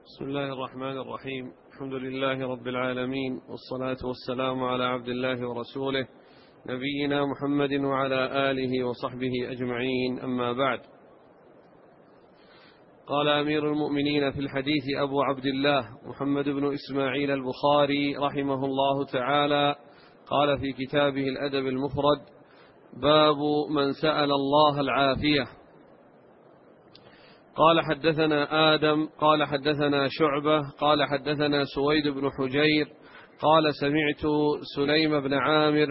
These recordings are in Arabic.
بسم الله الرحمن الرحيم. الحمد لله رب العالمين، والصلاة والسلام على عبد الله ورسوله نبينا محمد وعلى آله وصحبه أجمعين، أما بعد. قال أمير المؤمنين في الحديث أبو عبد الله محمد بن إسماعيل البخاري رحمه الله تعالى، قال في كتابه الأدب المفرد: باب من سأل الله العافية. قال حدثنا آدم قال حدثنا شعبة قال حدثنا سويد بن حجير قال سمعت سليم بن عامر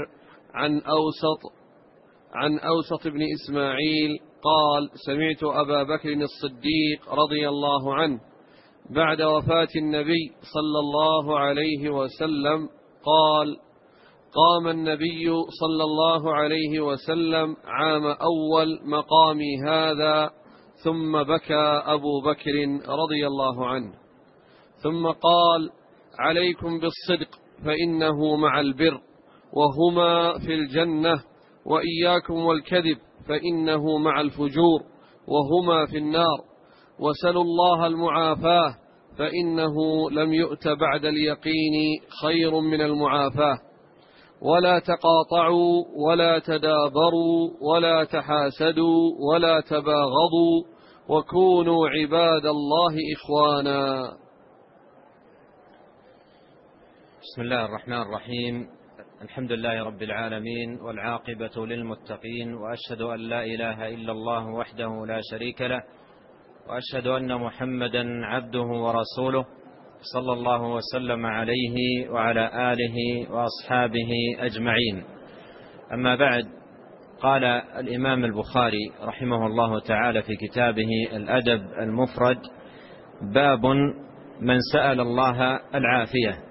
عن أوسط بن إسماعيل قال سمعت أبا بكر الصديق رضي الله عنه بعد وفاة النبي صلى الله عليه وسلم قال: قام النبي صلى الله عليه وسلم عام أول مقامي هذا، ثم بكى أبو بكر رضي الله عنه، ثم قال: عليكم بالصدق فإنه مع البر وهما في الجنة، وإياكم والكذب فإنه مع الفجور وهما في النار، وسلوا الله المعافاة فإنه لم يؤت بعد اليقين خير من المعافاة، ولا تقاطعوا ولا تدابروا ولا تحاسدوا ولا تباغضوا، وكونوا عباد الله إخوانا. بسم الله الرحمن الرحيم. الحمد لله رب العالمين، والعاقبة للمتقين، وأشهد أن لا إله إلا الله وحده لا شريك له، وأشهد أن محمدا عبده ورسوله صلى الله وسلم عليه وعلى آله وأصحابه أجمعين. أما بعد، قال الإمام البخاري رحمه الله تعالى في كتابه الأدب المفرد: باب من سأل الله العافية.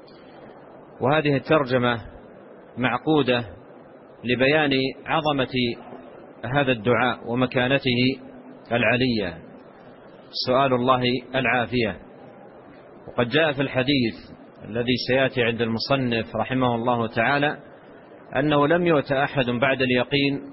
وهذه الترجمة معقودة لبيان عظمة هذا الدعاء ومكانته العلية، سؤال الله العافية. وقد جاء في الحديث الذي سيأتي عند المصنف رحمه الله تعالى أنه لم يؤت أحد بعد اليقين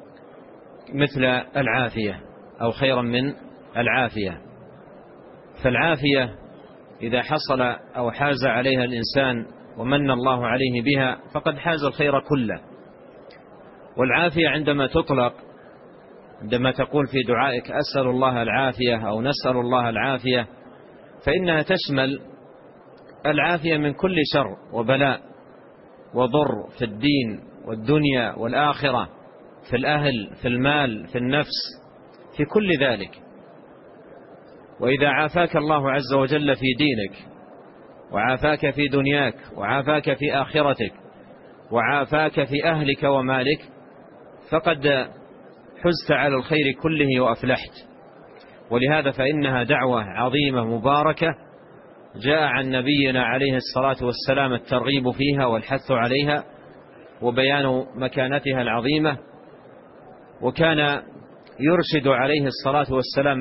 مثل العافية أو خيرا من العافية. فالعافية إذا حصل أو حاز عليها الإنسان ومن الله عليه بها فقد حاز الخير كله. والعافية عندما تطلق، عندما تقول في دعائك أسأل الله العافية أو نسأل الله العافية، فإنها تشمل العافية من كل شر وبلاء وضر في الدين والدنيا والآخرة، في الأهل، في المال، في النفس، في كل ذلك. وإذا عافاك الله عز وجل في دينك، وعافاك في دنياك، وعافاك في آخرتك، وعافاك في أهلك ومالك، فقد حزت على الخير كله وأفلحت. ولهذا فإنها دعوة عظيمة مباركة جاء عن نبينا عليه الصلاة والسلام الترغيب فيها والحث عليها وبيان مكانتها العظيمة. وكان يرشد عليه الصلاة والسلام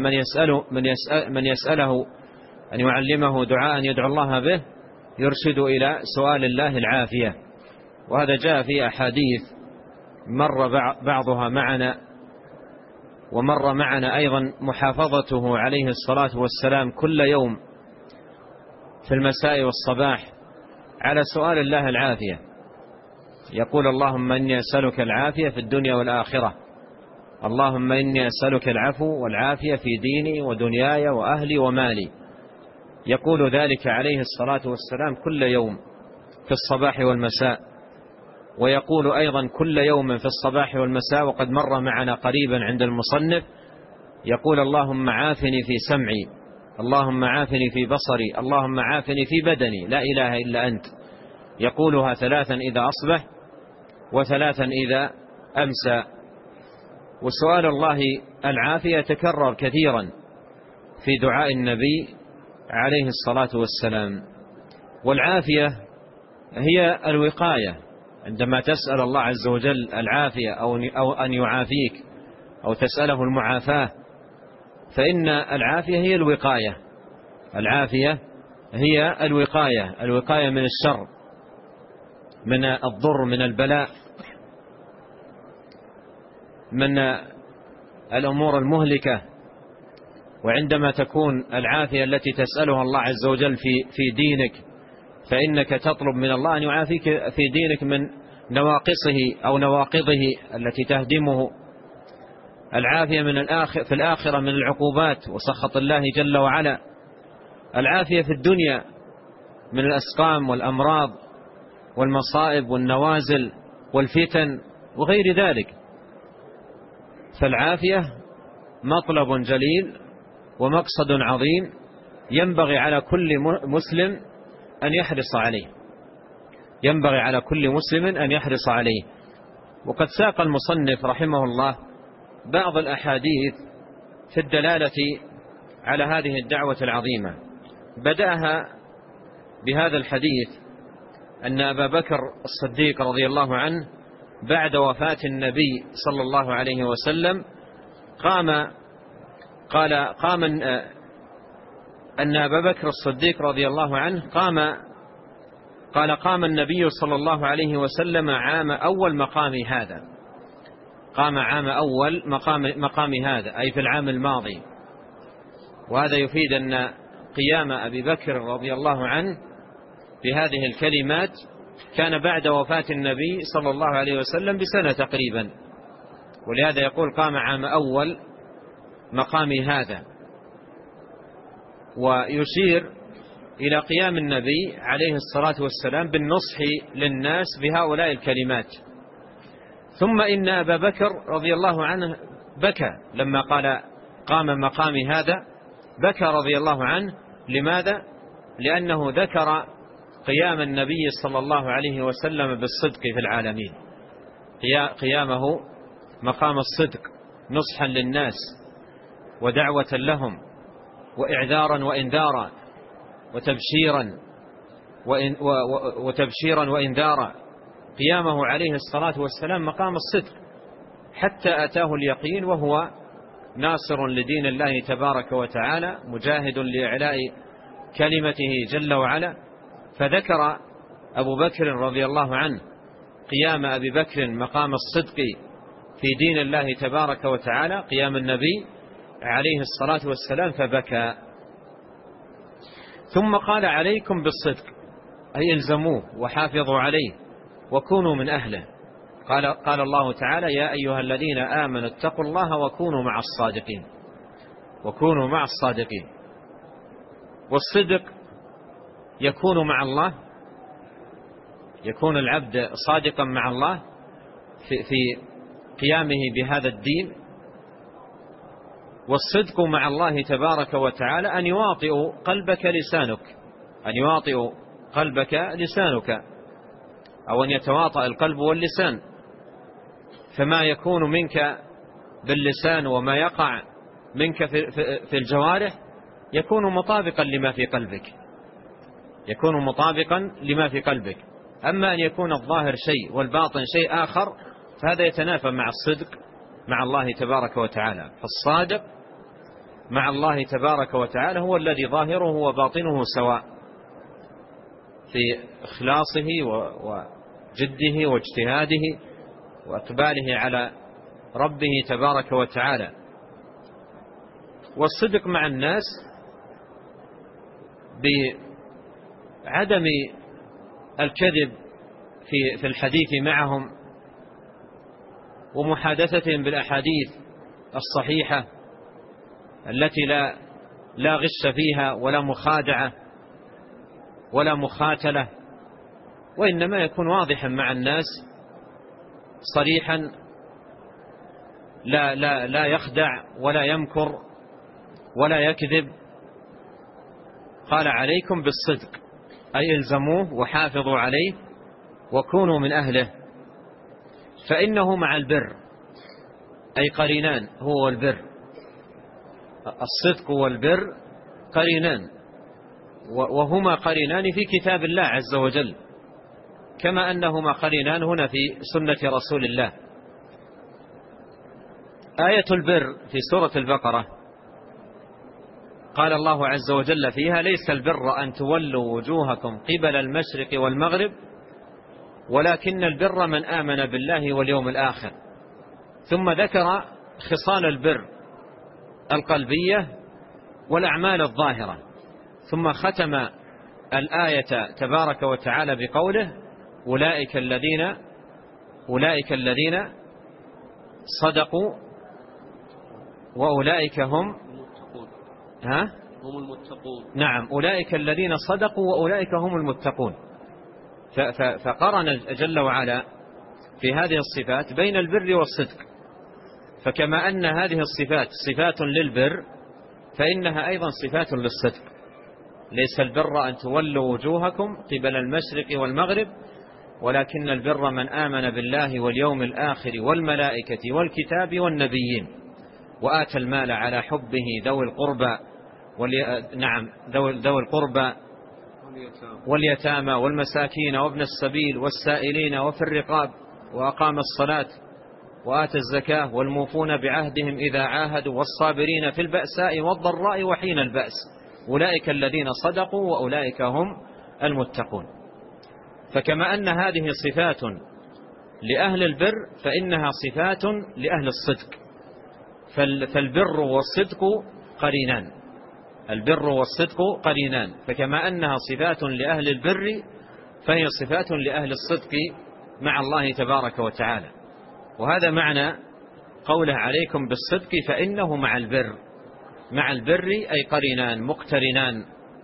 من يسأله أن يعلمه دعاء يدعو الله به، يرشد إلى سؤال الله العافية. وهذا جاء في أحاديث مر بعضها معنا، ومر معنا أيضا محافظته عليه الصلاة والسلام كل يوم في المساء والصباح على سؤال الله العافية. يقول: اللهم إني أسألك العافية في الدنيا والآخرة، اللهم إني أسألك العفو والعافية في ديني ودنياي وأهلي ومالي. يقول ذلك عليه الصلاة والسلام كل يوم في الصباح والمساء. ويقول أيضا كل يوم في الصباح والمساء، وقد مر معنا قريبا عند المصنف، يقول: اللهم عافني في سمعي، اللهم عافني في بصري، اللهم عافني في بدني، لا إله إلا أنت. يقولها 3 إذا أصبح و3 إذا أمسى. وسؤال الله العافية يتكرر كثيرا في دعاء النبي عليه الصلاة والسلام. والعافية هي الوقاية. عندما تسأل الله عز وجل العافية أو أن يعافيك أو تسأله المعافاة، فإن العافية هي الوقاية. العافية هي الوقاية من الشر، من الضر، من البلاء، من الأمور المهلكة. وعندما تكون العافية التي تسألها الله عز وجل في دينك، فإنك تطلب من الله أن يعافيك في دينك من نواقصه أو نواقضه التي تهدمه. العافية في الآخرة من العقوبات وسخط الله جل وعلا. العافية في الدنيا من الأسقام والأمراض والمصائب والنوازل والفتن وغير ذلك. فالعافية مطلب جليل ومقصد عظيم ينبغي على كل مسلم أن يحرص عليه، ينبغي على كل مسلم أن يحرص عليه. وقد ساق المصنف رحمه الله بعض الأحاديث في الدلالة على هذه الدعوة العظيمة. بدأها بهذا الحديث أن أبا بكر الصديق رضي الله عنه بعد وفاة النبي صلى الله عليه وسلم أن أبا بكر الصديق رضي الله عنه قام النبي صلى الله عليه وسلم عام أول مقام هذا، قام عام أول مقام هذا أي في العام الماضي. وهذا يفيد أن قيام أبي بكر رضي الله عنه بهذه الكلمات كان بعد وفاة النبي صلى الله عليه وسلم بسنة تقريبا، ولهذا يقول قام عام أول مقام هذا. ويشير إلى قيام النبي عليه الصلاة والسلام بالنصح للناس بهؤلاء الكلمات. ثم إن أبا بكر رضي الله عنه بكى لما قال قام مقام هذا، بكى رضي الله عنه. لماذا؟ لأنه ذكر قيام النبي صلى الله عليه وسلم بالصدق في العالمين، قيامه مقام الصدق نصحا للناس ودعوة لهم وإعذارا وإنذارا وتبشيرا وإنذارا. قيامه عليه الصلاة والسلام مقام الصدق حتى أتاه اليقين، وهو ناصر لدين الله تبارك وتعالى مجاهد لإعلاء كلمته جل وعلا. فذكر أبو بكر رضي الله عنه قيام أبي بكر مقام الصدق في دين الله تبارك وتعالى، قيام النبي عليه الصلاة والسلام، فبكى. ثم قال عليكم بالصدق أي الزموه وحافظوا عليه وكونوا من أهله. قال الله تعالى يا أيها الذين آمنوا اتقوا الله وكونوا مع الصادقين، وكونوا مع الصادقين. والصدق يكون مع الله، يكون العبد صادقا مع الله في قيامه بهذا الدين. والصدق مع الله تبارك وتعالى أن يواطئ قلبك لسانك، أن يواطئ قلبك لسانك، أو أن يتواطأ القلب واللسان. فما يكون منك باللسان وما يقع منك في الجوارح يكون مطابقا لما في قلبك، يكون مطابقا لما في قلبك. أما أن يكون الظاهر شيء والباطن شيء آخر فهذا يتنافى مع الصدق مع الله تبارك وتعالى. فالصادق مع الله تبارك وتعالى هو الذي ظاهره وباطنه سواء في إخلاصه وجده واجتهاده وإقباله على ربه تبارك وتعالى. والصدق مع الناس بعدم الكذب في الحديث معهم ومحادثتهم بالأحاديث الصحيحة التي لا غش فيها ولا مخادعة ولا مخاتلة، وإنما يكون واضحا مع الناس صريحا لا يخدع ولا يمكر ولا يكذب. قال عليكم بالصدق أي الزموه وحافظوا عليه وكونوا من أهله، فإنه مع البر أي قرينان، هو والبر. الصدق والبر قرينان، وهما قرينان في كتاب الله عز وجل، كما أنهما قرينان هنا في سنة رسول الله. آية البر في سورة البقرة قال الله عز وجل فيها ليس البر أن تولوا وجوهكم قبل المشرق والمغرب ولكن البر من آمن بالله واليوم الآخر. ثم ذكر خصال البر القلبية والأعمال الظاهرة. ثم ختم الآية تبارك وتعالى بقوله أولئك الذين صدقوا وأولئك هم المتقون. نعم، أولئك الذين صدقوا وأولئك هم المتقون. فقرن جل وعلا في هذه الصفات بين البر والصدق. فكما أن هذه الصفات صفات للبر فإنها أيضا صفات للصدق. ليس البر أن تولوا وجوهكم قبل المشرق والمغرب ولكن البر من آمن بالله واليوم الآخر والملائكة والكتاب والنبيين وآتى المال على حبه ذوي القربى واليتامى والمساكين وابن السبيل والسائلين وفي الرقاب وأقام الصلاة وآتى الزكاة والموفون بعهدهم إذا عاهدوا والصابرين في البأساء والضراء وحين البأس أولئك الذين صدقوا وأولئك هم المتقون. فكما أن هذه صفات لأهل البر فإنها صفات لأهل الصدق. فالبر والصدق قرينان، البر والصدق قرينان. فكما أنها صفات لأهل البر فهي صفات لأهل الصدق مع الله تبارك وتعالى. وهذا معنى قوله عليكم بالصدق فإنه مع البر أي قرينان مقترنان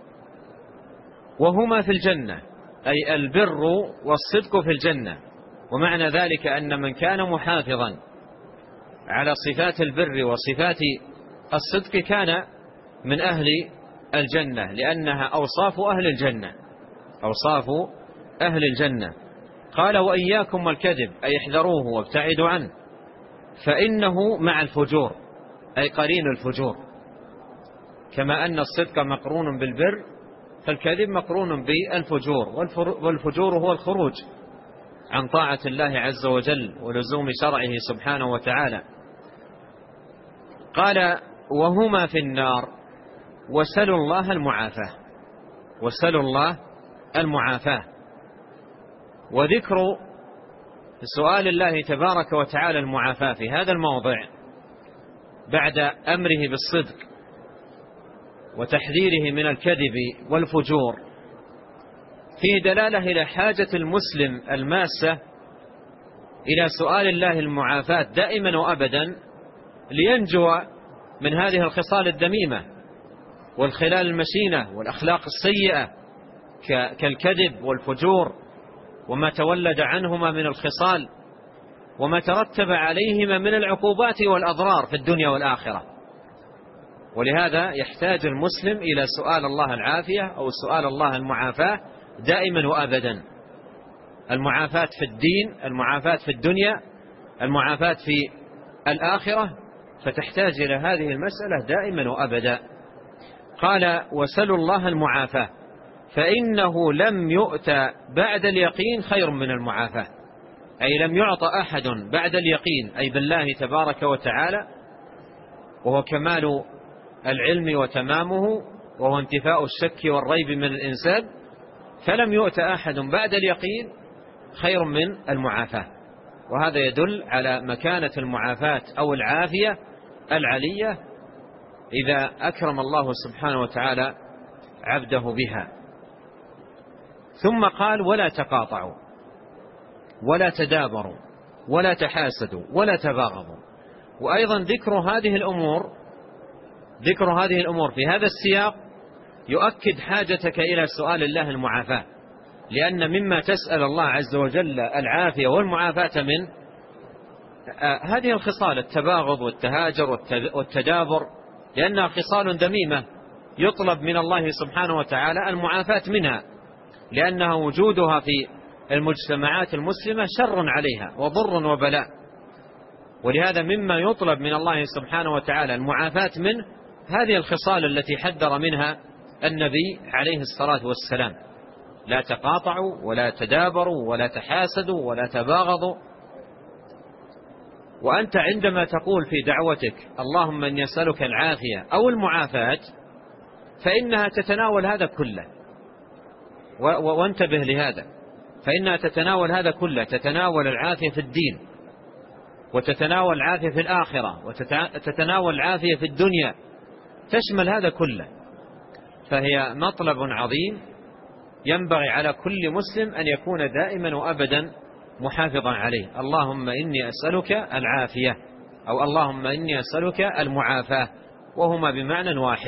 وهما في الجنة، أي البر والصدق في الجنة. ومعنى ذلك أن من كان محافظا على صفات البر وصفات الصدق كان من أهل الجنة، لأنها أوصاف أهل الجنة. قال وإياكم والكذب أي احذروه وابتعدوا عنه فإنه مع الفجور أي قرين الفجور. كما أن الصدق مقرون بالبر فالكذب مقرون بالفجور، والفجور هو الخروج عن طاعة الله عز وجل ولزوم شرعه سبحانه وتعالى. قال وهما في النار وسلوا الله المعافاة. وذكر سؤال الله تبارك وتعالى المعافاة في هذا الموضع بعد أمره بالصدق وتحذيره من الكذب والفجور فيه دلالة إلى حاجة المسلم الماسة إلى سؤال الله المعافاة دائما وأبدا لينجو من هذه الخصال الذميمة والخلال المشينة والأخلاق السيئة كالكذب والفجور وما تولد عنهما من الخصال وما ترتب عليهما من العقوبات والأضرار في الدنيا والآخرة. ولهذا يحتاج المسلم إلى سؤال الله العافية أو سؤال الله المعافاة دائما وأبدا. المعافاة في الدين، المعافاة في الدنيا، المعافاة في الآخرة، فتحتاج إلى هذه المسألة دائما وأبدا. قال وسلوا الله المعافاة فإنه لم يؤتى بعد اليقين خير من المعافاة، أي لم يعطى أحد بعد اليقين أي بالله تبارك وتعالى، وهو كمال العلم وتمامه وهو انتفاء الشك والريب من الإنسان، فلم يؤتى أحد بعد اليقين خير من المعافاة. وهذا يدل على مكانة المعافاة أو العافية العلية إذا أكرم الله سبحانه وتعالى عبده بها. ثم قال ولا تقاطعوا ولا تدابروا ولا تحاسدوا ولا تباغضوا. وأيضا ذكر هذه الأمور في هذا السياق يؤكد حاجتك إلى سؤال الله المعافاة، لأن مما تسأل الله عز وجل العافية والمعافاة من هذه الخصال التباغض والتهاجر والتدابر، لأنها خصال ذميمة يطلب من الله سبحانه وتعالى المعافاة منها، لأنها وجودها في المجتمعات المسلمة شر عليها وضر وبلاء. ولهذا مما يطلب من الله سبحانه وتعالى المعافاة منه هذه الخصال التي حذر منها النبي عليه الصلاة والسلام: لا تقاطعوا ولا تدابروا ولا تحاسدوا ولا تباغضوا. وأنت عندما تقول في دعوتك اللهم إني أسألك العافية أو المعافاة فإنها تتناول هذا كله، وانتبه لهذا، فإنها تتناول هذا كله، تتناول العافية في الدين وتتناول العافية في الآخرة وتتناول العافية في الدنيا تشمل هذا كله، فهي مطلب عظيم ينبغي على كل مسلم أن يكون دائما وأبدا محافظا عليه. اللهم إني أسألك العافية، أو اللهم إني أسألك المعافاة، وهما بمعنى واحد.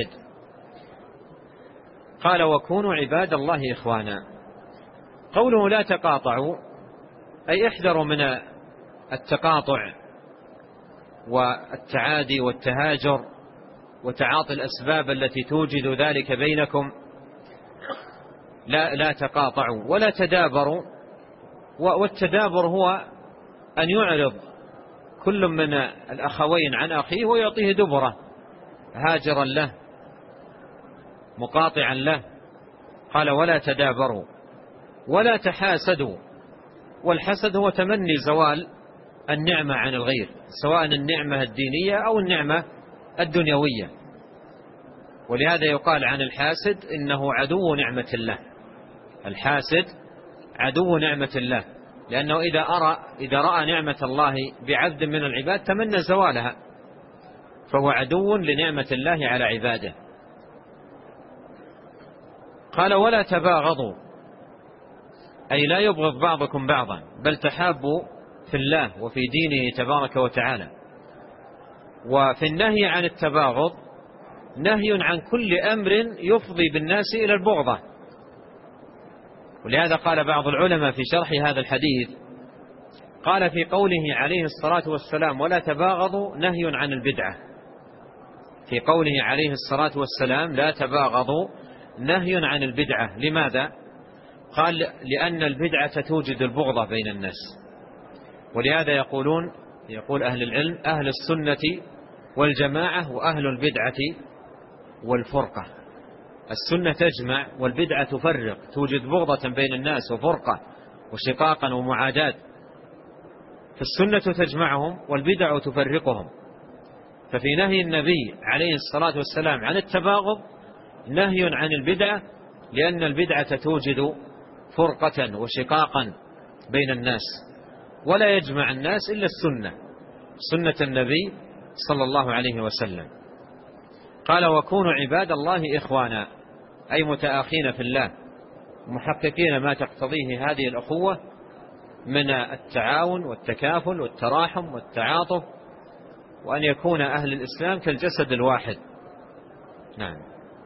قال وكونوا عباد الله إخوانا. قوله لا تقاطعوا أي احذروا من التقاطع والتعادي والتهاجر وتعاطي الأسباب التي توجد ذلك بينكم. لا تقاطعوا ولا تدابروا. والتدابر هو أن يعرض كل من الأخوين عن أخيه ويعطيه دبره، هاجرا له مقاطعا له. قال ولا تدابروا ولا تحاسدوا. والحسد هو تمني زوال النعمة عن الغير، سواء النعمة الدينية أو النعمة الدنيوية. ولهذا يقال عن الحاسد إنه عدو نعمة الله. الحاسد عدو نعمة الله، لأنه إذا رأى نعمة الله بعبد من العباد تمنى زوالها، فهو عدو لنعمة الله على عباده. قال ولا تباغضوا أي لا يبغض بعضكم بعضا، بل تحابوا في الله وفي دينه تبارك وتعالى. وفي النهي عن التباغض نهي عن كل أمر يفضي بالناس إلى البغضة. ولهذا قال بعض العلماء في شرح هذا الحديث، قال في قوله عليه الصلاة والسلام ولا تباغضوا نهي عن البدعة. في قوله عليه الصلاة والسلام لا تباغضوا نهي عن البدعة. لماذا؟ قال لأن البدعة توجد البغضة بين الناس. ولهذا يقول أهل العلم أهل السنة والجماعة وأهل البدعة والفرقة. السنة تجمع والبدعة تفرق، توجد بغضة بين الناس وفرقة وشقاقا ومعاداة. فالسنة تجمعهم والبدع تفرقهم. ففي نهي النبي عليه الصلاة والسلام عن التباغض نهي عن البدعة، لأن البدعة توجد فرقة وشقاقا بين الناس، ولا يجمع الناس إلا السنة، سنة النبي صلى الله عليه وسلم. قال وكونوا عباد الله إخوانا أي متآخين في الله، محققين ما تقتضيه هذه الأخوة من التعاون والتكافل والتراحم والتعاطف، وأن يكون أهل الإسلام كالجسد الواحد. نعم.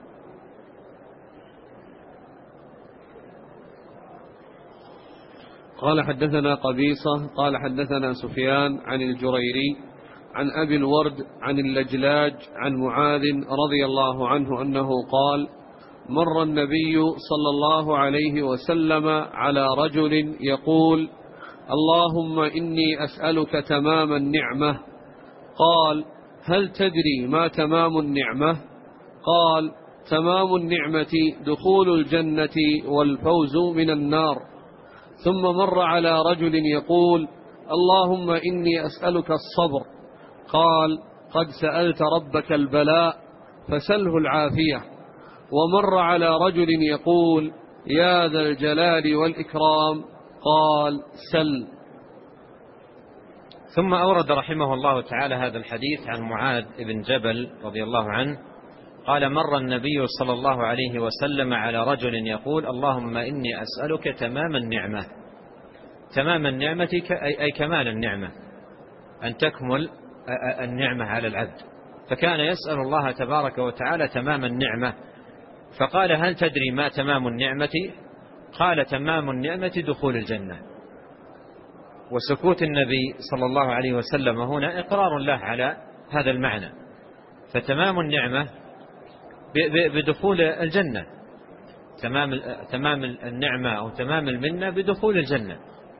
قال حدثنا قبيصة قال حدثنا سفيان عن الجريري عن أبي الورد عن اللجلاج عن معاذ رضي الله عنه أنه قال مر النبي صلى الله عليه وسلم على رجل يقول اللهم إني أسألك تمام النعمة. قال هل تدري ما تمام النعمة؟ قال تمام النعمة دخول الجنة والفوز من النار. ثم مر على رجل يقول اللهم إني أسألك الصبر. قال قد سألت ربك البلاء فسله العافية. ومر على رجل يقول يا ذا الجلال والإكرام. قال سل. ثم أورد رحمه الله تعالى هذا الحديث عن معاذ بن جبل رضي الله عنه قال مر النبي صلى الله عليه وسلم على رجل يقول اللهم إني أسألك تمام النعمة. تمام النعمة أي كمال النعمة، أن تكمل النعمة على العبد. فكان يسأل الله تبارك وتعالى تمام النعمة. فقال هل تدري ما تمام النعمة؟ قال تمام النعمة دخول الجنة. وسكوت النبي صلى الله عليه وسلم هنا إقرار له على هذا المعنى. فتمام النعمة بدخول الجنة، تمام النعمة أو تمام المنة بدخول الجنة.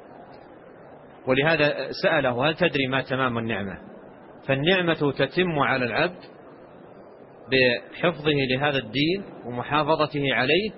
ولهذا سأله هل تدري ما تمام النعمة؟ فالنعمة تتم على العبد بحفظه لهذا الدين ومحافظته عليه،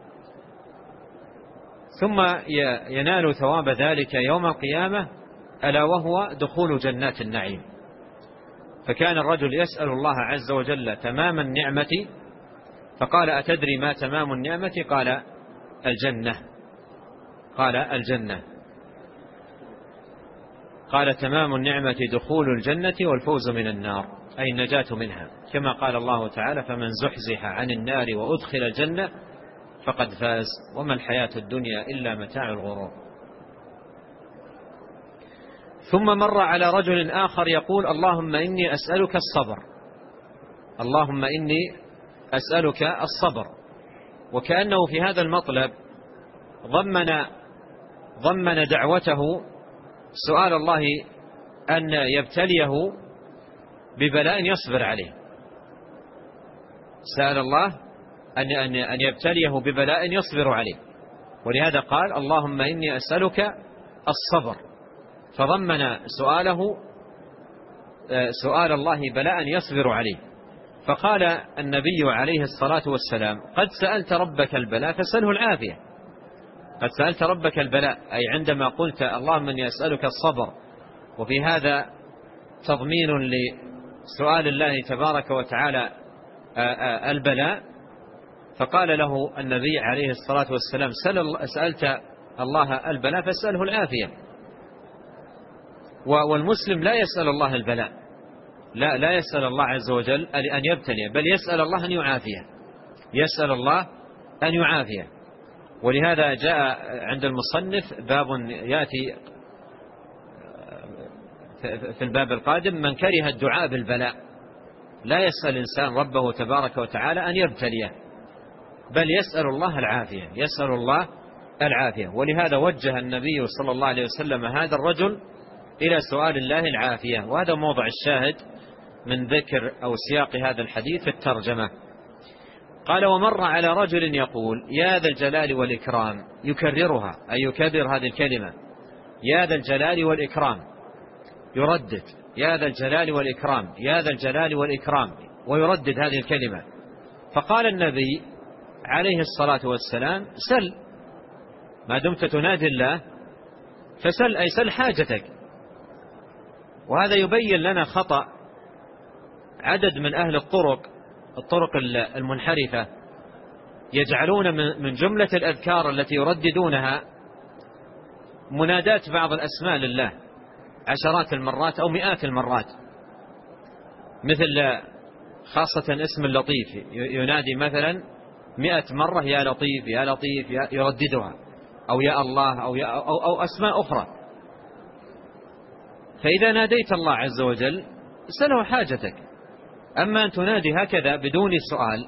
ثم ينال ثواب ذلك يوم القيامة، ألا وهو دخول جنات النعيم. فكان الرجل يسأل الله عز وجل تمام النعمة، فقال أتدري ما تمام النعمة؟ قال الجنة. قال الجنة. قال تمام النعمة دخول الجنة والفوز من النار. أي النجاة منها، كما قال الله تعالى: فمن زحزح عن النار وأدخل الجنة فقد فاز وما الحياة الدنيا إلا متاع الغرور. ثم مر على رجل آخر يقول: اللهم إني أسألك الصبر، اللهم إني أسألك الصبر. وكأنه في هذا المطلب ضمن دعوته سؤال الله أن يبتليه ببلاء يصبر عليه، سأل الله أن يبتليه ببلاء يصبر عليه، ولهذا قال: اللهم إني أسألك الصبر، فضمن سؤال الله بلاء يصبر عليه. فقال النبي عليه الصلاة والسلام: قد سألت ربك البلاء فسأله العافية. قد سألت ربك البلاء، أي عندما قلت اللهم إني أسألك الصبر، وفي هذا تضمين لسؤال الله تبارك وتعالى البلاء، فقال له النبي عليه الصلاة والسلام: سألت الله البلاء فاسأله العافية. والمسلم لا يسأل الله البلاء، لا يسأل الله عز وجل أن يبتلي، بل يسأل الله أن يعافيه، يسأل الله أن يعافيه. ولهذا جاء عند المصنف باب يأتي في الباب القادم: من كره الدعاء بالبلاء. لا يسأل الإنسان ربه تبارك وتعالى أن يبتليه، بل يسأل الله العافية، يسأل الله العافية. ولهذا وجه النبي صلى الله عليه وسلم هذا الرجل إلى سؤال الله العافية، وهذا موضع الشاهد من ذكر أو سياق هذا الحديث في الترجمة. قال: ومر على رجل يقول: يا ذا الجلال والإكرام، يكررها أي يكرر هذه الكلمة: يا ذا الجلال والإكرام، يردد: يا ذا الجلال والإكرام، يا ذا الجلال والإكرام، ويردد هذه الكلمة. فقال النبي عليه الصلاة والسلام: سل، ما دمت تنادي الله فسل، أي سل حاجتك. وهذا يبين لنا خطأ عدد من أهل الطرق المنحرفة، يجعلون من جملة الأذكار التي يرددونها منادات بعض الأسماء لله عشرات المرات أو مئات المرات، مثل خاصة اسم اللطيف ينادي مثلا 100 مرة: يا لطيف يا لطيف، يرددها، أو يا الله، أو أسماء أخرى. فإذا ناديت الله عز وجل سله حاجتك. أما أن تنادي هكذا بدون سؤال،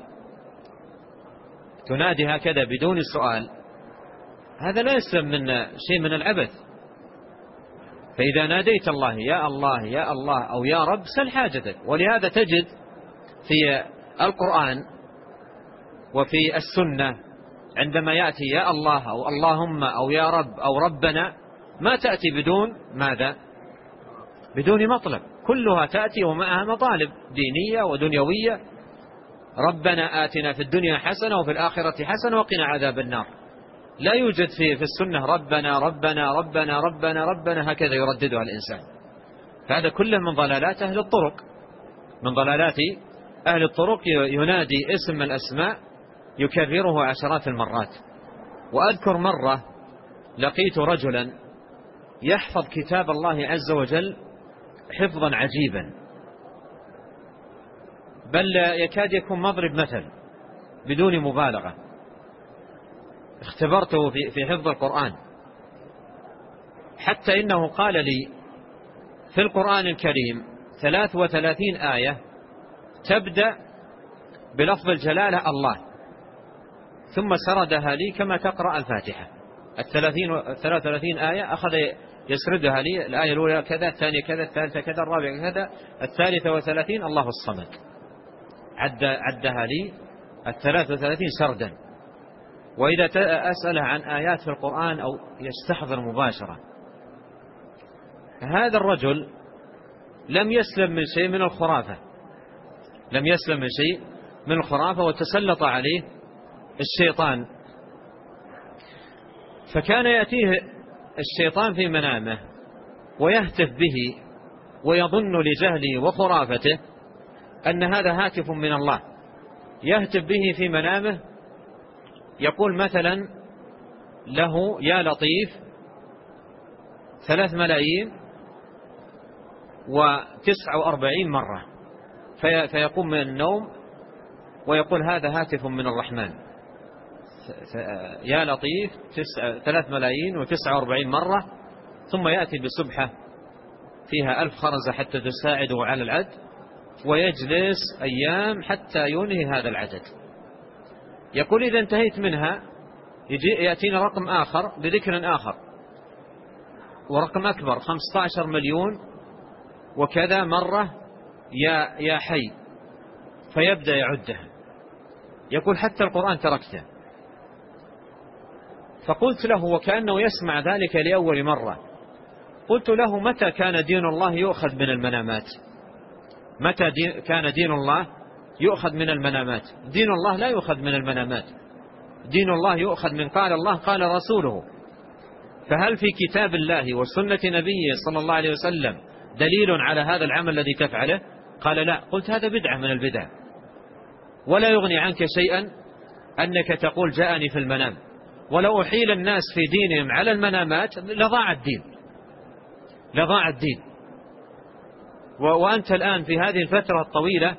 تنادي هكذا بدون سؤال، هذا لا يسلم من شيء من العبث. فإذا ناديت الله يا الله يا الله أو يا رب سل حاجتك. ولهذا تجد في القرآن وفي السنة عندما يأتي يا الله أو اللهم أو يا رب أو ربنا، ما تأتي بدون ماذا؟ بدون مطلب، كلها تأتي ومعها مطالب دينية ودنيوية: ربنا آتنا في الدنيا حسنة وفي الآخرة حسنة وقنا عذاب النار. لا يوجد في السنة ربنا ربنا ربنا ربنا ربنا هكذا يرددها الإنسان. فهذا كله من ضلالات أهل الطرق، من ضلالات أهل الطرق. ينادي اسم من الأسماء يكرره عشرات المرات. وأذكر مرة لقيت رجلا يحفظ كتاب الله عز وجل حفظا عجيبا، بل يكاد يكون مضرب مثل بدون مبالغة. اختبرته في حفظ القرآن، حتى إنه قال لي في القرآن الكريم 33 آية تبدأ بلفظ الجلالة الله، ثم سردها لي كما تقرأ الفاتحة. 33 آية أخذ يسردها لي: الآية الأولى كذا، الثانية كذا، الثالثة كذا، الرابعة كذا، 33 الله الصمد. عدها لي 33 سردا. وإذا أسأله عن آيات في القرآن أو يستحضر مباشرة. هذا الرجل لم يسلم من شيء من الخرافة، لم يسلم من شيء من الخرافة، وتسلط عليه الشيطان. فكان يأتيه الشيطان في منامه ويهتف به، ويظن لجهله وخرافته أن هذا هاتف من الله. يهتف به في منامه، يقول مثلا له: يا لطيف 3,049,000 مرة، فيقوم من النوم ويقول هذا هاتف من الرحمن، يا لطيف 3,049,049 مرة، ثم يأتي بسبحة فيها 1000 خرزة حتى تساعده على العد، ويجلس أيام حتى ينهي هذا العدد. يقول إذا انتهيت منها يأتينا رقم آخر بذكر آخر ورقم أكبر 15 مليون وكذا مرة يا حي، فيبدأ يعدها. يقول حتى القرآن تركته. فقلت له وكأنه يسمع ذلك لأول مرة، قلت له متى كان دين الله يؤخذ من المنامات؟ متى كان دين الله يؤخذ من المنامات؟ دين الله لا يؤخذ من المنامات، دين الله يؤخذ من قال الله قال رسوله. فهل في كتاب الله وسنة نبيه صلى الله عليه وسلم دليل على هذا العمل الذي تفعله؟ قال لا. قلت هذا بدعة من البدع، ولا يغني عنك شيئا أنك تقول جاءني في المنام، ولو أحيل الناس في دينهم على المنامات لضاع الدين، لضاع الدين. وأنت الآن في هذه الفترة الطويلة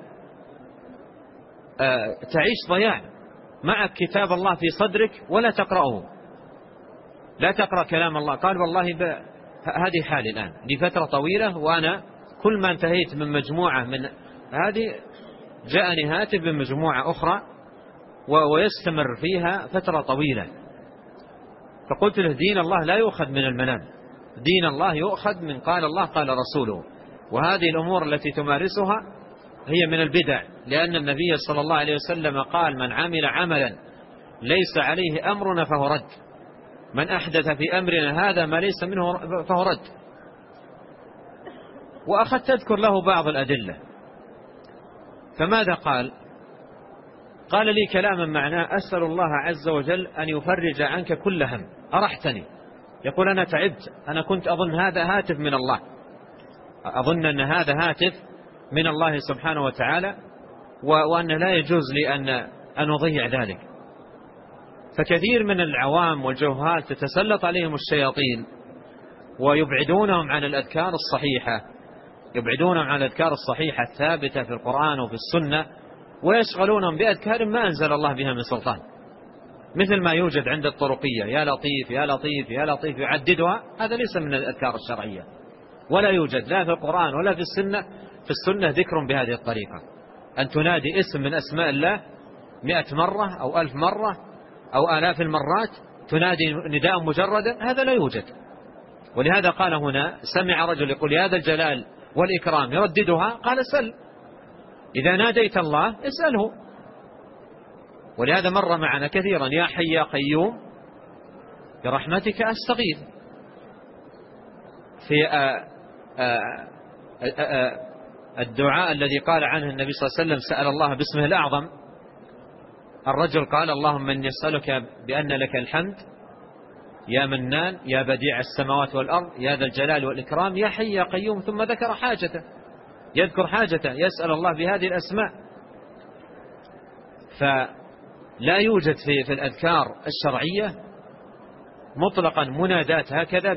تعيش ضياع، معك كتاب الله في صدرك ولا تقرأه، لا تقرأ كلام الله. قال والله هذه حالي الآن لفترة طويلة، وأنا كل ما انتهيت من مجموعة من هذه جاءني هاتف بمجموعة أخرى ويستمر فيها فترة طويلة. فقلت له دين الله لا يؤخذ من المنام، دين الله يؤخذ من قال الله قال رسوله. وهذه الأمور التي تمارسها هي من البدع، لأن النبي صلى الله عليه وسلم قال من عمل عملا ليس عليه أمرنا فهو رد، من أحدث في أمرنا هذا ما ليس منه فهو رد. وأخذت أذكر له بعض الأدلة. فماذا قال؟ قال لي كلاما معناه أسأل الله عز وجل أن يفرج عنك كل هم. أرحتني. يقول أنا تعبت، أنا كنت أظن هذا هاتف من الله، أظن أن هذا هاتف من الله سبحانه وتعالى، وأن لا يجوز لي أن أضيع ذلك. فكثير من العوام والجهال تتسلط عليهم الشياطين ويبعدونهم عن الأذكار الصحيحة، يبعدونهم عن الأذكار الصحيحة الثابتة في القرآن وفي السنة، ويشغلونهم بأذكار ما أنزل الله بها من سلطان، مثل ما يوجد عند الطرقية يا لطيف يا لطيف يا لطيف يعددها. هذا ليس من الأذكار الشرعية، ولا يوجد لا في القرآن ولا في السنة. في السنة ذكر بهذه الطريقة، أن تنادي اسم من أسماء الله 100 مرة أو 1000 مرة أو آلاف المرات، تنادي نداء مجردا، هذا لا يوجد. ولهذا قال هنا سمع رجل يقول يا ذا الجلال والإكرام يرددها، قال سل، إذا ناديت الله اسأله. ولهذا مر معنا كثيرا يا حي يا قيوم برحمتك أستغيث. في الدعاء الذي قال عنه النبي صلى الله عليه وسلم سأل الله باسمه الأعظم، الرجل قال اللهم من يسألك بأن لك الحمد يا منان يا بديع السماوات والأرض يا ذا الجلال والإكرام يا حي يا قيوم، ثم ذكر حاجته، يذكر حاجته، يسأل الله بهذه الأسماء. فلا يوجد في الأذكار الشرعية مطلقا منادات هكذا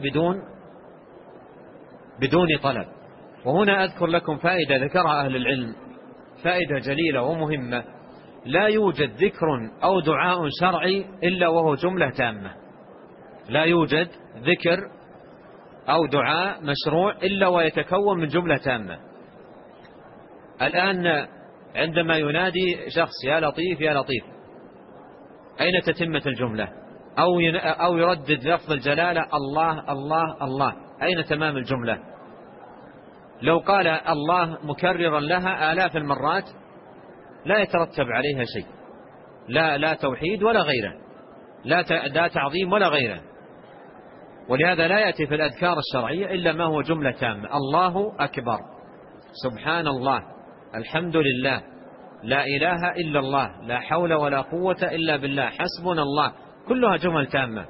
بدون طلب. وهنا أذكر لكم فائدة ذكرها أهل العلم، فائدة جليلة ومهمة. لا يوجد ذكر أو دعاء شرعي إلا وهو جملة تامة، لا يوجد ذكر أو دعاء مشروع إلا ويتكون من جملة تامة. الآن عندما ينادي شخص يا لطيف يا لطيف، أين تتمة الجملة؟ أو يردد لفظ الجلالة الله الله الله، أين تمام الجملة؟ لو قال الله مكررا لها آلاف المرات لا يترتب عليها شيء، لا توحيد ولا غيره، لا تعظيم ولا غيره. ولهذا لا يأتي في الأذكار الشرعية إلا ما هو جملة تامة، الله أكبر، سبحان الله، الحمد لله، لا إله إلا الله، لا حول ولا قوة إلا بالله، حسبنا الله، كلها جمل تامة.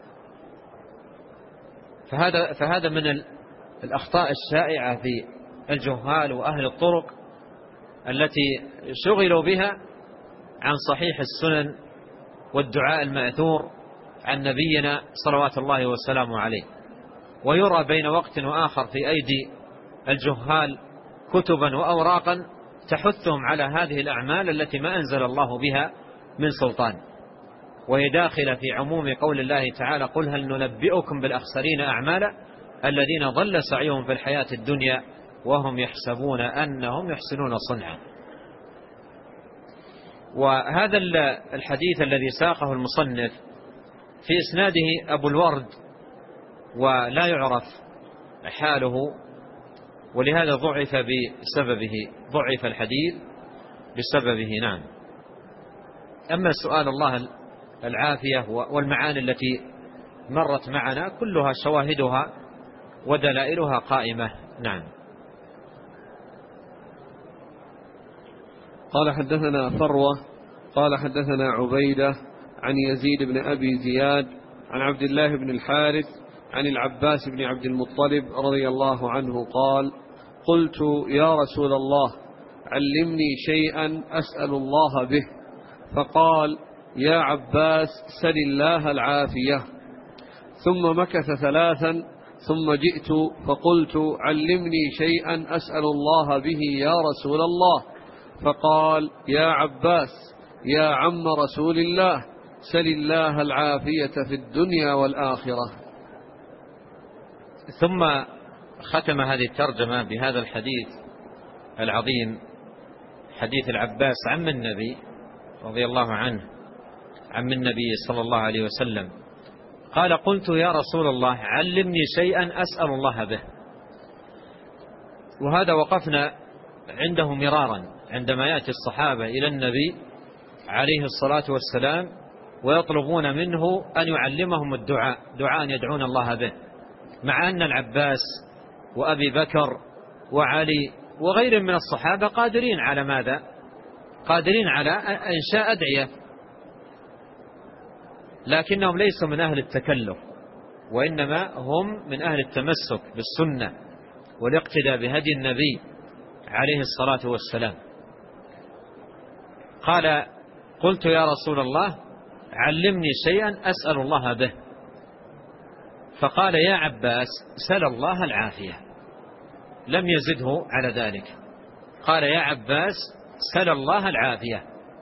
فهذا من الأخطاء الشائعة في الجهال وأهل الطرق التي شغلوا بها عن صحيح السنن والدعاء المأثور عن نبينا صلوات الله وسلامه عليه. ويرى بين وقت وآخر في أيدي الجهال كتبا وأوراقا تحثهم على هذه الأعمال التي ما أنزل الله بها من سلطان، وهي داخلة في عموم قول الله تعالى: قل هل ننبئكم بالأخسرين أعمالا الذين ضل سعيهم في الحياة الدنيا وهم يحسبون أنهم يحسنون صنعا. وهذا الحديث الذي ساقه المصنف في إسناده أبو الورد ولا يعرف حاله، ولهذا ضعف الحديث بسببه. نعم. أما سؤال الله العافية والمعاني التي مرت معنا كلها شواهدها ودلائلها قائمة. نعم. قال حدثنا فروة قال حدثنا عبيدة عن يزيد بن أبي زياد عن عبد الله بن الحارث عن العباس بن عبد المطلب رضي الله عنه قال: قلت يا رسول الله علمني شيئا أسأل الله به، فقال: يا عباس سل الله العافية. ثم مكث ثلاثا ثم جئت فقلت: علمني شيئا أسأل الله به يا رسول الله، فقال: يا عباس يا عم رسول الله سل الله العافية في الدنيا والآخرة. ثم ختم هذه الترجمة بهذا الحديث العظيم، حديث العباس عم النبي رضي الله عنه، عم النبي صلى الله عليه وسلم، قال: قلت يا رسول الله علمني شيئا أسأل الله به. وهذا وقفنا عنده مرارا عندما يأتي الصحابة إلى النبي عليه الصلاة والسلام ويطلبون منه أن يعلمهم الدعاء، دعاء يدعون الله به، مع أن العباس وأبي بكر وعلي وغير من الصحابة قادرين على ماذا؟ قادرين على إنشاء أدعية، لكنهم ليسوا من أهل التكلف، وإنما هم من أهل التمسك بالسنة والاقتداء بهدي النبي عليه الصلاة والسلام. قال: قلت يا رسول الله علمني شيئا أسأل الله به، فقال: يا عباس سل الله العافية. لم يزده على ذلك، قال: يا عباس سل الله العافية.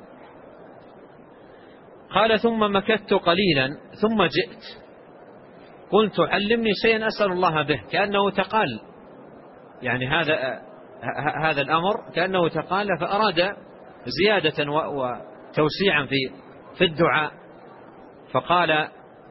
قال: ثم مكثت قليلا ثم جئت قلت: علمني شيئا أسأل الله به، كأنه تقال، يعني هذا الأمر كأنه تقال، فأراد زيادة وتوسيعا في الدعاء، فقال: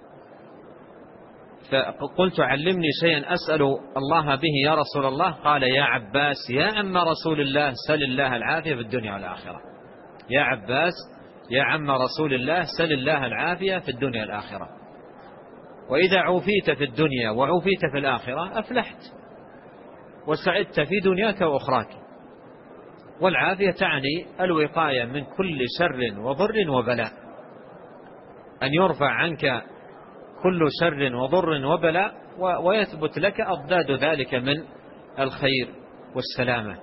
فقلت: علمني شيئا أسأل الله به يا رسول الله. قال: يا عباس يا عم رسول الله سل الله العافية في الدنيا والآخرة. يا عباس يا عم رسول الله سل الله العافية في الدنيا والآخرة. وإذا عوفيت في الدنيا وعوفيت في الآخرة أفلحت وسعدت في دنياك وأخراك. والعافية تعني الوقاية من كل شر وضر وبلاء، أن يرفع عنك كل شر وضر وبلاء ويثبت لك أضداد ذلك من الخير والسلامة.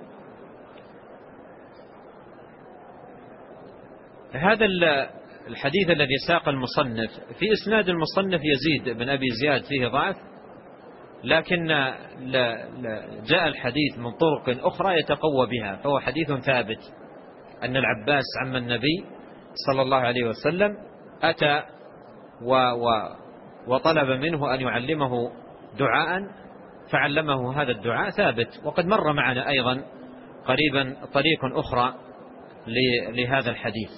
هذا الحديث الذي ساق المصنف في إسناد المصنف يزيد بن أبي زياد فيه ضعف، لكن جاء الحديث من طرق أخرى يتقوى بها، فهو حديث ثابت أن العباس عم النبي صلى الله عليه وسلم أتى وطلب منه أن يعلمه دعاء فعلمه هذا الدعاء ثابت. وقد مر معنا أيضا قريبا طريق أخرى لهذا الحديث.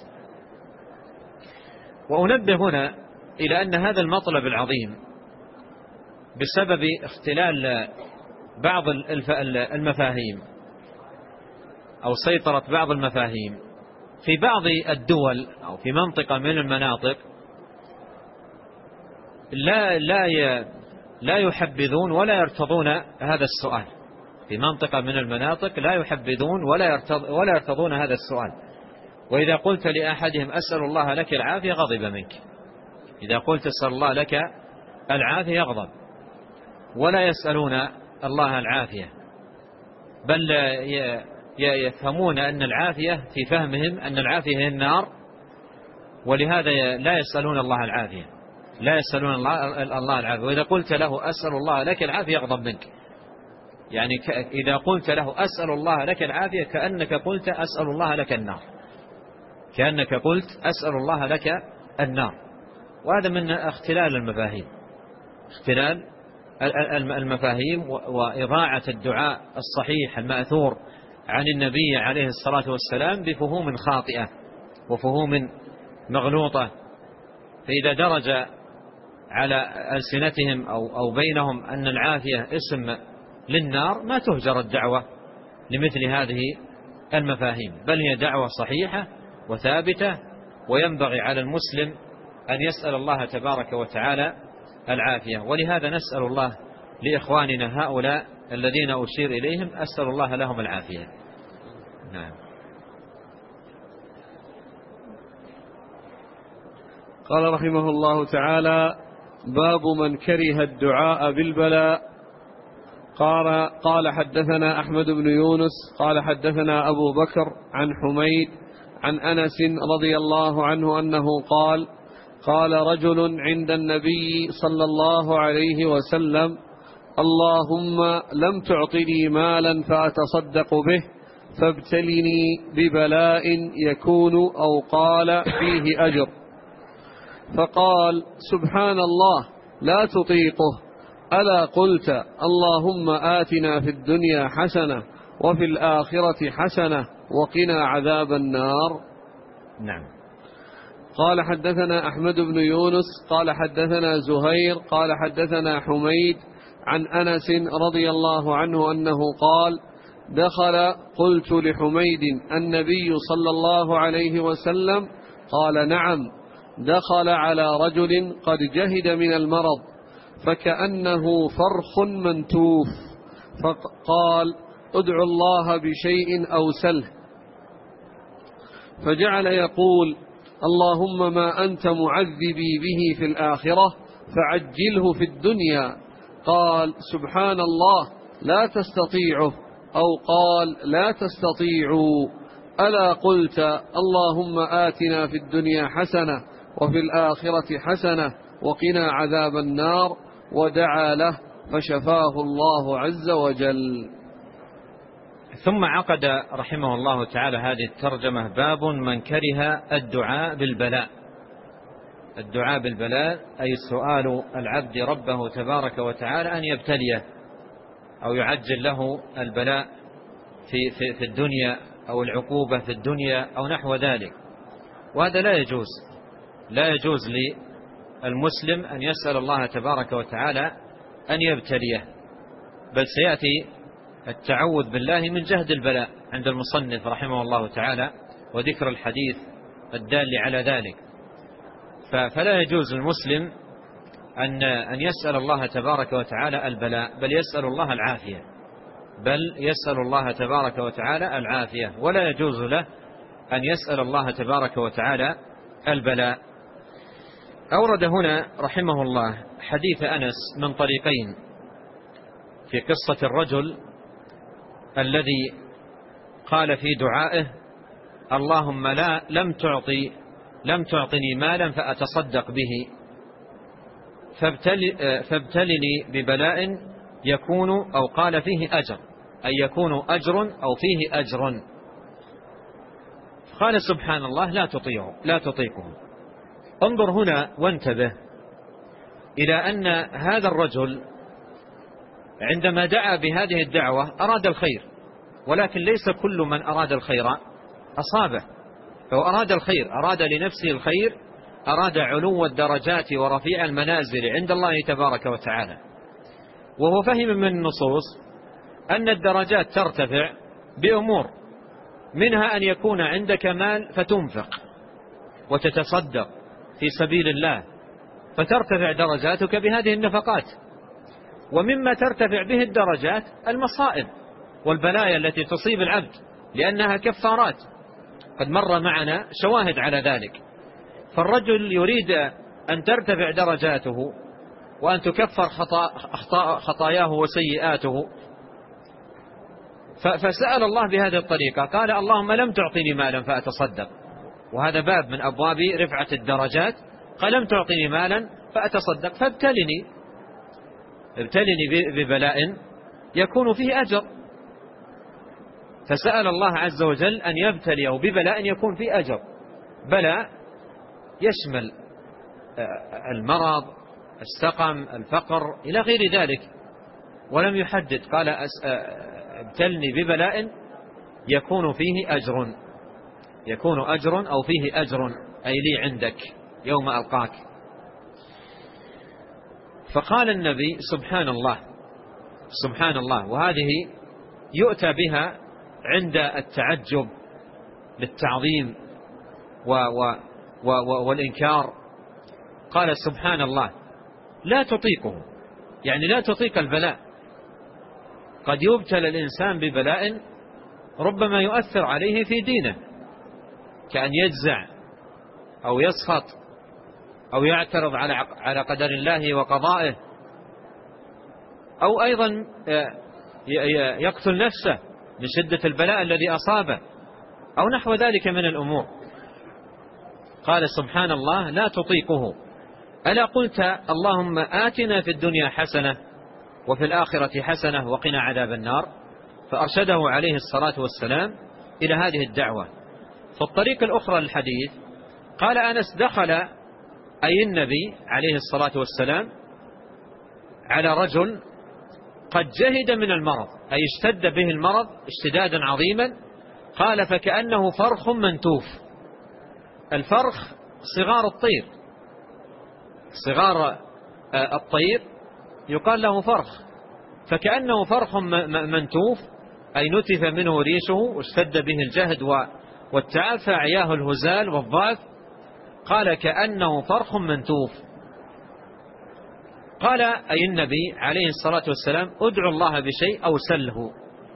وأنبه هنا إلى أن هذا المطلب العظيم بسبب اختلال بعض المفاهيم أو سيطرة بعض المفاهيم في بعض الدول أو في منطقة من المناطق لا يحبذون ولا يرتضون هذا السؤال. في منطقة من المناطق لا يحبذون ولا يرتضون هذا السؤال. وإذا قلت لأحدهم أسأل الله لك العافية غضب منك. إذا قلت أسأل الله لك العافية يغضب، ولا يسألون الله العافية، بل يفهمون أن العافية في فهمهم أن العافية هي النار، ولهذا لا يسألون الله العافية، لا يسألون الله العافية. وإذا قلت له أسأل الله لك العافية يغضب منك، يعني إذا قلت له أسأل الله لك العافية كأنك قلت أسأل الله لك النار، كأنك قلت أسأل الله لك النار. وهذا من اختلال المفاهيم، اختلال المفاهيم وإضاعة الدعاء الصحيح المأثور عن النبي عليه الصلاة والسلام بفهوم خاطئة وفهوم مغلوطة. فإذا درج على ألسنتهم أو بينهم أن العافية اسم للنار ما تهجر الدعوة لمثل هذه المفاهيم، بل هي دعوة صحيحة وثابتة، وينبغي على المسلم أن يسأل الله تبارك وتعالى العافية. ولهذا نسأل الله لإخواننا هؤلاء الذين أشير إليهم، أسأل الله لهم العافية. نعم. قال رحمه الله تعالى: باب من كره الدعاء بالبلاء. قال حدثنا أحمد بن يونس قال حدثنا أبو بكر عن حميد عن أنس رضي الله عنه أنه قال رجل عند النبي صلى الله عليه وسلم: اللهم لم تعطني مالا فأتصدق به فابتلني ببلاء يكون أو قال فيه أجر. فقال: سبحان الله لا تطيقه، ألا قلت اللهم آتنا في الدنيا حسنة وفي الآخرة حسنة وقنا عذاب النار. نعم. قال حدثنا أحمد بن يونس قال حدثنا زهير قال حدثنا حميد عن أنس رضي الله عنه أنه قال: قلت لحميد: النبي صلى الله عليه وسلم؟ قال: نعم. دخل على رجل قد جهد من المرض فكأنه فرخ منتوف، فقال: ادعو الله بشيء أوسله. فجعل يقول: اللهم ما أنت معذبي به في الآخرة فعجله في الدنيا. قال: سبحان الله لا تستطيعه، أو قال: لا تستطيعوا، ألا قلت اللهم آتنا في الدنيا حسنة وفي الآخرة حسنة وقنا عذاب النار، ودعا له فشفاه الله عز وجل. ثم عقد رحمه الله تعالى هذه الترجمة: باب من كره الدعاء بالبلاء. الدعاء بالبلاء أي سؤال العبد ربه تبارك وتعالى أن يبتليه أو يعجل له البلاء في الدنيا أو العقوبة في الدنيا أو نحو ذلك. وهذا لا يجوز للمسلم أن يسأل الله تبارك وتعالى أن يبتليه، بل سيأتي التعوذ بالله من جهد البلاء عند المصنف رحمه الله تعالى وذكر الحديث الدال على ذلك. فلا يجوز للمسلم أن يسأل الله تبارك وتعالى البلاء، بل يسأل الله تبارك وتعالى العافية، ولا يجوز له أن يسأل الله تبارك وتعالى البلاء. أورد هنا رحمه الله حديث أنس من طريقين في قصة الرجل الذي قال في دعائه: اللهم لم تعطني مالا فأتصدق به فابتلني ببلاء يكون أو قال فيه أجر، أي يكون أجر أو فيه أجر. قال: سبحان الله لا تطيقه. انظر هنا وانتبه إلى أن هذا الرجل عندما دعا بهذه الدعوة أراد الخير، ولكن ليس كل من أراد الخير أصابه. فهو أراد الخير، أراد لنفسه الخير، أراد علو الدرجات ورفيع المنازل عند الله تبارك وتعالى. وهو فهم من النصوص أن الدرجات ترتفع بأمور، منها أن يكون عندك مال فتنفق وتتصدق في سبيل الله فترتفع درجاتك بهذه النفقات. ومما ترتفع به الدرجات المصائب والبلايا التي تصيب العبد، لأنها كفارات، قد مر معنا شواهد على ذلك. فالرجل يريد أن ترتفع درجاته وأن تكفر خطاياه وسيئاته، فسأل الله بهذه الطريقة، قال: اللهم لم تعطني مالا فأتصدق. وهذا باب من أبواب رفعة الدرجات. قال: لم تعطني مالا فأتصدق، فابتلني ببلاء يكون فيه أجر، فسأل الله عز وجل أن يبتليه ببلاء يكون فيه أجر. بلاء يشمل المرض، السقم، الفقر إلى غير ذلك، ولم يحدد، قال ابتلني ببلاء يكون فيه أجر، يكون أجر أو فيه أجر، أي لي عندك يوم ألقاك. فقال النبي سبحان الله سبحان الله، وهذه يؤتى بها عند التعجب للتعظيم والإنكار. قال سبحان الله لا تطيقه، يعني لا تطيق البلاء. قد يبتلى الإنسان ببلاء ربما يؤثر عليه في دينه، كأن يجزع أو يسخط أو يعترض على قدر الله وقضائه، أو أيضا يقتل نفسه من شدة البلاء الذي أصابه، أو نحو ذلك من الأمور. قال سبحان الله لا تطيقه. ألا قلت اللهم آتنا في الدنيا حسنة وفي الآخرة حسنة وقنا عذاب النار؟ فأرشده عليه الصلاة والسلام إلى هذه الدعوة. في الطريق الأخرى للحديث قال أنس دخل أي النبي عليه الصلاة والسلام على رجل قد جهد من المرض، أي اشتد به المرض اشتدادا عظيما. قال فكأنه فرخ منتوف. الفرخ صغار الطير، صغار الطير يقال له فرخ، فكأنه فرخ منتوف، أي نتف منه ريشه واشتد به الجهد والتعب فأعياه الهزال والضعف. قال كأنه فرخ منتوف. قال أي النبي عليه الصلاة والسلام ادعو الله بشيء أو سله،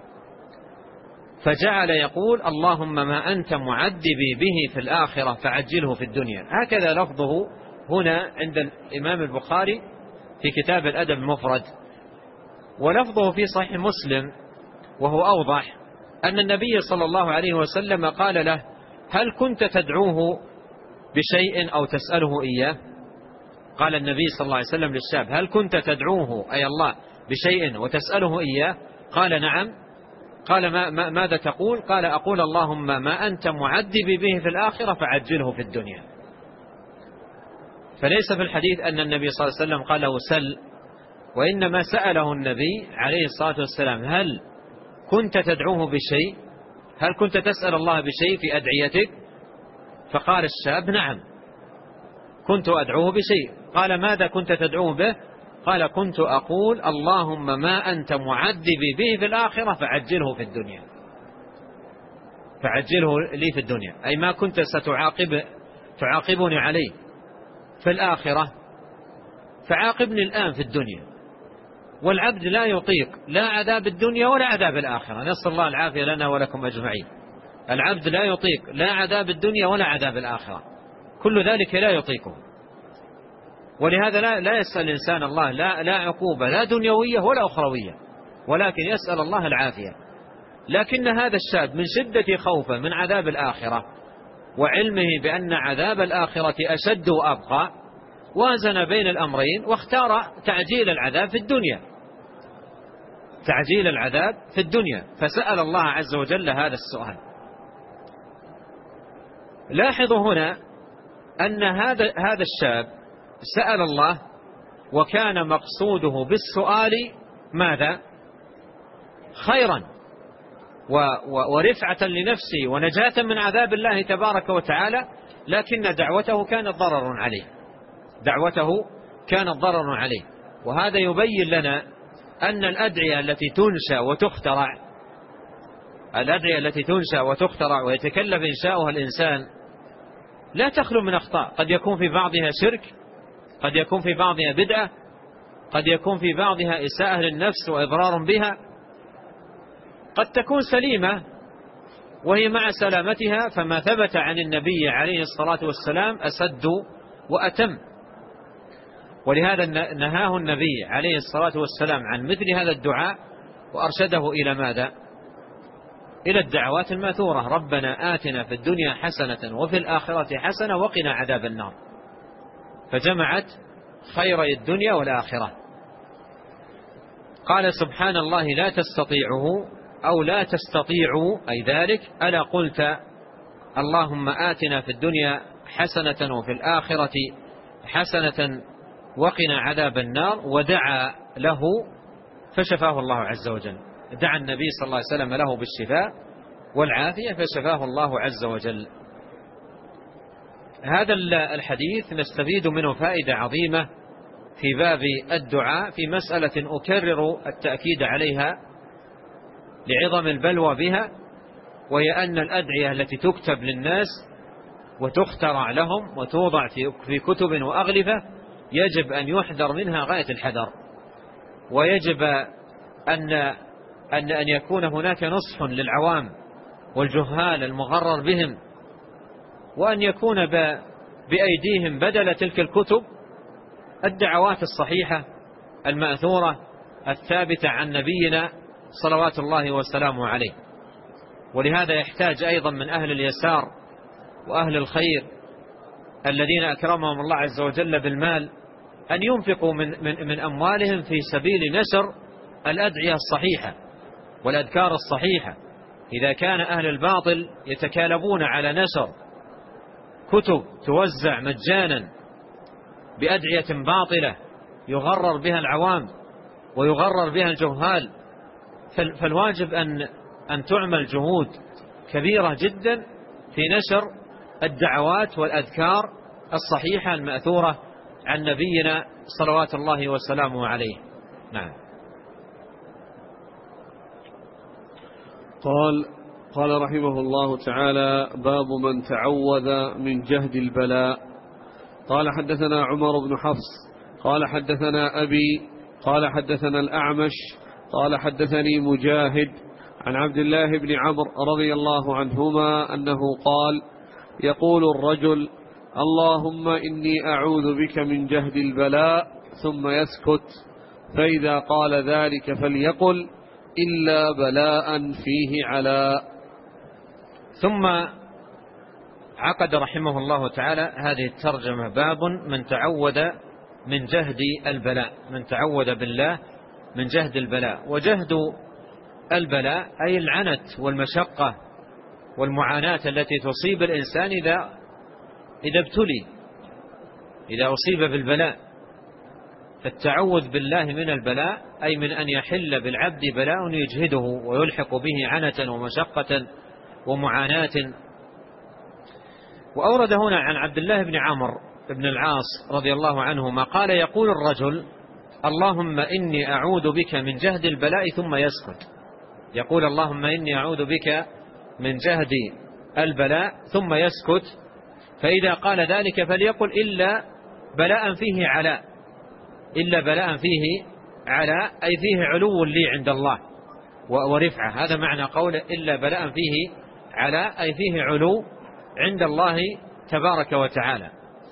فجعل يقول اللهم ما أنت معذبي به في الآخرة فعجله في الدنيا. هكذا لفظه هنا عند الإمام البخاري في كتاب الأدب المفرد. ولفظه في صحيح مسلم وهو أوضح أن النبي صلى الله عليه وسلم قال له هل كنت تدعوه بشيء أو تسأله إياه؟ قال النبي صلى الله عليه وسلم للشاب هل كنت تدعوه أي الله بشيء وتسأله إياه؟ قال نعم. قال ماذا تقول؟ قال أقول اللهم ما أنت معذب به في الآخرة فعجله في الدنيا. فليس في الحديث أن النبي صلى الله عليه وسلم قال له سل، وإنما سأله النبي عليه الصلاة والسلام هل كنت تدعوه بشيء؟ هل كنت تسأل الله بشيء في أدعيتك؟ فقال الشاب نعم كنت أدعوه بشيء. قال ماذا كنت تدعوه به؟ قال كنت أقول اللهم ما أنت معذب به في الآخرة فعجله في الدنيا، فعجله لي في الدنيا، أي ما كنت تعاقبني عليه في الآخرة فعاقبني الآن في الدنيا. والعبد لا يطيق لا عذاب الدنيا ولا عذاب الآخرة، نسأل الله العافية لنا ولكم أجمعين. العبد لا يطيق لا عذاب الدنيا ولا عذاب الآخرة، كل ذلك لا يطيقه. ولهذا لا يسأل الإنسان الله لا عقوبة لا دنيوية ولا أخروية، ولكن يسأل الله العافية. لكن هذا الشاب من شدة خوفه من عذاب الآخرة وعلمه بأن عذاب الآخرة أشد وأبقى وازن بين الأمرين واختار تعجيل العذاب في الدنيا، تعجيل العذاب في الدنيا، فسأل الله عز وجل هذا السؤال. لاحظوا هنا أن هذا الشاب سأل الله وكان مقصوده بالسؤال ماذا؟ خيرا ورفعة لنفسه ونجاة من عذاب الله تبارك وتعالى، لكن دعوته كانت ضرر عليه، دعوته كانت ضرر عليه. وهذا يبين لنا أن الأدعية التي تنشأ وتخترع، الأدعية التي تنشأ وتخترع ويتكلف إنشاؤها الإنسان لا تخلو من أخطاء، قد يكون في بعضها شرك، قد يكون في بعضها بدعة، قد يكون في بعضها إساءة للنفس وإضرار بها، قد تكون سليمة وهي مع سلامتها فما ثبت عن النبي عليه الصلاة والسلام أسد وأتم. ولهذا نهاه النبي عليه الصلاة والسلام عن مثل هذا الدعاء وأرشده إلى ماذا؟ إلى الدعوات الماثورة ربنا آتنا في الدنيا حسنة وفي الآخرة حسنة وقنا عذاب النار، فجمعت خيري الدنيا والآخرة. قال سبحان الله لا تستطيعه أو لا تستطيعوا أي ذلك، ألا قلت اللهم آتنا في الدنيا حسنة وفي الآخرة حسنة وقنا عذاب النار، ودعا له فشفاه الله عز وجل. دعا النبي صلى الله عليه وسلم له بالشفاء والعافية فشفاه الله عز وجل. هذا الحديث نستفيد منه فائدة عظيمة في باب الدعاء في مسألة أكرر التأكيد عليها لعظم البلوى بها، وهي أن الأدعية التي تكتب للناس وتخترع لهم وتوضع في كتب وأغلفة يجب أن يحذر منها غاية الحذر، ويجب أن يكون هناك نصح للعوام والجهال المغرر بهم، وأن يكون بأيديهم بدل تلك الكتب الدعوات الصحيحة المأثورة الثابتة عن نبينا صلوات الله وسلامه عليه. ولهذا يحتاج أيضا من أهل اليسار وأهل الخير الذين أكرمهم الله عز وجل بالمال أن ينفقوا من أموالهم في سبيل نشر الأدعية الصحيحة والأذكار الصحيحة. إذا كان أهل الباطل يتكالبون على نشر كتب توزع مجانا بأدعية باطلة يغرر بها العوام ويغرر بها الجهال، فالواجب أن تعمل جهود كبيرة جدا في نشر الدعوات والأذكار الصحيحة المأثورة عن نبينا صلوات الله وسلامه عليه. نعم. قال رحمه الله تعالى: باب من تعوذ من جهد البلاء. قال حدثنا عمر بن حفص قال حدثنا أبي قال حدثنا الأعمش قال حدثني مجاهد عن عبد الله بن عمرو رضي الله عنهما أنه قال: يقول الرجل: اللهم إني أعوذ بك من جهد البلاء، ثم يسكت، فإذا قال ذلك فليقل: إلا بلاء فيه علاء. ثم عقد رحمه الله تعالى هذه الترجمة: باب من تعوذ من جهد البلاء، من تعوذ بالله من جهد البلاء. وجهد البلاء أي العنت والمشقة والمعاناة التي تصيب الإنسان إذا ابتلي، إذا أصيب بالبلاء. فالتعوذ بالله من البلاء أي من أن يحل بالعبد بلاء يجهده ويلحق به عنة ومشقة ومعاناة. وأورد هنا عن عبد الله بن عمرو بن العاص رضي الله عنهما قال: يقول الرجل: اللهم إني أعوذ بك من جهد البلاء، ثم يسكت. يقول: اللهم إني أعوذ بك من جهد البلاء، ثم يسكت، فإذا قال ذلك فليقل: إلا بلاء فيه علاء. إلا بلاء فيه علاء أي فيه علو لي عند الله ورفعة. هذا معنى قول إلا بلاء فيه علاء أي فيه علو عند الله تبارك وتعالى.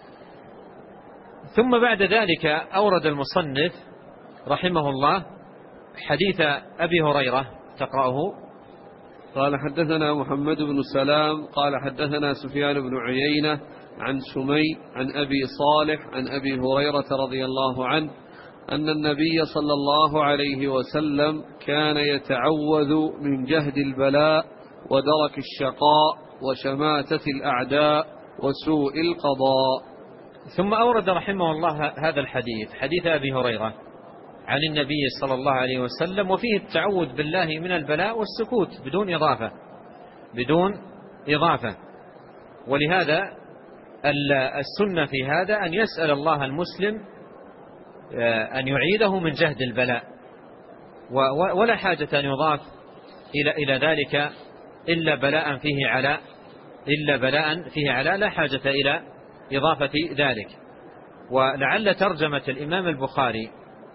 ثم بعد ذلك أورد المصنف رحمه الله حديث أبي هريرة، تقرأه. قال حدثنا محمد بن سلام قال حدثنا سفيان بن عيينة عن سمي عن أبي صالح عن أبي هريرة رضي الله عنه أن النبي صلى الله عليه وسلم كان يتعوذ من جهد البلاء ودرك الشقاء وشماتة الأعداء وسوء القضاء. ثم أورد رحمه الله هذا الحديث، حديث أبي هريرة عن النبي صلى الله عليه وسلم، وفيه التعوذ بالله من البلاء والسكوت بدون إضافة. ولهذا السنة في هذا أن يسأل الله المسلم أن يعيده من جهد البلاء، ولا حاجة أن يضاف إلى ذلك إلا بلاء فيه علاء. إلا بلاء فيه علاء، لا حاجة إلى إضافة ذلك. ولعل ترجمة الإمام البخاري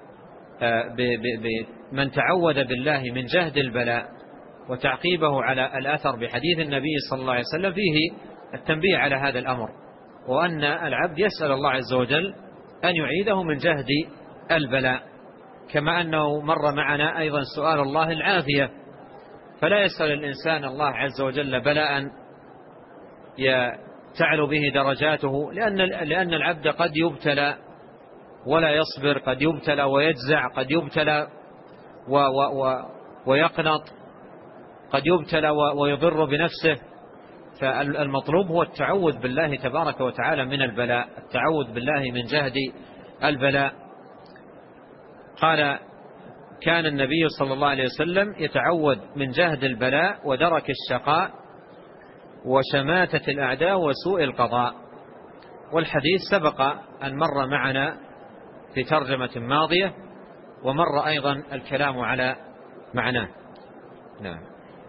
بمن تعوذ بالله من جهد البلاء وتعقيبه على الأثر بحديث النبي صلى الله عليه وسلم فيه التنبيه على هذا الأمر، وأن العبد يسأل الله عز وجل أن يعيده من جهد البلاء، كما أنه مر معنا أيضا سؤال الله العافية. فلا يسأل الإنسان الله عز وجل بلاء تعلو به درجاته، لأن العبد قد يبتلى ولا يصبر، قد يبتلى ويجزع، قد يبتلى ويقنط، قد يبتلى ويضر بنفسه. فالمطلوب هو التعوذ بالله تبارك وتعالى من البلاء، التعوذ بالله من جهد البلاء. قال: كان النبي صلى الله عليه وسلم يتعوذ من جهد البلاء ودرك الشقاء وشماتة الأعداء وسوء القضاء. والحديث سبق أن مر معنا في ترجمة ماضية، ومر أيضا الكلام على معناه. نعم.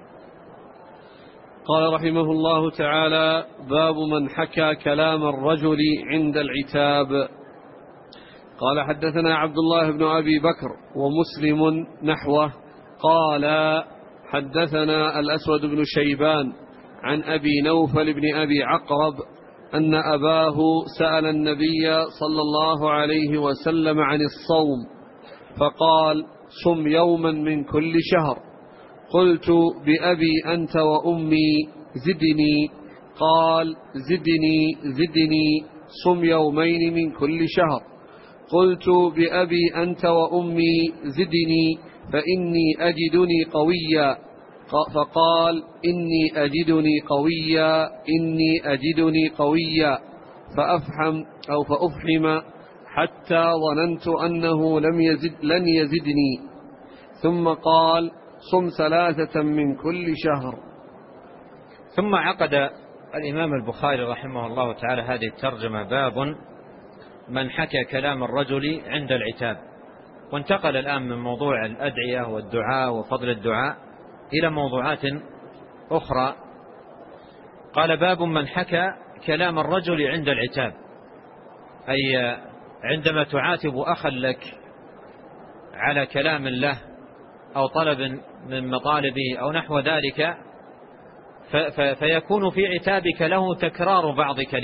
قال رحمه الله تعالى: باب من حكى كلام الرجل عند العتاب. قال: حدثنا عبد الله بن أبي بكر ومسلم نحوه. قال: حدثنا الأسود بن شيبان عن أبي نوفل بن أبي عقرب أن أباه سأل النبي صلى الله عليه وسلم عن الصوم فقال: صم يوما من كل شهر. قلت: بأبي أنت وأمي زدني. قال: زدني صم يومين من كل شهر. قلت: بأبي أنت وأمي زدني فإني أجدني قويا. فقال: إني أجدني قويا فأفحم حتى ظننت أنه لن يزدني. ثم قال: صم 3 من كل شهر. ثم عقد الإمام البخاري رحمه الله تعالى هذه الترجمة: باب من حكى كلام الرجل عند العتاب. وانتقل الآن من موضوع الأدعية والدعاء وفضل الدعاء إلى موضوعات أخرى. قال: باب من حكى كلام الرجل عند العتاب، أي عندما تعاتب أخا لك على كلام له أو طلب من مطالبه أو نحو ذلك، فيكون في عتابك له تكرار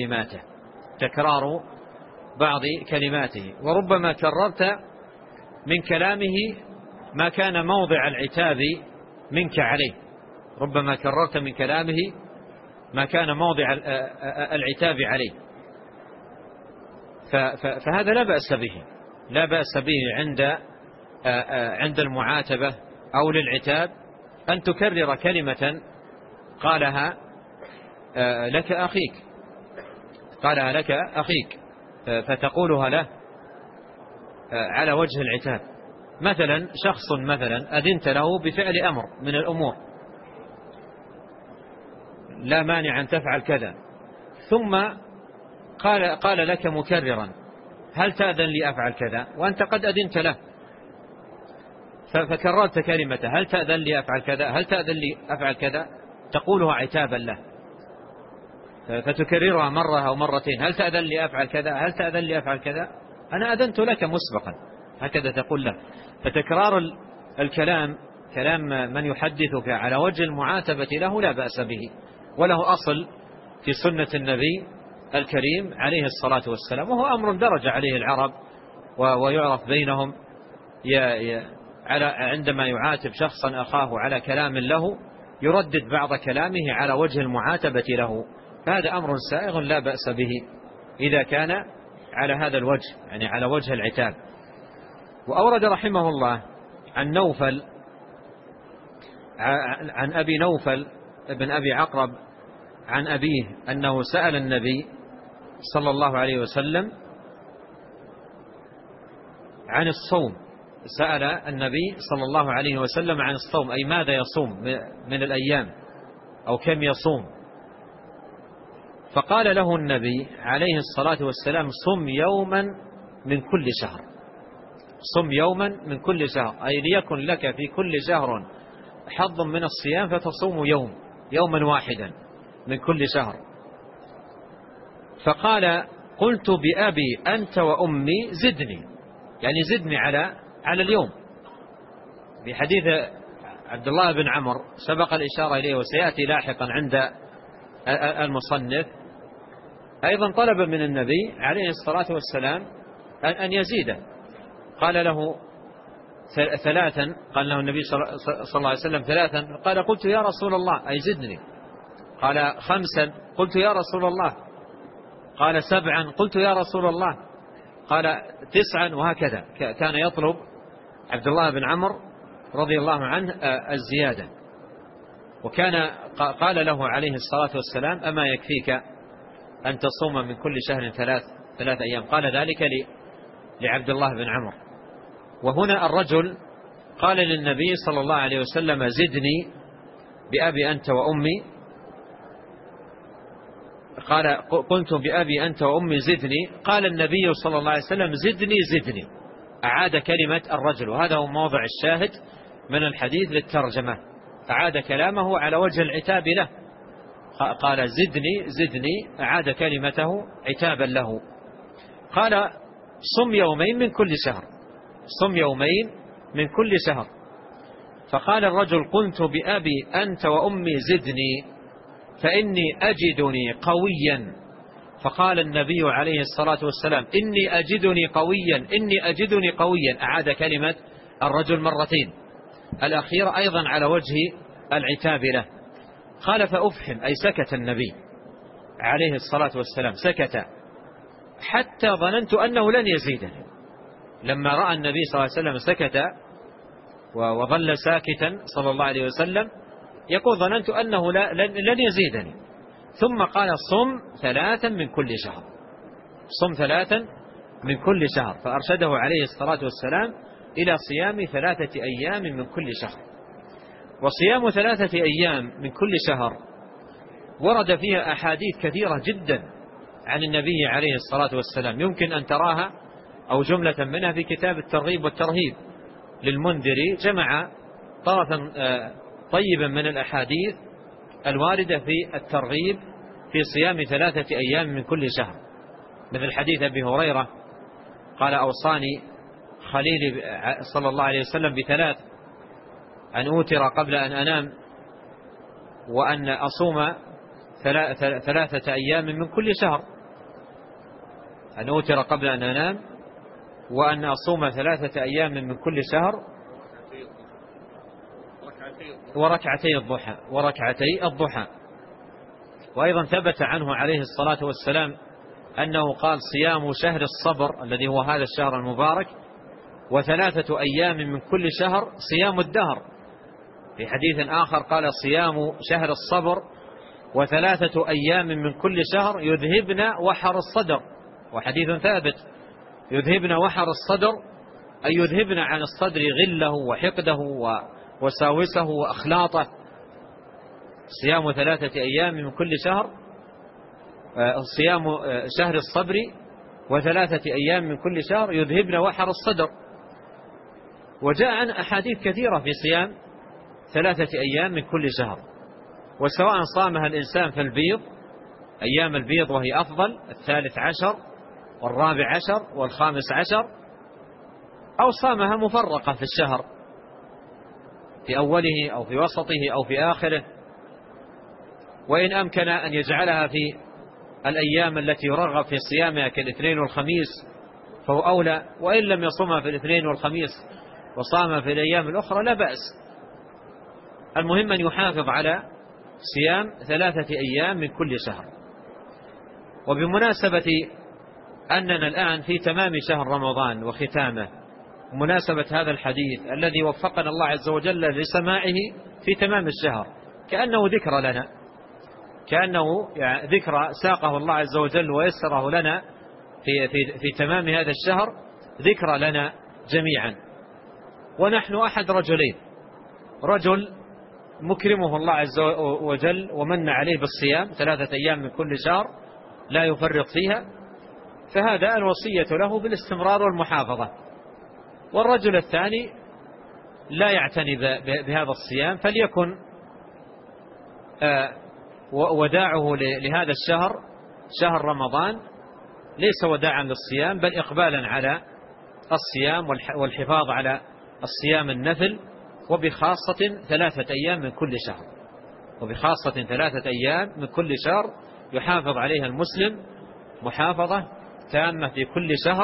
بعض كلماته، وربما كررت من كلامه ما كان موضع العتاب منك عليه، ربما كررت من كلامه ما كان موضع العتاب عليه. فهذا لا بأس به عند المعاتبة أو للعتاب أن تكرر كلمة قالها لك أخيك فتقولها له على وجه العتاب. مثلا شخص أذنت له بفعل أمر من الأمور، لا مانع أن تفعل كذا، ثم قال لك مكررا: هل تأذن لي أفعل كذا؟ وأنت قد أذنت له، فكررت كلمة هل تأذن لي أفعل كذا، هل تأذن لي أفعل كذا، تقولها عتابا له، فتكررها مرة أو مرتين: هل تأذن لي أفعل كذا، هل تأذن لي أفعل كذا، أنا أذنت لك مسبقا، هكذا تقول له. فتكرار الكلام، كلام من يحدثك على وجه المعاتبة له، لا بأس به، وله أصل في سنة النبي الكريم عليه الصلاة والسلام، وهو أمر درج عليه العرب ويعرف بينهم. عندما يعاتب شخصا أخاه على كلام له يردد بعض كلامه على وجه المعاتبة له، فهذا أمر سائغ لا بأس به إذا كان على هذا الوجه، يعني على وجه العتاب. وأورد رحمه الله عن أبي نوفل ابن أبي عقرب عن أبيه أنه سأل النبي صلى الله عليه وسلم عن الصوم، سأل النبي صلى الله عليه وسلم عن الصوم، أي ماذا يصوم من الأيام أو كم يصوم. فقال له النبي عليه الصلاة والسلام: صم يوما من كل شهر. صم يوما من كل شهر، أي ليكن لك في كل شهر حظ من الصيام فتصوم يوما واحدا من كل شهر. فقال: قلت: بأبي أنت وأمي زدني، يعني زدني على اليوم. بحديث عبد الله بن عمرو سبق الإشارة إليه وسيأتي لاحقا عند المصنف، أيضا طلب من النبي عليه الصلاة والسلام أن يزيده. قال له 3، قال له النبي صلى الله عليه وسلم 3، قال: قلت يا رسول الله، أي زدني. قال: 5، قلت يا رسول الله. قال: 7، قلت يا رسول الله. قال: 9، وهكذا كان يطلب عبد الله بن عمرو رضي الله عنه الزيادة، وكان قال له عليه الصلاة والسلام: أما يكفيك أن تصوم من كل شهر 3 أيام؟ قال ذلك لعبد الله بن عمرو. وهنا الرجل قال للنبي صلى الله عليه وسلم: زدني بأبي أنت وأمي. قال: قلت بأبي أنت وأمي زدني. قال النبي صلى الله عليه وسلم: زدني زدني. أعاد كلمة الرجل، وهذا هو موضع الشاهد من الحديث للترجمة. أعاد كلامه على وجه العتاب له، قال: زدني زدني، أعاد كلمته عتابا له. قال: صم يومين من كل شهر، صم يومين من كل شهر. فقال الرجل: قلت بأبي أنت وأمي زدني فإني أجدني قويا. فقال النبي عليه الصلاة والسلام: إني أجدني قويا، إني أجدني قويا. أعاد كلمة الرجل مرتين، الأخيرة أيضا على وجه العتاب له. قال: فأفحم، أي سكت النبي عليه الصلاة والسلام، سكت حتى ظننت أنه لن يزيدني. لما رأى النبي صلى الله عليه وسلم سكت وظل ساكتا صلى الله عليه وسلم، يقول: ظننت أنه لن يزيدني. ثم قال: صم 3 من كل شهر، صم 3 من كل شهر. فأرشده عليه الصلاة والسلام إلى صيام 3 أيام من كل شهر. وصيام 3 أيام من كل شهر ورد فيها أحاديث كثيرة جدا عن النبي عليه الصلاة والسلام، يمكن أن تراها أو جملة منها في كتاب الترغيب والترهيب للمنذري، جمع طرفا طيبا من الأحاديث الواردة في الترغيب في صيام 3 أيام من كل شهر، مثل حديث أبي هريرة قال: أوصاني خليلي صلى الله عليه وسلم ب3: أن أوتر قبل أن أنام، وأن أصوم 3 أيام من كل شهر. أن أوتر قبل أن أنام، وأن أصوم 3 أيام من كل شهر، وركعتي الضحى. وأيضا ثبت عنه عليه الصلاة والسلام أنه قال: صيام شهر الصبر الذي هو هذا الشهر المبارك، و3 أيام من كل شهر صيام الدهر. في حديث آخر قال: صيام شهر الصبر و3 أيام من كل شهر يذهبن وحر الصدر. وحديث ثابت: يذهبن وحر الصدر، أي يذهبن عن الصدر غله وحقده وساوسه وأخلاطه. صيام 3 أيام من كل شهر، صيام شهر الصبر و3 أيام من كل شهر يذهبن وحر الصدر. وجاء عن أحاديث كثيرة في صيام 3 أيام من كل شهر، وسواء صامها الإنسان في البيض، أيام البيض وهي أفضل، 13 و14 و15، أو صامها مفرقة في الشهر، في أوله أو في وسطه أو في آخره. وإن أمكن أن يجعلها في الأيام التي يرغب في صيامها كالاثنين والخميس فهو أولى، وإن لم يصومها في الاثنين والخميس وصامها في الأيام الأخرى لا بأس. المهم أن يحافظ على صيام 3 أيام من كل شهر. وبمناسبة أننا الآن في تمام شهر رمضان وختامه، مناسبة هذا الحديث الذي وفقنا الله عز وجل لسماعه في تمام الشهر، كأنه ذكر لنا، كأنه ذكر ساقه الله عز وجل ويسره لنا في تمام هذا الشهر، ذكر لنا جميعا. ونحن أحد رجلين: رجل مكرمه الله عز وجل ومن عليه بالصيام 3 أيام من كل شهر لا يفرط فيها، فهذا الوصية له بالاستمرار والمحافظة. والرجل الثاني لا يعتني بهذا الصيام، فليكن وداعه لهذا الشهر، شهر رمضان، ليس وداعا للصيام بل إقبالا على الصيام والحفاظ على الصيام النفل، وبخاصة 3 أيام من كل شهر، وبخاصة 3 أيام من كل شهر يحافظ عليها المسلم محافظة تامة في كل شهر،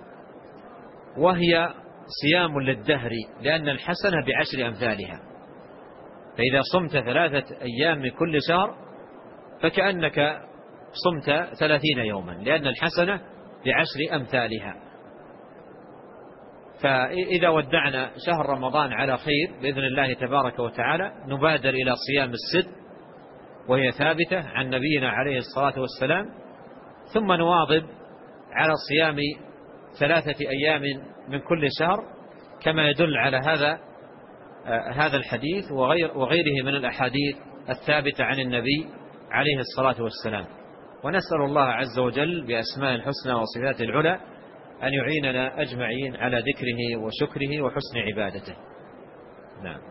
وهي صيام للدهر، لأن الحسنة ب10 أمثالها. فإذا صمت 3 أيام من كل شهر فكأنك صمت 30 يوما، لأن الحسنة ب10 أمثالها. فإذا ودعنا شهر رمضان على خير بإذن الله تبارك وتعالى نبادر إلى صيام الست، وهي ثابتة عن نبينا عليه الصلاة والسلام، ثم نواظب على صيام 3 أيام من كل شهر كما يدل على هذا الحديث وغيره من الأحاديث الثابتة عن النبي عليه الصلاة والسلام. ونسأل الله عز وجل بأسماء الحسنى وصفاته العلى أن يعيننا أجمعين على ذكره وشكره وحسن عبادته. نعم.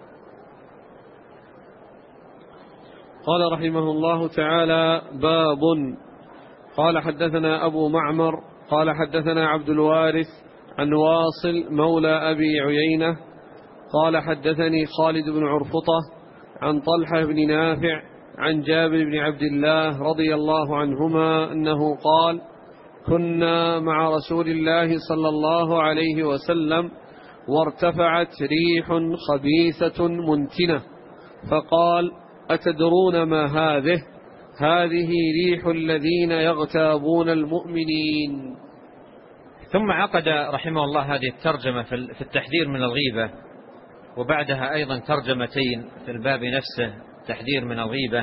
قال رحمه الله تعالى: باب. قال حدثنا أبو معمر قال حدثنا عبد الوارث عن واصل مولى أبي عيينة قال حدثني خالد بن عرفطة عن طلحة بن نافع عن جابر بن عبد الله رضي الله عنهما أنه قال: كنا مع رسول الله صلى الله عليه وسلم وارتفعت ريح خبيثة منتنة، فقال: أتدرون ما هذه؟ هذه ريح الذين يغتابون المؤمنين. ثم عقد رحمه الله هذه الترجمة في التحذير من الغيبة، وبعدها أيضا ترجمتين في الباب نفسه، تحذير من الغيبة،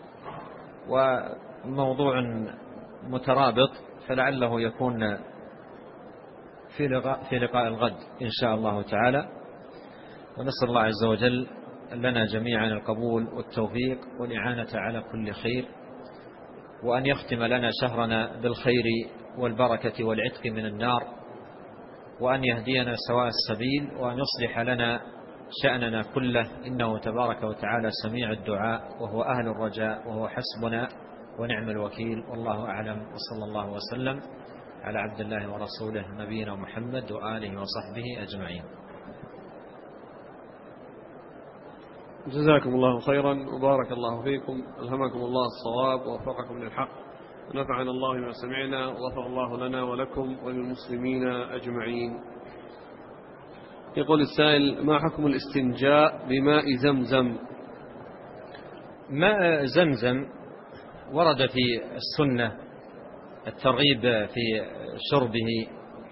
وموضوع مترابط، فلعله يكون في لقاء الغد إن شاء الله تعالى. ونسأل الله عز وجل لنا جميعا القبول والتوفيق والإعانة على كل خير، وأن يختم لنا شهرنا بالخير والبركة والعتق من النار، وأن يهدينا سواء السبيل، وأن يصلح لنا شأننا كله، إنه تبارك وتعالى سميع الدعاء وهو أهل الرجاء وهو حسبنا ونعم الوكيل. والله أعلم، وصلى الله وسلم على عبد الله ورسوله نبينا محمد وآله وصحبه أجمعين. جزاكم الله خيرا وبارك الله فيكم، ألهمكم الله الصواب ووفقكم للحق، ونفعنا الله بما سمعنا، وغفر الله لنا ولكم وللمسلمين أجمعين. يقول السائل: ما حكم الاستنجاء بماء زمزم؟ ماء زمزم ورد في السنة الترغيب في شربه،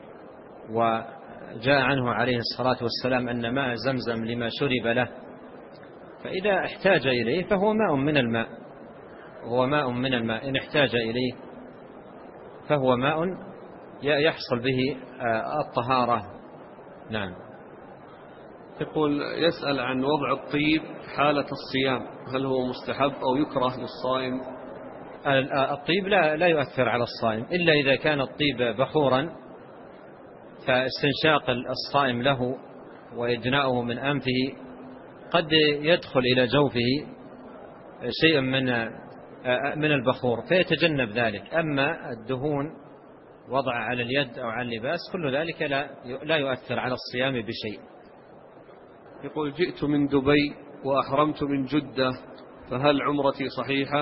وجاء عنه عليه الصلاة والسلام أن ماء زمزم لما شرب له، فإذا احتاج إليه فهو ماء من الماء، هو ماء من الماء، إن احتاج إليه فهو ماء يحصل به الطهارة. نعم. يقول: يسأل عن وضع الطيب حالة الصيام، هل هو مستحب أو يكره للصائم؟ الطيب لا يؤثر على الصائم، إلا إذا كان الطيب بخورا، فاستنشاق الصائم له وإدناؤه من أنفه قد يدخل إلى جوفه شيء من البخور فيتجنب ذلك. أما الدهون وضع على اليد أو على اللباس كل ذلك لا يؤثر على الصيام بشيء. يقول: جئت من دبي وأحرمت من جدة، فهل عمرتي صحيحة؟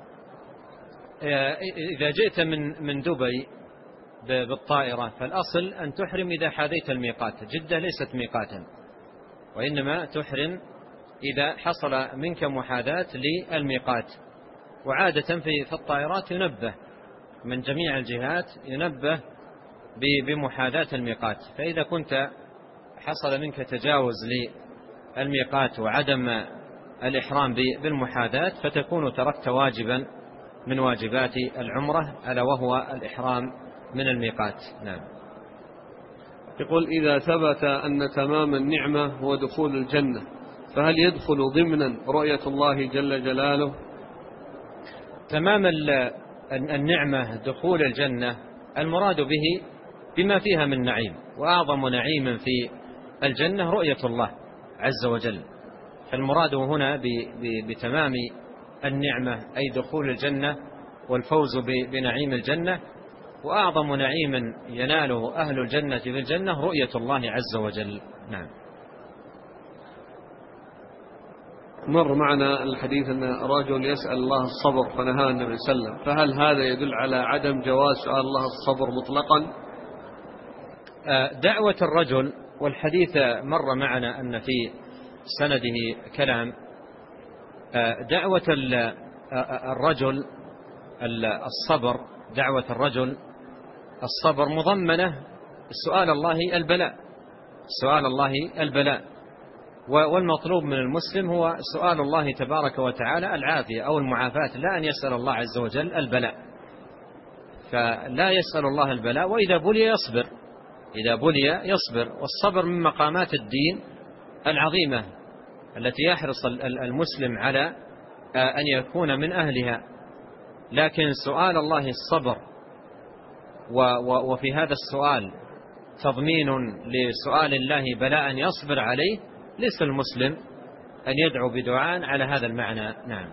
إذا جئت من دبي بالطائرة فالأصل أن تحرم إذا حاذيت الميقات. جدة ليست ميقاتا، وإنما تحرم إذا حصل منك محاذاة للميقات. وعادة في الطائرات ينبه من جميع الجهات، ينبه بمحاذاة الميقات، فإذا كنت حصل منك تجاوز للميقات وعدم الإحرام بالمحاذاة فتكون تركت واجبا من واجبات العمرة، ألا وهو الإحرام من الميقات. نعم. يقول: إذا ثبت أن تمام النعمة هو دخول الجنة، فهل يدخل ضمنا رؤية الله جل جلاله؟ تمام النعمة دخول الجنة المراد به بما فيها من نعيم، وأعظم نعيم في الجنة رؤية الله عز وجل، فالمراد هنا بتمام النعمة أي دخول الجنة والفوز بنعيم الجنة، وأعظم نعيم يناله أهل الجنة في الجنة رؤية الله عز وجل. نعم. مر معنا الحديث أن رجل يسأل الله الصبر فنهى النبي صلى الله عليه وسلم، فهل هذا يدل على عدم جواز سؤال الله الصبر مطلقا؟ دعوة الرجل، والحديث مر معنا أن في سنده كلام، دعوة الرجل الصبر، دعوة الرجل الصبر مضمنة سؤال الله البلاء، سؤال الله البلاء. والمطلوب من المسلم هو سؤال الله تبارك وتعالى العافية أو المعافاة، لا أن يسأل الله عز وجل البلاء. فلا يسأل الله البلاء، وإذا بلي يصبر، إذا بلي يصبر. والصبر من مقامات الدين العظيمة التي يحرص المسلم على أن يكون من أهلها. لكن سؤال الله الصبر، وفي هذا السؤال تضمين لسؤال الله بلاء يصبر عليه، ليس المسلم أن يدعو بدعاء على هذا المعنى. نعم.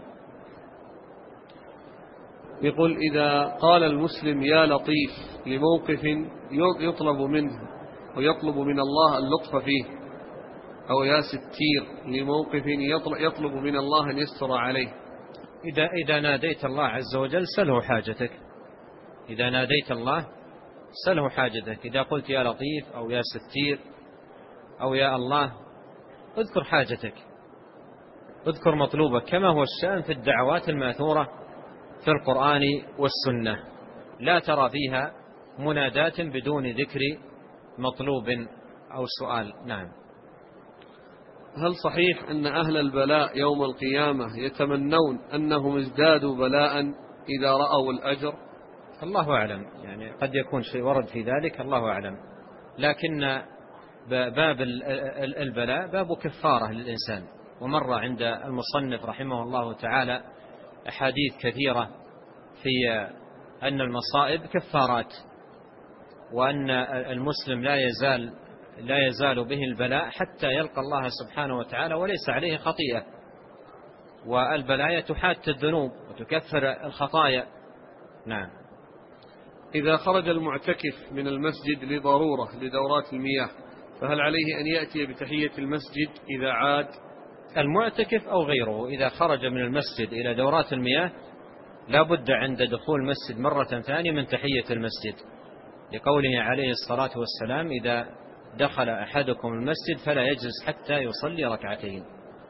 يقول: إذا قال المسلم يا لطيف لموقف يطلب منه ويطلب من الله اللطف فيه، أو يا ستير لموقف يطلب من الله أن يستر عليه، إذا ناديت الله عز وجل سله حاجتك. إذا ناديت الله سله حاجتك. إذا قلت يا لطيف أو يا ستير أو يا الله، اذكر حاجتك، اذكر مطلوبك، كما هو الشأن في الدعوات الماثورة في القرآن والسنة، لا ترى فيها منادات بدون ذكر مطلوب أو سؤال. نعم. هل صحيح أن أهل البلاء يوم القيامة يتمنون أنهم ازدادوا بلاء إذا رأوا الأجر؟ الله أعلم، يعني قد يكون شيء ورد في ذلك، الله أعلم. لكن باب البلاء باب كفارة للإنسان. ومر عند المصنف رحمه الله تعالى أحاديث كثيرة في أن المصائب كفارات، وأن المسلم لا يزال به البلاء حتى يلقى الله سبحانه وتعالى وليس عليه خطيئة. والبلايا تحات الذنوب وتكفر الخطايا. نعم. إذا خرج المعتكف من المسجد لضرورة لدورات المياه، فهل عليه أن يأتي بتحية المسجد إذا عاد؟ المعتكف أو غيره إذا خرج من المسجد إلى دورات المياه لا بد عند دخول المسجد مرة ثانية من تحية المسجد، لقوله عليه الصلاة والسلام: إذا دخل أحدكم المسجد فلا يجلس حتى يصلي ركعتين.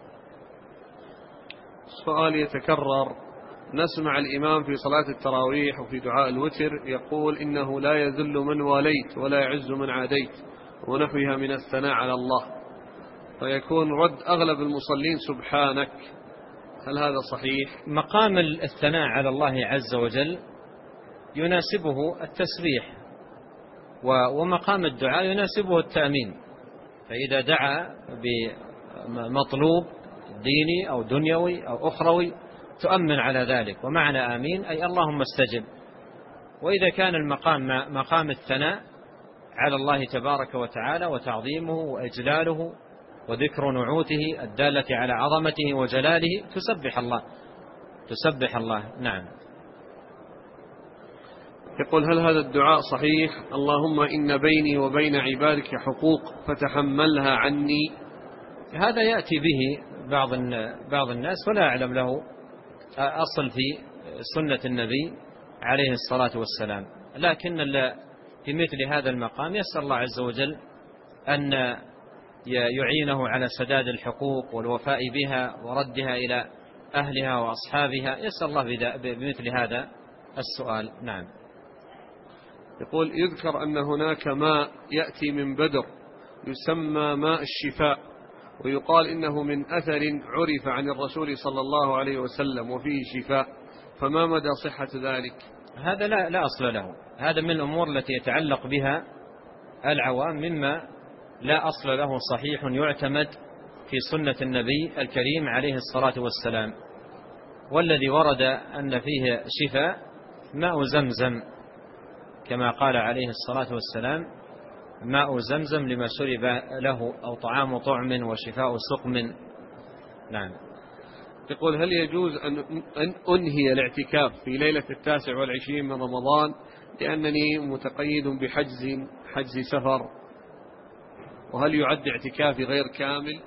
السؤال يتكرر: نسمع الإمام في صلاة التراويح وفي دعاء الوتر يقول إنه لا يذل من واليت ولا يعز من عاديت ونحوها من الثناء على الله، فيكون رد أغلب المصلين سبحانك، هل هذا صحيح؟ مقام الثناء على الله عز وجل يناسبه التسبيح، ومقام الدعاء يناسبه التأمين. فإذا دعا بمطلوب ديني أو دنيوي أو أخروي تؤمن على ذلك، ومعنى آمين أي اللهم استجب. وإذا كان المقام مقام الثناء على الله تبارك وتعالى وتعظيمه وإجلاله وذكر نعوته الدالة على عظمته وجلاله تسبح الله. نعم. يقول: هل هذا الدعاء صحيح؟ اللهم إن بيني وبين عبادك حقوق فتحملها عني. هذا يأتي به بعض الناس ولا أعلم له أصل في سنة النبي عليه الصلاة والسلام. لكن في مثل هذا المقام يسأل الله عز وجل أن يعينه على سداد الحقوق والوفاء بها وردها إلى أهلها وأصحابها، يسأل الله بمثل هذا السؤال. نعم. يقول: يذكر أن هناك ماء يأتي من بدر يسمى ماء الشفاء، ويقال إنه من أثر عرف عن الرسول صلى الله عليه وسلم وفيه شفاء، فما مدى صحة ذلك؟ هذا لا أصل له، هذا من الأمور التي يتعلق بها العوام، مما لا أصل له صحيح يعتمد في سنة النبي الكريم عليه الصلاة والسلام. والذي ورد أن فيه شفاء ماء زمزم، كما قال عليه الصلاة والسلام: ماء زمزم لما شرب له، أو طعام طعم وشفاء سقم. نعم. يقول: هل يجوز أن أنهي الاعتكاف في ليلة 29 من رمضان لأنني متقيد حجز سفر، وهل يعد اعتكافي غير كامل؟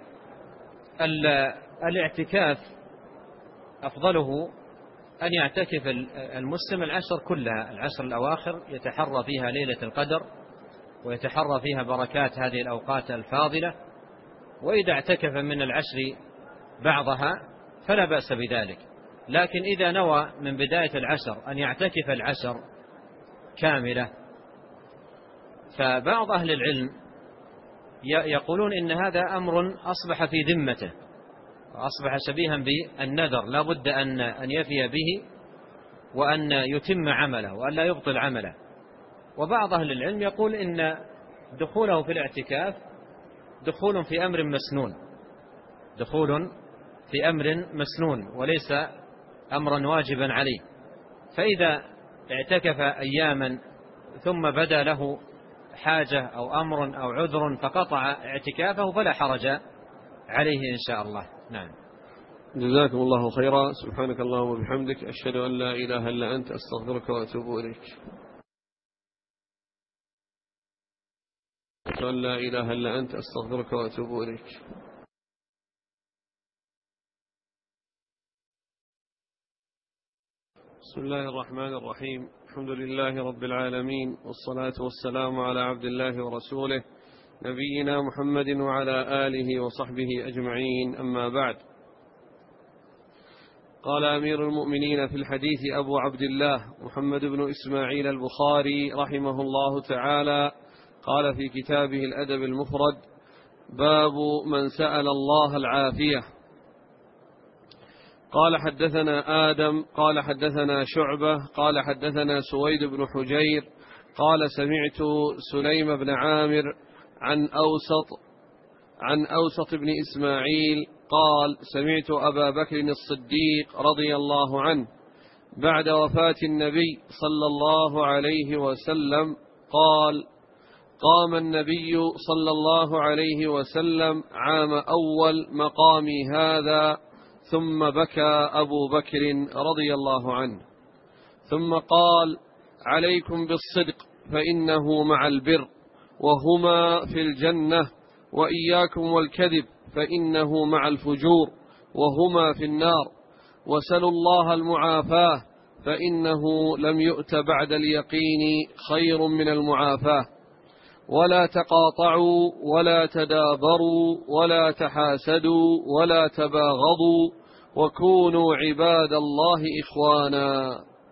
الاعتكاف أفضله أن يعتكف المسلم العشر كلها، العشر الأواخر يتحرى فيها ليلة القدر ويتحرى فيها بركات هذه الأوقات الفاضلة. وإذا اعتكف من العشر بعضها فلا بأس بذلك. لكن إذا نوى من بداية العشر أن يعتكف العشر كاملة، فبعض أهل العلم يقولون إن هذا أمر أصبح في ذمته وأصبح شبيها بالنذر، لا بد أن يفي به وأن يتم عمله وأن لا يبطل عمله. وبعض أهل العلم يقول إن دخوله في الاعتكاف دخول في أمر مسنون، دخول في أمر مسنون وليس أمرا واجبا عليه، فإذا اعتكف أياما ثم بدا له حاجة أو أمر أو عذر فقطع اعتكافه فلا حرج عليه إن شاء الله. نعم. جزاكم الله خيرا. سبحانك اللهم وبحمدك، أشهد أن لا إله إلا أنت، أستغفرك وأتوب إليك. أشهد أن لا إله إلا أنت، أستغفرك وأتوب إليك. بسم الله الرحمن الرحيم. الحمد لله رب العالمين، والصلاة والسلام على عبد الله ورسوله نبينا محمد وعلى آله وصحبه أجمعين، أما بعد. قال أمير المؤمنين في الحديث أبو عبد الله محمد بن إسماعيل البخاري رحمه الله تعالى، قال في كتابه الأدب المفرد: باب من سأل الله العافية. قال حدثنا آدم قال حدثنا شعبة قال حدثنا سويد بن حجير قال سمعت سليم بن عامر عن أوسط بن إسماعيل قال سمعت أبا بكر الصديق رضي الله عنه بعد وفاة النبي صلى الله عليه وسلم قال: قام النبي صلى الله عليه وسلم عام أول مقامي هذا، ثم بكى أبو بكر رضي الله عنه، ثم قال: عليكم بالصدق فإنه مع البر وهما في الجنة، وإياكم والكذب فإنه مع الفجور وهما في النار، وسلوا الله المعافاة فإنه لم يؤت بعد اليقين خير من المعافاة، ولا تقاطعوا ولا تدابروا ولا تحاسدوا ولا تباغضوا، وكونوا عباد الله إخوانا.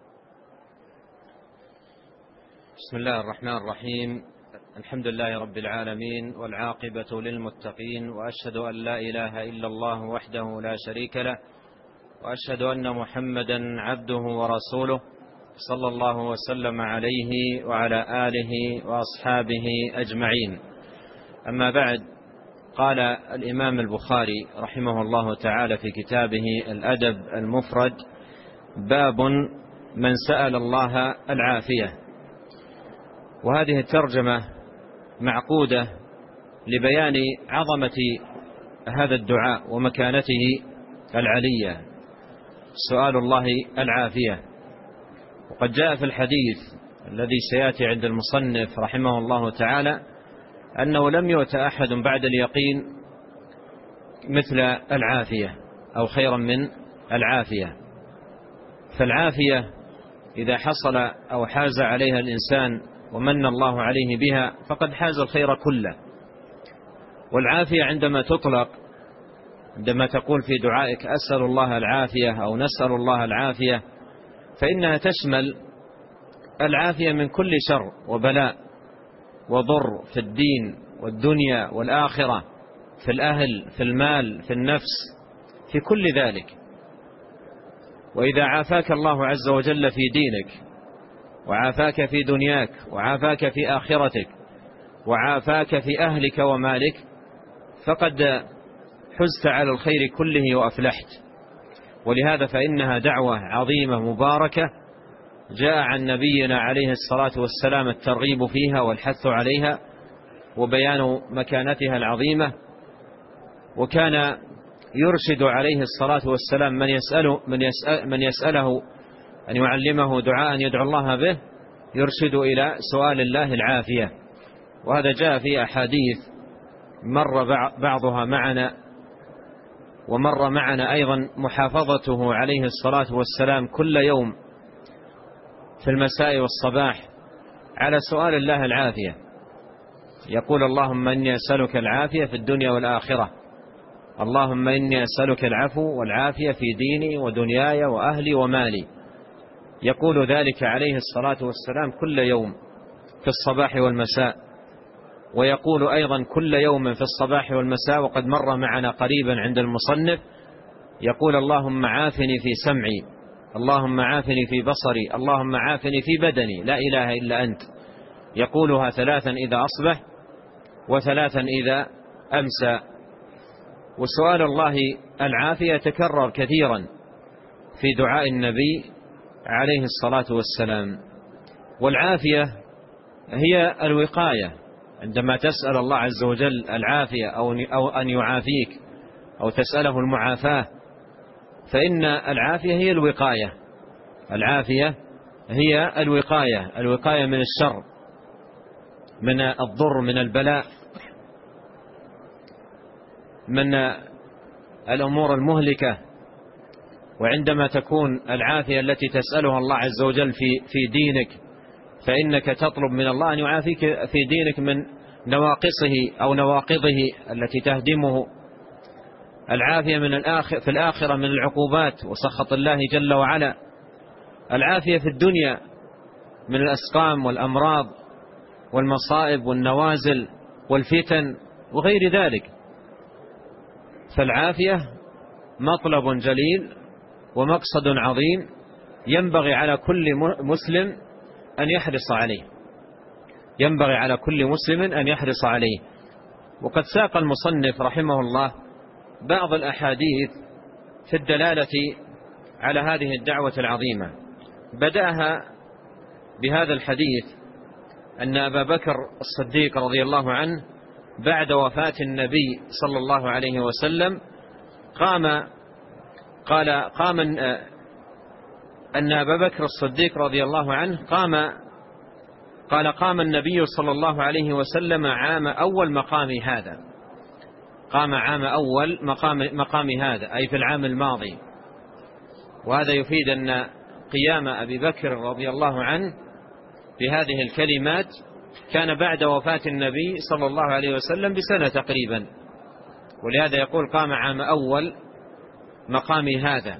بسم الله الرحمن الرحيم. الحمد لله رب العالمين، والعاقبة للمتقين، وأشهد أن لا إله إلا الله وحده لا شريك له، وأشهد أن محمدا عبده ورسوله صلى الله وسلم عليه وعلى آله وأصحابه أجمعين. أما بعد، قال الإمام البخاري رحمه الله تعالى في كتابه الأدب المفرد: باب من سأل الله العافية. وهذه الترجمة معقودة لبيان عظمة هذا الدعاء ومكانته العلية، سؤال الله العافية. وقد جاء في الحديث الذي سيأتي عند المصنف رحمه الله تعالى أنه لم يؤت أحد بعد اليقين مثل العافية أو خيرا من العافية. فالعافية إذا حصل أو حاز عليها الإنسان ومن الله عليه بها فقد حاز الخير كله. والعافية عندما تطلق، عندما تقول في دعائك أسأل الله العافية أو نسأل الله العافية، فإنها تشمل العافية من كل شر وبلاء وضر في الدين والدنيا والآخرة، في الأهل، في المال، في النفس، في كل ذلك. وإذا عافاك الله عز وجل في دينك، وعافاك في دنياك، وعافاك في آخرتك، وعافاك في أهلك ومالك، فقد حزت على الخير كله وأفلحت. ولهذا فإنها دعوة عظيمة مباركة جاء عن نبينا عليه الصلاة والسلام الترغيب فيها والحث عليها وبيان مكانتها العظيمة. وكان يرشد عليه الصلاة والسلام من يسأله أن يعلمه دعاء يدعو الله به، يرشد إلى سؤال الله العافية. وهذا جاء في أحاديث مر بعضها معنا، ومر معنا أيضا محافظته عليه الصلاة والسلام كل يوم في المساء والصباح على سؤال الله العافية. يقول: اللهم إني أسألك العافية في الدنيا والآخرة، اللهم إني أسألك العفو والعافية في ديني ودنياي وأهلي ومالي. يقول ذلك عليه الصلاة والسلام كل يوم في الصباح والمساء. ويقول أيضا كل يوم في الصباح والمساء، وقد مر معنا قريبا عند المصنف، يقول اللهم عافني في سمعي، اللهم عافني في بصري، اللهم عافني في بدني، لا إله إلا أنت. يقولها 3 إذا أصبح و3 إذا أمسى. وسؤال الله العافية يتكرر كثيرا في دعاء النبي عليه الصلاة والسلام. والعافية هي الوقاية. عندما تسأل الله عز وجل العافية أو أن يعافيك أو تسأله المعافاة، فإن العافية هي الوقاية. العافية هي الوقاية من الشر، من الضر، من البلاء، من الأمور المهلكة. وعندما تكون العافية التي تسألها الله عز وجل في دينك، فإنك تطلب من الله أن يعافيك في دينك من نواقصه أو نواقضه التي تهدمه. العافية في الآخرة من العقوبات وسخط الله جل وعلا. العافية في الدنيا من الأسقام والأمراض والمصائب والنوازل والفتن وغير ذلك. فالعافية مطلب جليل ومقصد عظيم ينبغي على كل مسلم أن يحرص عليه، ينبغي على كل مسلم أن يحرص عليه. وقد ساق المصنف رحمه الله بعض الأحاديث في الدلالة على هذه الدعوة العظيمة. بدأها بهذا الحديث أن أبا بكر الصديق رضي الله عنه بعد وفاة النبي صلى الله عليه وسلم أن أبا بكر الصديق رضي الله عنه قام النبي صلى الله عليه وسلم عام أول مقامي هذا، قام عام أول مقامي هذا، أي في العام الماضي. وهذا يفيد أن قيام أبي بكر رضي الله عنه بهذه الكلمات كان بعد وفاة النبي صلى الله عليه وسلم بسنة تقريبا، ولهذا يقول قام عام أول مقامي هذا.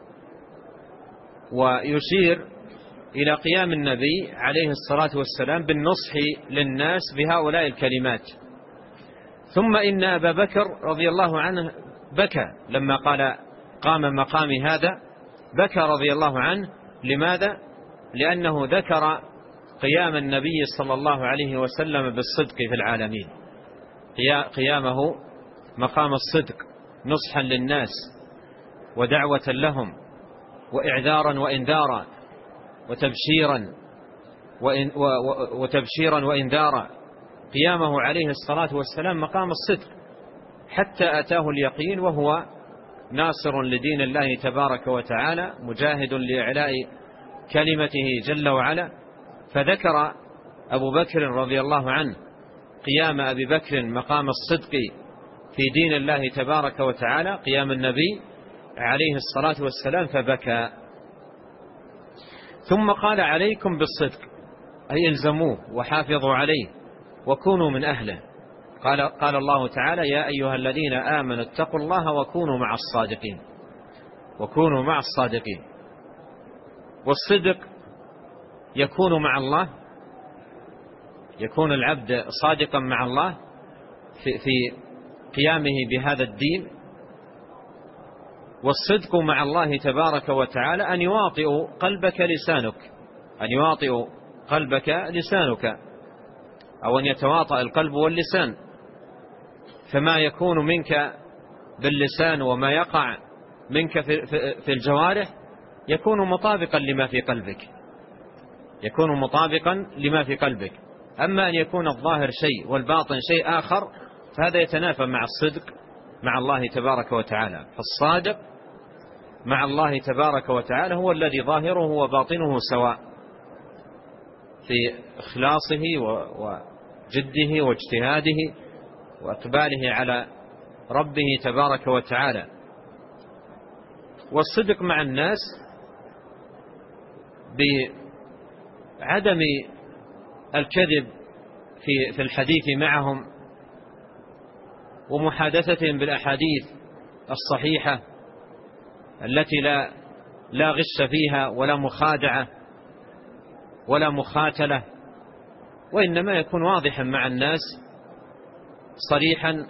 ويشير إلى قيام النبي عليه الصلاة والسلام بالنصح للناس بهؤلاء الكلمات. ثم إن أبا بكر رضي الله عنه بكى لما قال قام مقامي هذا، بكى رضي الله عنه. لماذا؟ لأنه ذكر قيام النبي صلى الله عليه وسلم بالصدق في العالمين، قيامه مقام الصدق نصحا للناس ودعوة لهم وإعذارا وإنذارا وتبشيرا وإنذارا. قيامه عليه الصلاة والسلام مقام الصدق حتى أتاه اليقين، وهو ناصر لدين الله تبارك وتعالى، مجاهد لإعلاء كلمته جل وعلا. فذكر أبو بكر رضي الله عنه قيام أبي بكر مقام الصدق في دين الله تبارك وتعالى، قيام النبي عليه الصلاة والسلام، فبكى. ثم قال عليكم بالصدق، أي الزموه وحافظوا عليه وكونوا من أهله. قال الله تعالى يا أيها الذين آمنوا اتقوا الله وكونوا مع الصادقين، وكونوا مع الصادقين. والصدق يكون مع الله، يكون العبد صادقا مع الله في قيامه بهذا الدين. والصدق مع الله تبارك وتعالى أن يواطئ قلبك لسانك، أن يواطئ قلبك لسانك، أو أن يتواطأ القلب واللسان. فما يكون منك باللسان وما يقع منك في الجوارح يكون مطابقا لما في قلبك، يكون مطابقا لما في قلبك. أما أن يكون الظاهر شيء والباطن شيء آخر فهذا يتنافى مع الصدق مع الله تبارك وتعالى. فالصادق مع الله تبارك وتعالى هو الذي ظاهره وباطنه سواء في إخلاصه وجده واجتهاده وإقباله على ربه تبارك وتعالى. والصدق مع الناس بعدم الكذب في الحديث معهم، ومحادثتهم بالأحاديث الصحيحة التي لا غش فيها ولا مخادعة ولا مخاتلة، وإنما يكون واضحا مع الناس صريحا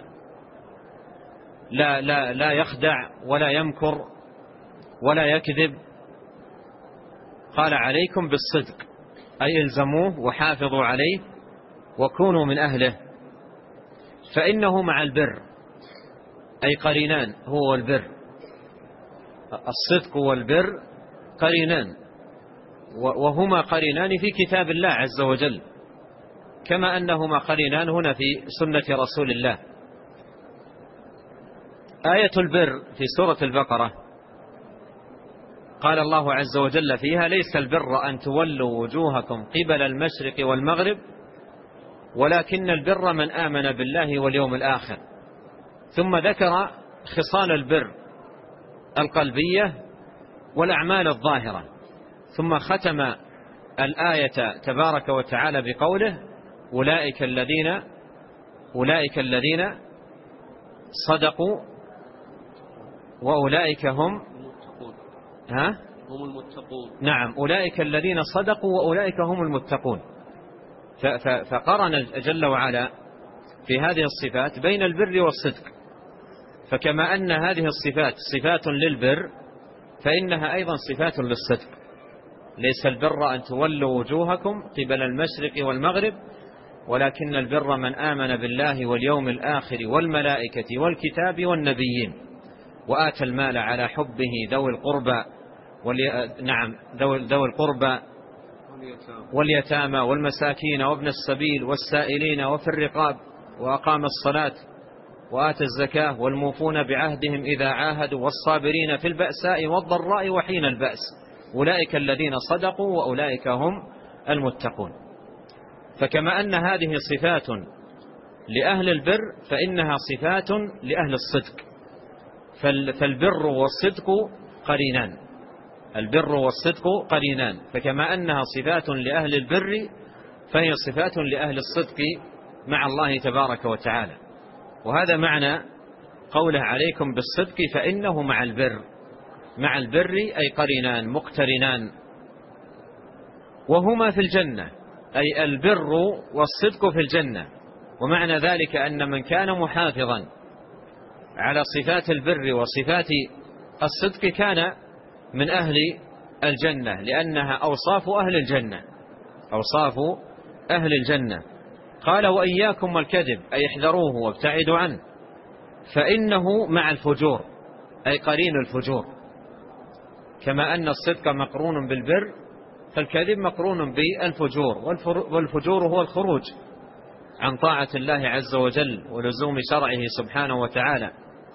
لا يخدع ولا يمكر ولا يكذب. قال عليكم بالصدق، أي الزموه وحافظوا عليه وكونوا من أهله، فإنه مع البر، أي قرينان، هو البر. الصدق والبر قرينان، وهما قرينان في كتاب الله عز وجل، كما أنهما قرينان هنا في سنة رسول الله. آية البر في سورة البقرة قال الله عز وجل فيها: ليس البر أن تولوا وجوهكم قبل المشرق والمغرب ولكن البر من آمن بالله واليوم الآخر. ثم ذكر خصال البر القلبية والأعمال الظاهرة، ثم ختم الآية تبارك وتعالى بقوله: أولئك الذين صدقوا وأولئك هم المتقون. نعم، أولئك الذين صدقوا وأولئك هم المتقون. فقرن جل وعلا في هذه الصفات بين البر والصدق، فكما أن هذه الصفات صفات للبر فإنها أيضا صفات للصدق. ليس البر أن تولوا وجوهكم قبل المشرق والمغرب ولكن البر من آمن بالله واليوم الآخر والملائكة والكتاب والنبيين وآتى المال على حبه ذوي القربى واليتامى والمساكين وابن السبيل والسائلين وفي الرقاب وأقام الصلاة وآتى الزكاة والموفون بعهدهم إذا عاهدوا والصابرين في البأساء والضراء وحين البأس أولئك الذين صدقوا وأولئك هم المتقون. فكما أن هذه صفات لأهل البر فإنها صفات لأهل الصدق. فالبر والصدق قرينان، البر والصدق قرينان، فكما أنها صفات لأهل البر فهي صفات لأهل الصدق مع الله تبارك وتعالى. وهذا معنى قوله عليكم بالصدق فإنه مع البر. مع البر أي قرينان مقترنان، وهما في الجنة، أي البر والصدق في الجنة. ومعنى ذلك أن من كان محافظا على صفات البر وصفات الصدق كان من أهل الجنة، لأنها أوصاف أهل الجنة، أوصاف أهل الجنة. قال وإياكم والكذب، أي احذروه وابتعدوا عنه، فإنه مع الفجور، أي قرين الفجور. كما أن الصدق مقرون بالبر فالكذب مقرون بالفجور، والفجور هو الخروج عن طاعة الله عز وجل ولزوم شرعه سبحانه وتعالى.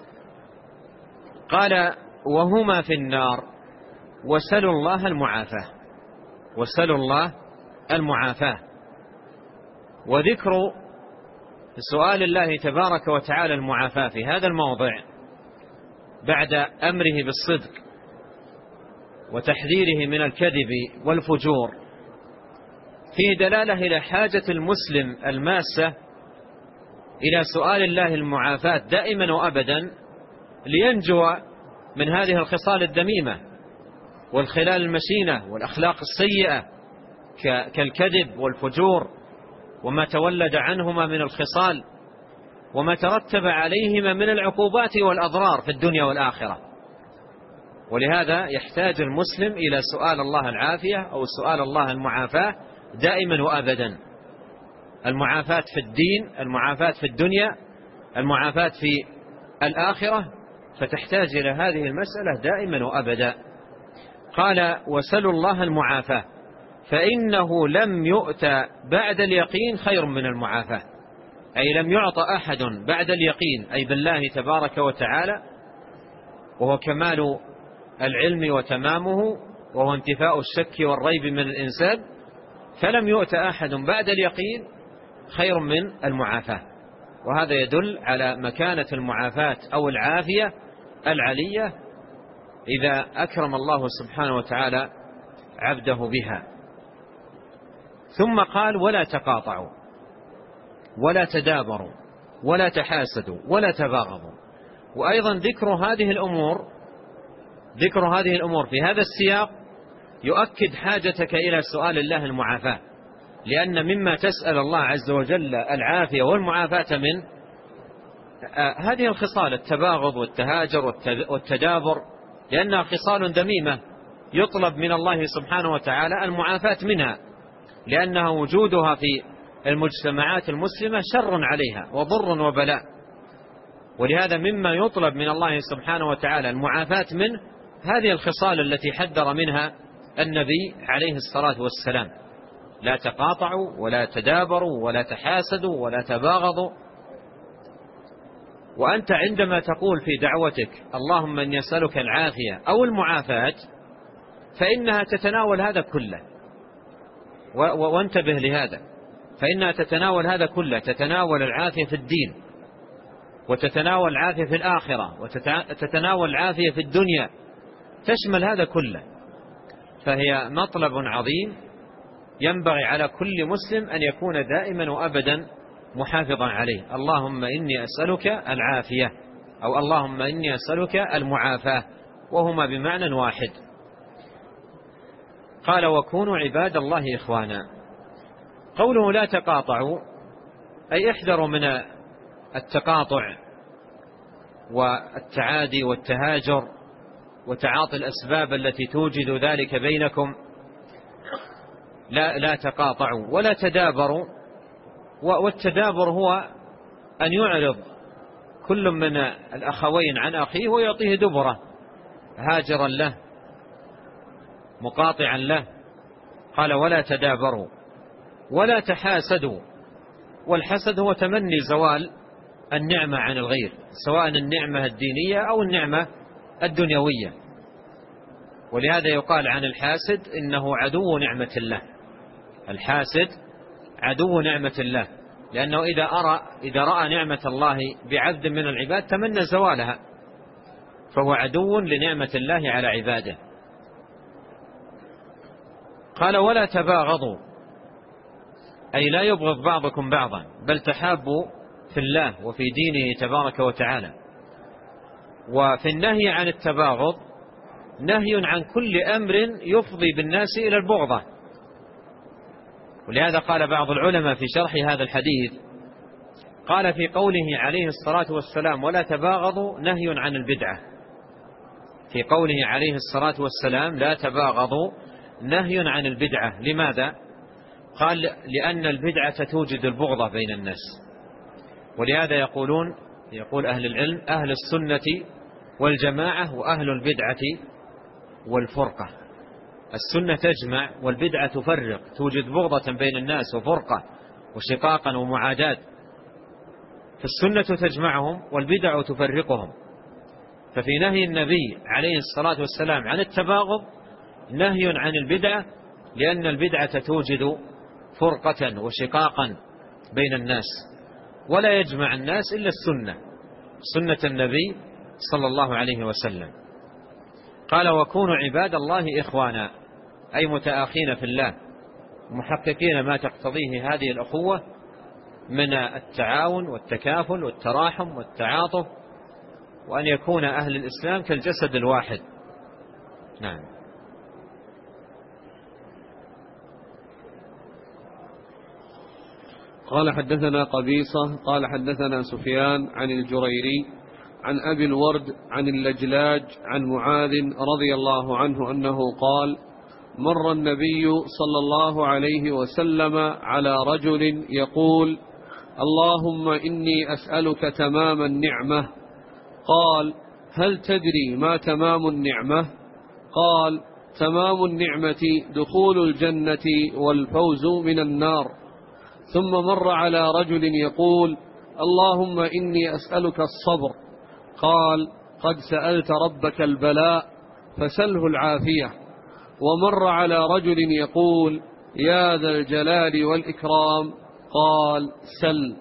قال وهما في النار وسلوا الله المعافاة، وسلوا الله المعافاة. وذكر سؤال الله تبارك وتعالى المعافاة في هذا الموضع بعد أمره بالصدق وتحذيره من الكذب والفجور فيه دلالة إلى حاجة المسلم الماسة إلى سؤال الله المعافاة دائما وأبدا لينجو من هذه الخصال الذميمة والخلال المشينة والأخلاق السيئة كالكذب والفجور وما تولد عنهما من الخصال وما ترتب عليهما من العقوبات والأضرار في الدنيا والآخرة. ولهذا يحتاج المسلم إلى سؤال الله العافية أو سؤال الله المعافاة دائما وأبدا. المعافاة في الدين، المعافاة في الدنيا، المعافاة في الآخرة، فتحتاج إلى هذه المسألة دائما وأبدا. قال وسلوا الله المعافاة فإنه لم يؤتى بعد اليقين خير من المعافاة، أي لم يعطى أحد بعد اليقين، أي بالله تبارك وتعالى، وهو كمال العلم وتمامه، وهو انتفاء الشك والريب من الإنسان، فلم يؤتى أحد بعد اليقين خير من المعافاة. وهذا يدل على مكانة المعافاة أو العافية العلية إذا أكرم الله سبحانه وتعالى عبده بها. ثم قال ولا تقاطعوا ولا تدابروا ولا تحاسدوا ولا تباغضوا. وأيضا ذكر هذه الأمور في هذا السياق يؤكد حاجتك إلى سؤال الله المعافاة، لأن مما تسأل الله عز وجل العافية والمعافاة هذه الخصال التباغض والتهاجر والتدابر لأنها خصال ذميمة يطلب من الله سبحانه وتعالى المعافاة منها، لأنها وجودها في المجتمعات المسلمة شر عليها وضر وبلاء، ولهذا مما يطلب من الله سبحانه وتعالى المعافاة منه هذه الخصال التي حذر منها النبي عليه الصلاة والسلام: لا تقاطعوا ولا تدابروا ولا تحاسدوا ولا تباغضوا. وأنت عندما تقول في دعوتك اللهم إني أسألك العافية أو المعافاة فإنها تتناول هذا كله، وانتبه لهذا، فإنها تتناول هذا كله، تتناول العافية في الدين، وتتناول العافية في الآخرة، وتتناول العافية في الدنيا، تشمل هذا كله. فهي مطلب عظيم ينبغي على كل مسلم أن يكون دائما وأبدا محافظا عليه: اللهم إني أسألك العافية، أو اللهم إني أسألك المعافاة، وهما بمعنى واحد. قال: وكونوا عباد الله إخوانا. قوله لا تقاطعوا أي احذروا من التقاطع والتعادي والتهاجر وتعاطي الأسباب التي توجد ذلك بينكم. لا تقاطعوا ولا تدابروا. والتدابر هو أن يعرض كل من الأخوين عن أخيه ويعطيه دبره، هاجرا له مقاطعا له. قال: ولا تدابروا ولا تحاسدوا. والحسد هو تمني زوال النعمة عن الغير، سواء النعمة الدينية أو النعمة الدنيوية. ولهذا يقال عن الحاسد إنه عدو نعمة الله. الحاسد عدو نعمة الله، لأنه إذا رأى نعمة الله بعبد من العباد تمنى زوالها، فهو عدو لنعمة الله على عباده. قال: ولا تباغضوا أي لا يبغض بعضكم بعضا، بل تحابوا في الله وفي دينه تبارك وتعالى. وفي النهي عن التباغض نهي عن كل أمر يفضي بالناس إلى البغضة. ولهذا قال بعض العلماء في شرح هذا الحديث، قال في قوله عليه الصلاة والسلام ولا تباغضوا نهي عن البدعة. في قوله عليه الصلاة والسلام لا تباغضوا نهي عن البدعة. لماذا؟ قال: لأن البدعة توجد البغضة بين الناس. ولهذا يقول أهل العلم: أهل السنة والجماعة وأهل البدعة والفرقة. السنة تجمع والبدعة تفرق، توجد بغضة بين الناس وفرقة وشقاقا ومعاداة. فالسنة تجمعهم والبدع تفرقهم. ففي نهي النبي عليه الصلاة والسلام عن التباغض نهي عن البدعة، لأن البدعة توجد فرقة وشقاقا بين الناس، ولا يجمع الناس إلا سنة النبي صلى الله عليه وسلم. قال: وكونوا عباد الله إخوانا أي متآخين في الله، محققين ما تقتضيه هذه الأخوة من التعاون والتكافل والتراحم والتعاطف، وأن يكون أهل الإسلام كالجسد الواحد. نعم. قال: حدثنا قبيصة قال حدثنا سفيان عن الجريري عن أبي الورد عن اللجلاج عن معاذ رضي الله عنه أنه قال: مر النبي صلى الله عليه وسلم على رجل يقول: اللهم إني أسألك تمام النعمة. قال: هل تدري ما تمام النعمة؟ قال: تمام النعمة دخول الجنة والفوز من النار. ثم مر على رجل يقول: اللهم إني أسألك الصبر. قال: قد سألت ربك البلاء فسله العافية. ومر على رجل يقول: يا ذا الجلال والإكرام. قال: سل.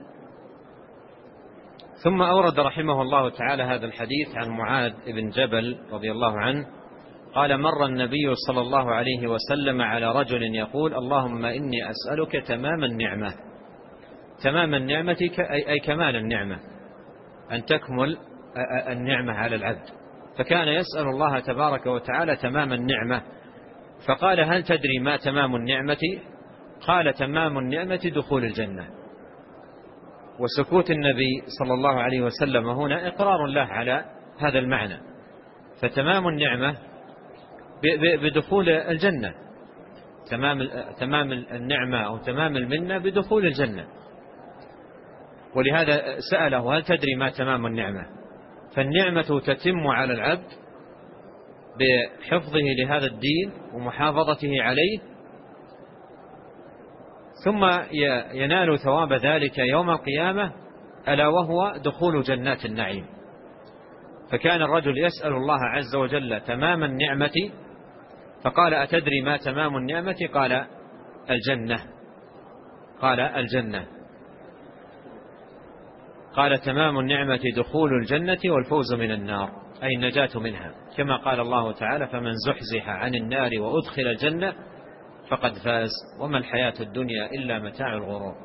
ثم أورد رحمه الله تعالى هذا الحديث عن معاذ بن جبل رضي الله عنه قال: مر النبي صلى الله عليه وسلم على رجل يقول: اللهم إني أسألك تمام النعمة. تمام النعمة أي كمال النعمة، أن تكمل النعمة على العبد. فكان يسأل الله تبارك وتعالى تمام النعمة. فقال: هل تدري ما تمام النعمة؟ قال: تمام النعمة دخول الجنة. وسكوت النبي صلى الله عليه وسلم هنا إقرار له على هذا المعنى. فتمام النعمة بدخول الجنة، تمام النعمة أو تمام المنة بدخول الجنة. ولهذا سأله: هل تدري ما تمام النعمة؟ فالنعمة تتم على العبد بحفظه لهذا الدين ومحافظته عليه، ثم ينال ثواب ذلك يوم القيامة، ألا وهو دخول جنات النعيم. فكان الرجل يسأل الله عز وجل تمام النعمة، فقال: أتدري ما تمام النعمة؟ قال: الجنة. قال: الجنة. قال: تمام النعمة دخول الجنة والفوز من النار، أي النجاة منها، كما قال الله تعالى: فمن زحزح عن النار وأدخل الجنة فقد فاز وما الحياة الدنيا إلا متاع الغرور.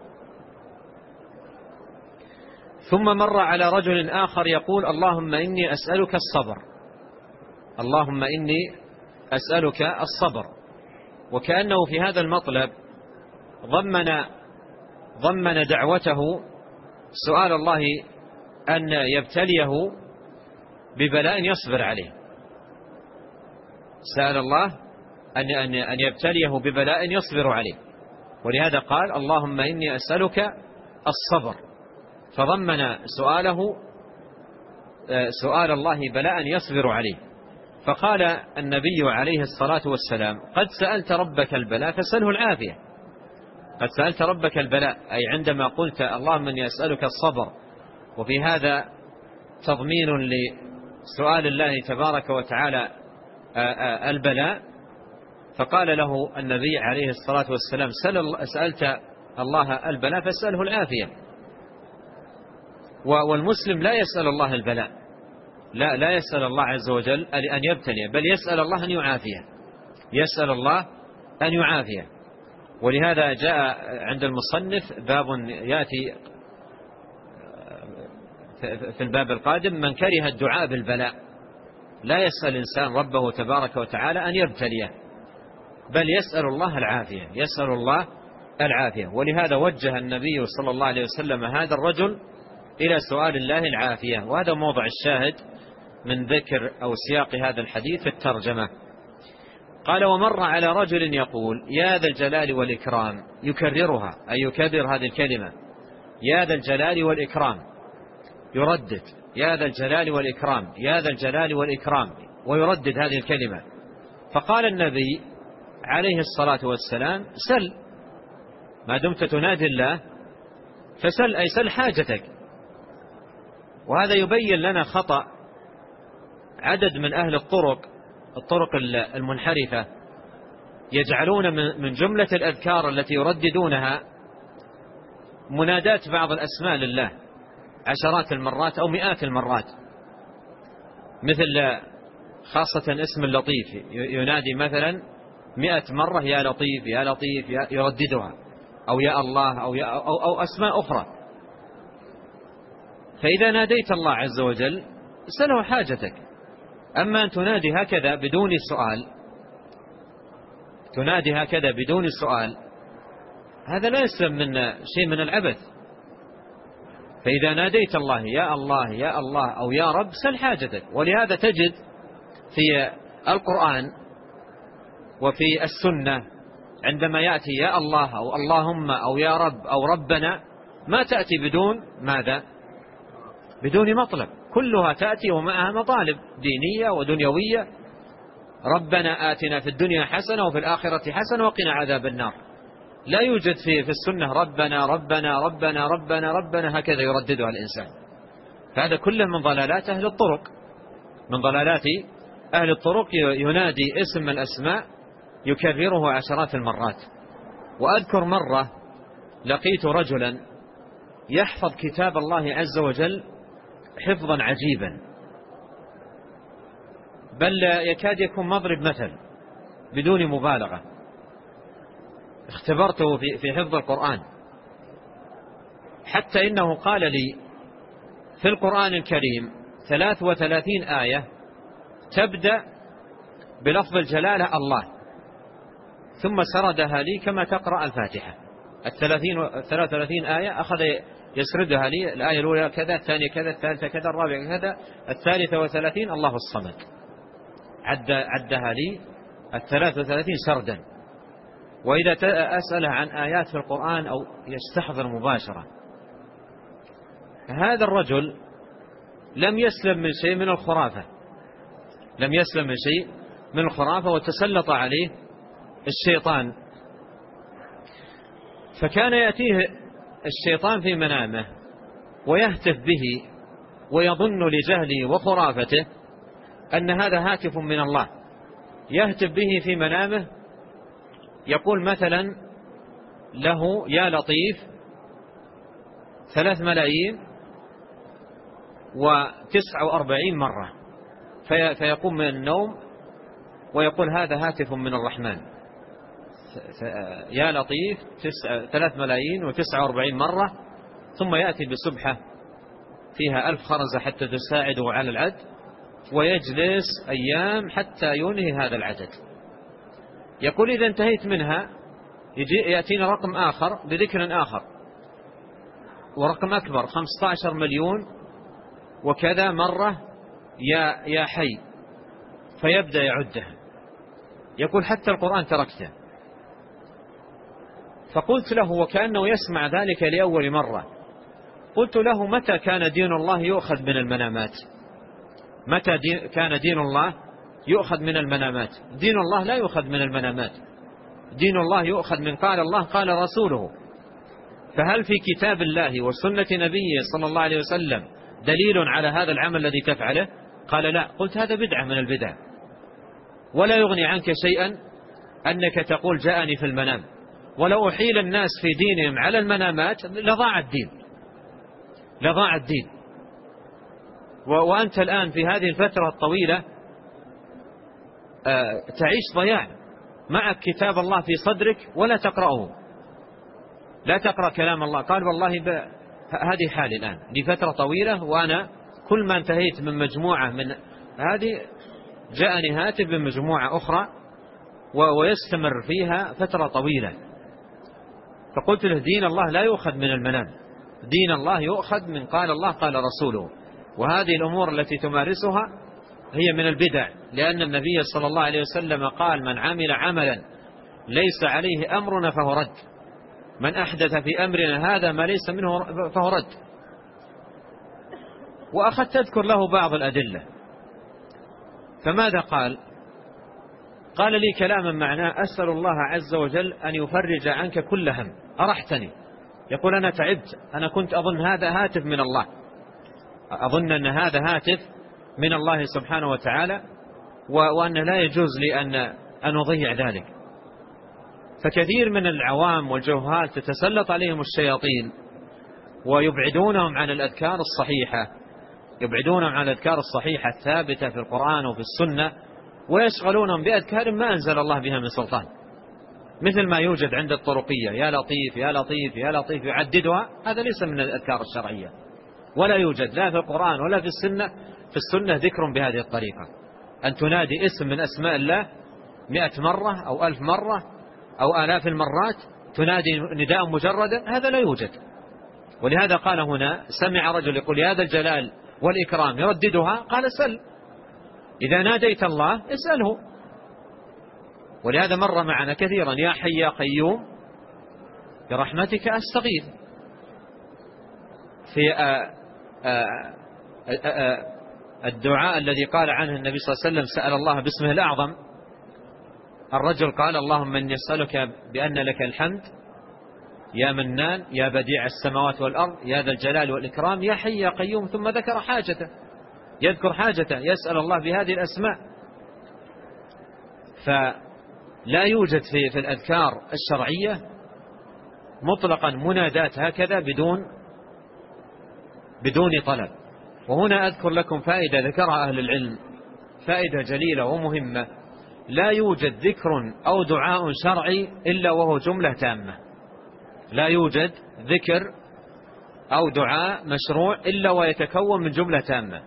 ثم مر على رجل آخر يقول: اللهم إني أسألك الصبر، اللهم إني أسألك الصبر. وكأنه في هذا المطلب ضمن دعوته سؤال الله أن يبتليه ببلاء يصبر عليه. سأل الله أن يبتليه ببلاء يصبر عليه، ولهذا قال: اللهم إني أسألك الصبر. فضمن سؤال الله بلاء يصبر عليه. فقال النبي عليه الصلاة والسلام: قد سألت ربك البلاء فاسأله العافية. قد سألت ربك البلاء، أي عندما قلت اللهم إني أسألك الصبر، وفي هذا تضمين لسؤال الله تبارك وتعالى البلاء. فقال له النبي عليه الصلاة والسلام: سألت الله البلاء فاسأله العافية. والمسلم لا يسأل الله البلاء، لا يسأل الله عز وجل أن يبتلي، بل يسأل الله أن يعافيه، يسأل الله أن يعافيه. ولهذا جاء عند المصنف باب يأتي في الباب القادم: من كره الدعاء بالبلاء. لا يسأل إنسان ربه تبارك وتعالى أن يبتليه، بل يسأل الله العافية، يسأل الله العافية. ولهذا وجه النبي صلى الله عليه وسلم هذا الرجل إلى سؤال الله العافية. وهذا موضع الشاهد من ذكر أو سياق هذا الحديث في الترجمة. قال: ومر على رجل يقول: يا ذا الجلال والإكرام، يكررها أي يكرر هذه الكلمة: يا ذا الجلال والإكرام، يردد: يا ذا الجلال والإكرام، يا ذا الجلال والإكرام، ويردد هذه الكلمة. فقال النبي عليه الصلاة والسلام: سل، ما دمت تنادي الله فسل، أي سل حاجتك. وهذا يبين لنا خطأ عدد من أهل الطرق المنحرفة، يجعلون من جملة الأذكار التي يرددونها منادات بعض الأسماء لله عشرات المرات أو مئات المرات، مثل خاصة اسم اللطيف ينادي مثلا 100 مرة: يا لطيف يا لطيف، يرددها، أو يا الله، أو أسماء أخرى. فإذا ناديت الله عز وجل سله حاجتك. أما أن تنادي هكذا بدون سؤال، تنادي هكذا بدون سؤال، هذا لا يسلم من شيء من العبث. فإذا ناديت الله يا الله يا الله أو يا رب سل حاجتك. ولهذا تجد في القرآن وفي السنة عندما يأتي يا الله أو اللهم أو يا رب أو ربنا ما تأتي بدون ماذا؟ بدون مطلب، كلها تأتي ومعها مطالب دينية ودنيوية. ربنا آتنا في الدنيا حسنة وفي الآخرة حسنة وقنا عذاب النار. لا يوجد في السنة ربنا ربنا ربنا ربنا ربنا هكذا يرددها الإنسان. فهذا كله من ضلالات أهل الطرق، من ضلالات أهل الطرق. ينادي اسم من الأسماء يكرره عشرات المرات. وأذكر مرة لقيت رجلا يحفظ كتاب الله عز وجل حفظا عجيبا، بل يكاد يكون مضرب مثل بدون مبالغة. اختبرته في حفظ القرآن، حتى إنه قال لي في القرآن الكريم 33 آية تبدأ بلفظ الجلالة الله، ثم سردها لي كما تقرأ الفاتحة. 33 آية أخذ يسردها لي: الآية الأولى كذا، الثانية كذا، الثالثة كذا، الرابعة كذا، 33 الله الصمد. عدها لي 33 سردا. وإذا أسأله عن آيات في القرآن أو يستحضر مباشرة. هذا الرجل لم يسلم من شيء من الخرافة، لم يسلم من شيء من الخرافة، وتسلط عليه الشيطان. فكان يأتيه الشيطان في منامه ويهتف به، ويظن لجهله وخرافته أن هذا هاتف من الله. يهتف به في منامه، يقول مثلا له: يا لطيف 3,049,000 مرة. فيقوم من النوم ويقول: هذا هاتف من الرحمن. يا لطيف 3,049,000 مرة. ثم يأتي بسبحة فيها 1000 خرزة حتى تساعده على العد، ويجلس أيام حتى ينهي هذا العدد. يقول: إذا انتهيت منها يأتينا رقم آخر بذكر آخر، ورقم أكبر 15 مليون وكذا مرة يا حي. فيبدأ يعدها. يقول: حتى القرآن تركته. فقلت له، وكأنه يسمع ذلك لأول مرة، قلت له: متى كان دين الله يؤخذ من المنامات؟ متى كان دين الله يؤخذ من المنامات؟ دين الله لا يؤخذ من المنامات، دين الله يؤخذ من قال الله قال رسوله. فهل في كتاب الله وسنة نبيه صلى الله عليه وسلم دليل على هذا العمل الذي تفعله؟ قال: لا. قلت: هذا بدعة من البدع، ولا يغني عنك شيئا أنك تقول جاءني في المنام. ولو أحيل الناس في دينهم على المنامات لضاع الدين، لضاع الدين. وأنت الآن في هذه الفترة الطويلة تعيش ضياع. معك كتاب الله في صدرك ولا تقرأه، لا تقرأ كلام الله. قال: والله هذه حالي الآن لفترة طويلة، وأنا كل ما انتهيت من مجموعة من هذه جاءني هاتف بمجموعة أخرى ويستمر فيها فترة طويلة. فقلت له: دين الله لا يؤخذ من المنام، دين الله يؤخذ من قال الله قال رسوله. وهذه الأمور التي تمارسها هي من البدع، لأن النبي صلى الله عليه وسلم قال: من عمل عملا ليس عليه أمرنا فهو رد، من أحدث في أمرنا هذا ما ليس منه فهو رد. وأخذت أذكر له بعض الأدلة. فماذا قال؟ قال لي كلاما معناه: أسأل الله عز وجل أن يفرج عنك كل هم. أرحتني. يقول: أنا تعبت، أنا كنت أظن هذا هاتف من الله، أظن أن هذا هاتف من الله سبحانه وتعالى، وأن لا يجوز لي أن أضيع ذلك. فكثير من العوام والجهال تتسلط عليهم الشياطين ويبعدونهم عن الأذكار الصحيحة، يبعدونهم عن الأذكار الصحيحة الثابتة في القرآن وفي السنة، ويشغلونهم بأذكار ما أنزل الله بها من سلطان، مثل ما يوجد عند الطرقية: يا لطيف يا لطيف يا لطيف، يعددها. هذا ليس من الأذكار الشرعية، ولا يوجد لا في القرآن ولا في السنة. في السنة ذكر بهذه الطريقة، أن تنادي اسم من أسماء الله 100 مرة أو 1000 مرة أو آلاف المرات، تنادي نداء مجردا، هذا لا يوجد. ولهذا قال هنا: سمع رجل يقول: يا ذا الجلال والإكرام، يرددها. قال: سل، إذا ناديت الله اسأله. ولهذا مر معنا كثيرا: يا حي يا قيوم برحمتك أستغيث. في الدعاء الذي قال عنه النبي صلى الله عليه وسلم: سأل الله باسمه الأعظم. الرجل قال: اللهم إني أسألك بأن لك الحمد يا منان يا بديع السماوات والأرض يا ذا الجلال والإكرام يا حي يا قيوم. ثم ذكر حاجته، يذكر حاجته، يسأل الله بهذه الأسماء. فلا يوجد في الأذكار الشرعية مطلقا منادات هكذا بدون طلب. وهنا أذكر لكم فائدة ذكرها أهل العلم، فائدة جليلة ومهمة: لا يوجد ذكر أو دعاء شرعي إلا وهو جملة تامة. لا يوجد ذكر أو دعاء مشروع إلا ويتكون من جملة تامة.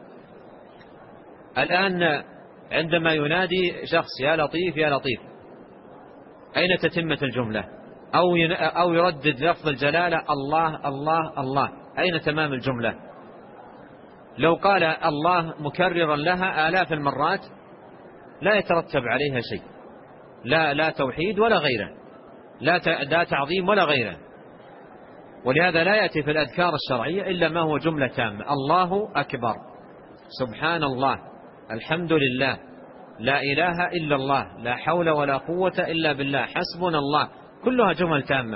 الآن عندما ينادي شخص: يا لطيف يا لطيف، أين تتمة الجملة؟ أو يردد لفظ الجلالة: الله الله الله، أين تمام الجملة؟ لو قال الله مكررا لها آلاف المرات لا يترتب عليها شيء، لا توحيد ولا غيره، لا تعظيم ولا غيره. ولهذا لا يأتي في الأذكار الشرعية إلا ما هو جملة تامة: الله أكبر، سبحان الله، الحمد لله، لا إله إلا الله، لا حول ولا قوة إلا بالله، حسبنا الله، كلها جمل تامة.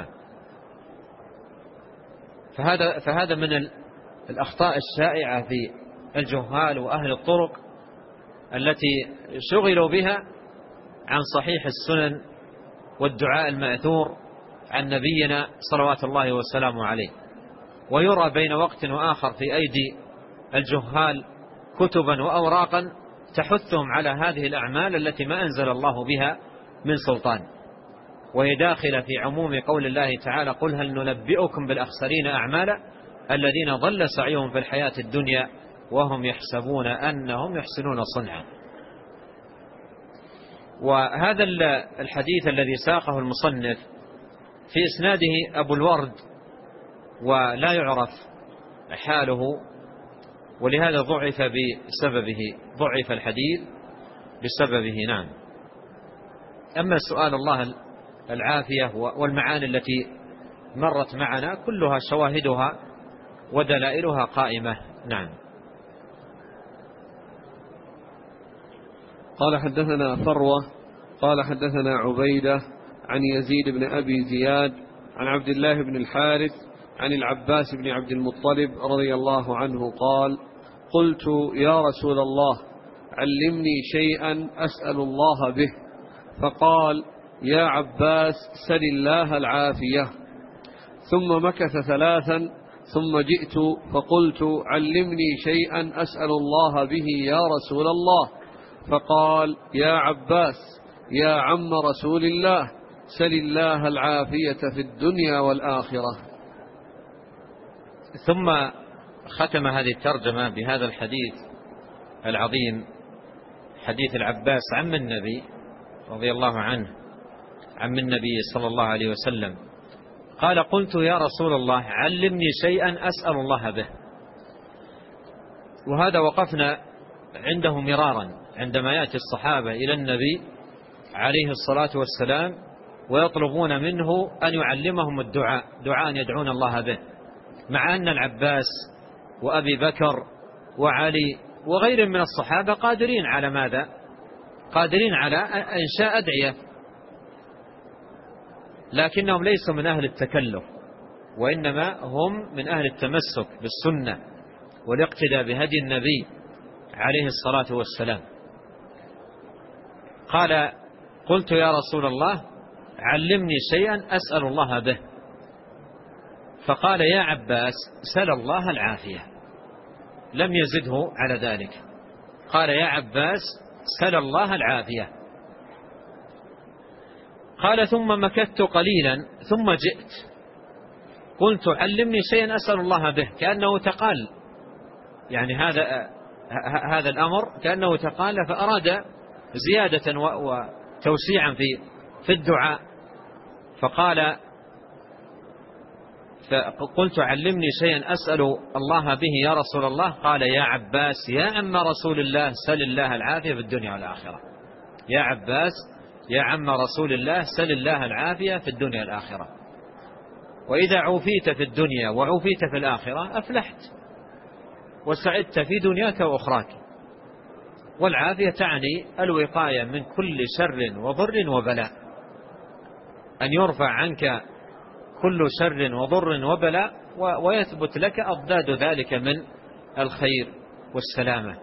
فهذا من الأخطاء الشائعة في الجهال وأهل الطرق التي شغلوا بها عن صحيح السنن والدعاء المأثور عن نبينا صلوات الله وسلامه عليه. ويرى بين وقت وآخر في أيدي الجهال كتبا وأوراقا تحثهم على هذه الأعمال التي ما أنزل الله بها من سلطان، وهي داخلة في عموم قول الله تعالى: قل هل ننبئكم بالأخسرين أعمالا الذين ضل سعيهم في الحياة الدنيا وهم يحسبون أنهم يحسنون صنعا. وهذا الحديث الذي ساقه المصنف في إسناده أبو الورد ولا يعرف حاله، ولهذا ضعف الحديث بسببه. نعم. أما سؤال الله العافية والمعاني التي مرت معنا كلها شواهدها ودلائلها قائمة. نعم. قال حدثنا فروة قال حدثنا عبيدة عن يزيد بن أبي زياد عن عبد الله بن الحارث عن العباس بن عبد المطلب رضي الله عنه قال: قلت يا رسول الله علمني شيئا أسأل الله به، فقال: يا عباس سل الله العافية. ثم مكث ثلاثا ثم جئت فقلت: علمني شيئا أسأل الله به يا رسول الله، فقال: يا عباس يا عم رسول الله سل الله العافية في الدنيا والآخرة. ثم ختم هذه الترجمة بهذا الحديث العظيم، حديث العباس عم النبي رضي الله عنه، عم النبي صلى الله عليه وسلم، قال: قلت يا رسول الله علمني شيئا أسأل الله به. وهذا وقفنا عنده مرارا عندما يأتي الصحابة إلى النبي عليه الصلاة والسلام ويطلبون منه أن يعلمهم الدعاء، دعاء يدعون الله به، مع أن العباس وأبي بكر وعلي وغير من الصحابة قادرين على ماذا؟ قادرين على إنشاء أدعية، لكنهم ليسوا من أهل التكلف، وإنما هم من أهل التمسك بالسنة والاقتداء بهدي النبي عليه الصلاة والسلام. قال: قلت يا رسول الله علمني شيئا أسأل الله به، فقال: يا عباس سل الله العافية. لم يزده على ذلك، قال: يا عباس سل الله العافية. قال: ثم مكثت قليلا ثم جئت قلت: علمني شيئا أسأل الله به، كأنه تقال، يعني هذا الأمر كأنه تقال، فأراد زيادة وتوسيعا في الدعاء، فقال: فقلت: علمني شيئا أسأل الله به يا رسول الله. قال: يا عباس يا عم رسول الله سل الله العافية في الدنيا والآخرة. يا عباس يا عم رسول الله سل الله العافية في الدنيا والآخرة. وإذا عوفيت في الدنيا وعوفيت في الآخرة أفلحت وسعدت في دنياك وأخراك. والعافية تعني الوقاية من كل شر وضر وبلاء، أن يرفع عنك كل شر وضر وبلاء ويثبت لك أضداد ذلك من الخير والسلامة.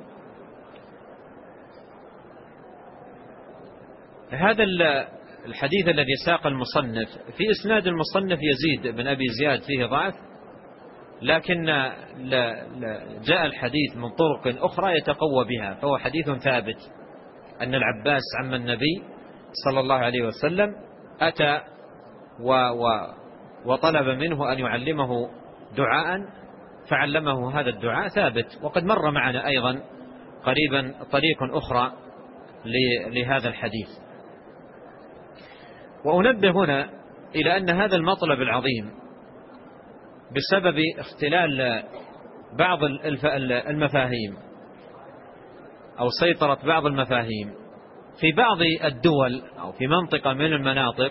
هذا الحديث الذي ساق المصنف في إسناد المصنف يزيد بن أبي زياد فيه ضعف، لكن جاء الحديث من طرق أخرى يتقوى بها، فهو حديث ثابت أن العباس عم النبي صلى الله عليه وسلم أتى وطلب منه أن يعلمه دعاء فعلمه هذا الدعاء ثابت. وقد مر معنا أيضا قريبا طريق أخرى لهذا الحديث. وأنبه هنا إلى أن هذا المطلب العظيم بسبب اختلال بعض المفاهيم أو سيطرة بعض المفاهيم في بعض الدول أو في منطقة من المناطق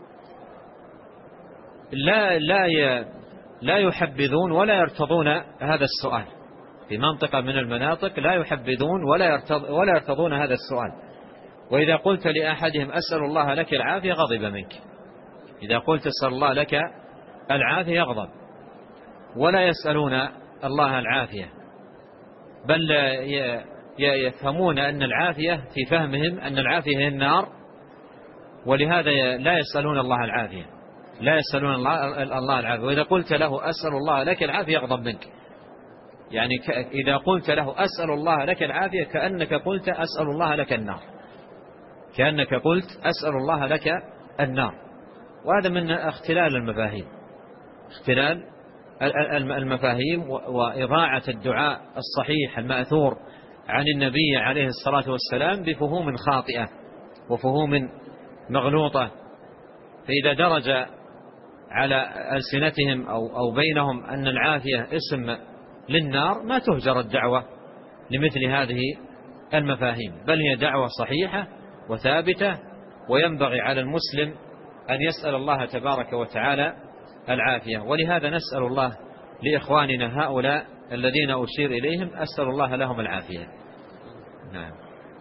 لا يحبذون ولا يرتضون هذا السؤال. في منطقة من المناطق لا يحبذون ولا يرتضون هذا السؤال. وإذا قلت لأحدهم أسأل الله لك العافية غضب منك. إذا قلت أسأل الله لك العافية يغضب، ولا يسألون الله العافية، بل يفهمون أن العافية في فهمهم أن العافية هي النار، ولهذا لا يسألون الله العافية، لا يسألون الله العافية. وإذا قلت له أسأل الله لك العافية يغضب منك. يعني إذا قلت له أسأل الله لك العافية كأنك قلت أسأل الله لك النار، كأنك قلت أسأل الله لك النار. وهذا من اختلال المفاهيم، اختلال المفاهيم وإضاعة الدعاء الصحيح المأثور عن النبي عليه الصلاة والسلام بفهوم خاطئة وفهوم مغلوطة. فإذا درج على ألسنتهم أو بينهم أن العافية اسم للنار ما تهجر الدعوة لمثل هذه المفاهيم، بل هي دعوة صحيحة وثابتة، وينبغي على المسلم أن يسأل الله تبارك وتعالى العافية. ولهذا نسأل الله لإخواننا هؤلاء الذين أشير إليهم، أسأل الله لهم العافية. نعم.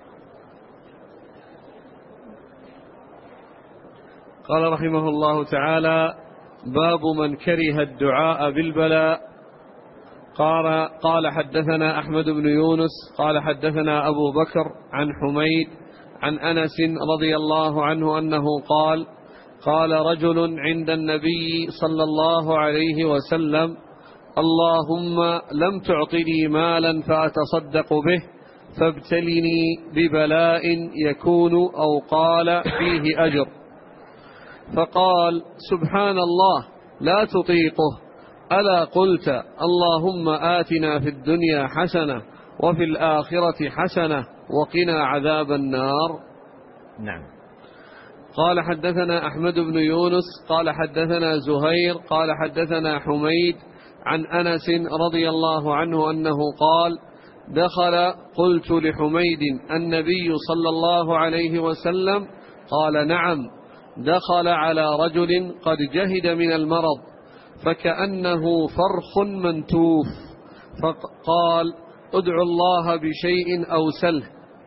قال رحمه الله تعالى: باب من كره الدعاء بالبلاء. قال حدثنا أحمد بن يونس قال حدثنا أبو بكر عن حميد عن أنس رضي الله عنه أنه قال: قال رجل عند النبي صلى الله عليه وسلم: اللهم لم تعطني مالا فأتصدق به فابتلني ببلاء يكون أو قال فيه أجر. فقال: سبحان الله لا تطيقه، ألا قلت اللهم آتنا في الدنيا حسنة وفي الآخرة حسنة وقنا عذاب النار. نعم. قال حدثنا أحمد بن يونس قال حدثنا زهير قال حدثنا حميد عن أنس رضي الله عنه أنه قال: قلت لحميد: النبي صلى الله عليه وسلم؟ قال: نعم. دخل على رجل قد جهد من المرض فكأنه فرخ منتوف، فقال: ادعو الله بشيء أو سله.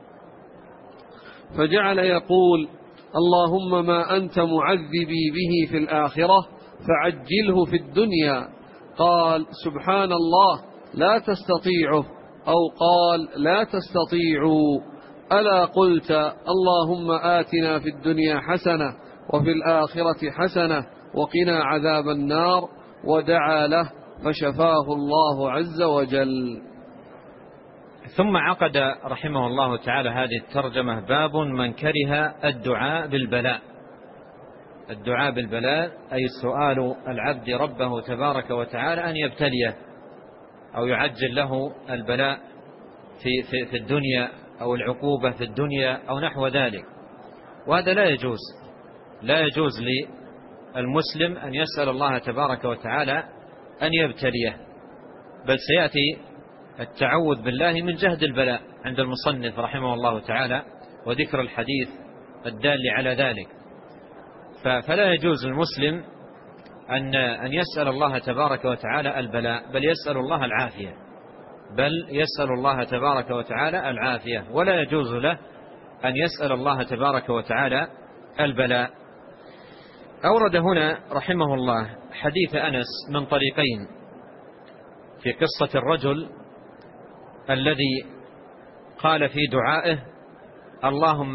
فجعل يقول: اللهم ما أنت معذبي به في الآخرة فعجله في الدنيا. قال: سبحان الله لا تستطيعه، أو قال: لا تستطيعوا، ألا قلت اللهم آتنا في الدنيا حسنة وفي الآخرة حسنة وقنا عذاب النار، ودعا له فشفاه الله عز وجل. ثم عقد رحمه الله تعالى هذه الترجمة: باب من كره الدعاء بالبلاء. الدعاء بالبلاء أي سؤال العبد ربه تبارك وتعالى أن يبتليه أو يعجل له البلاء في الدنيا أو العقوبة في الدنيا أو نحو ذلك. وهذا لا يجوز للمسلم أن يسأل الله تبارك وتعالى أن يبتليه، بل سيأتي التعوذ بالله من جهد البلاء عند المصنف رحمه الله تعالى وذكر الحديث الدال على ذلك. فلا يجوز للمسلم أن يسأل الله تبارك وتعالى البلاء، بل يسأل الله العافية، بل يسأل الله تبارك وتعالى العافية، ولا يجوز له أن يسأل الله تبارك وتعالى البلاء. أورد هنا رحمه الله حديث أنس من طريقين في قصة الرجل الذي قال في دعائه: اللهم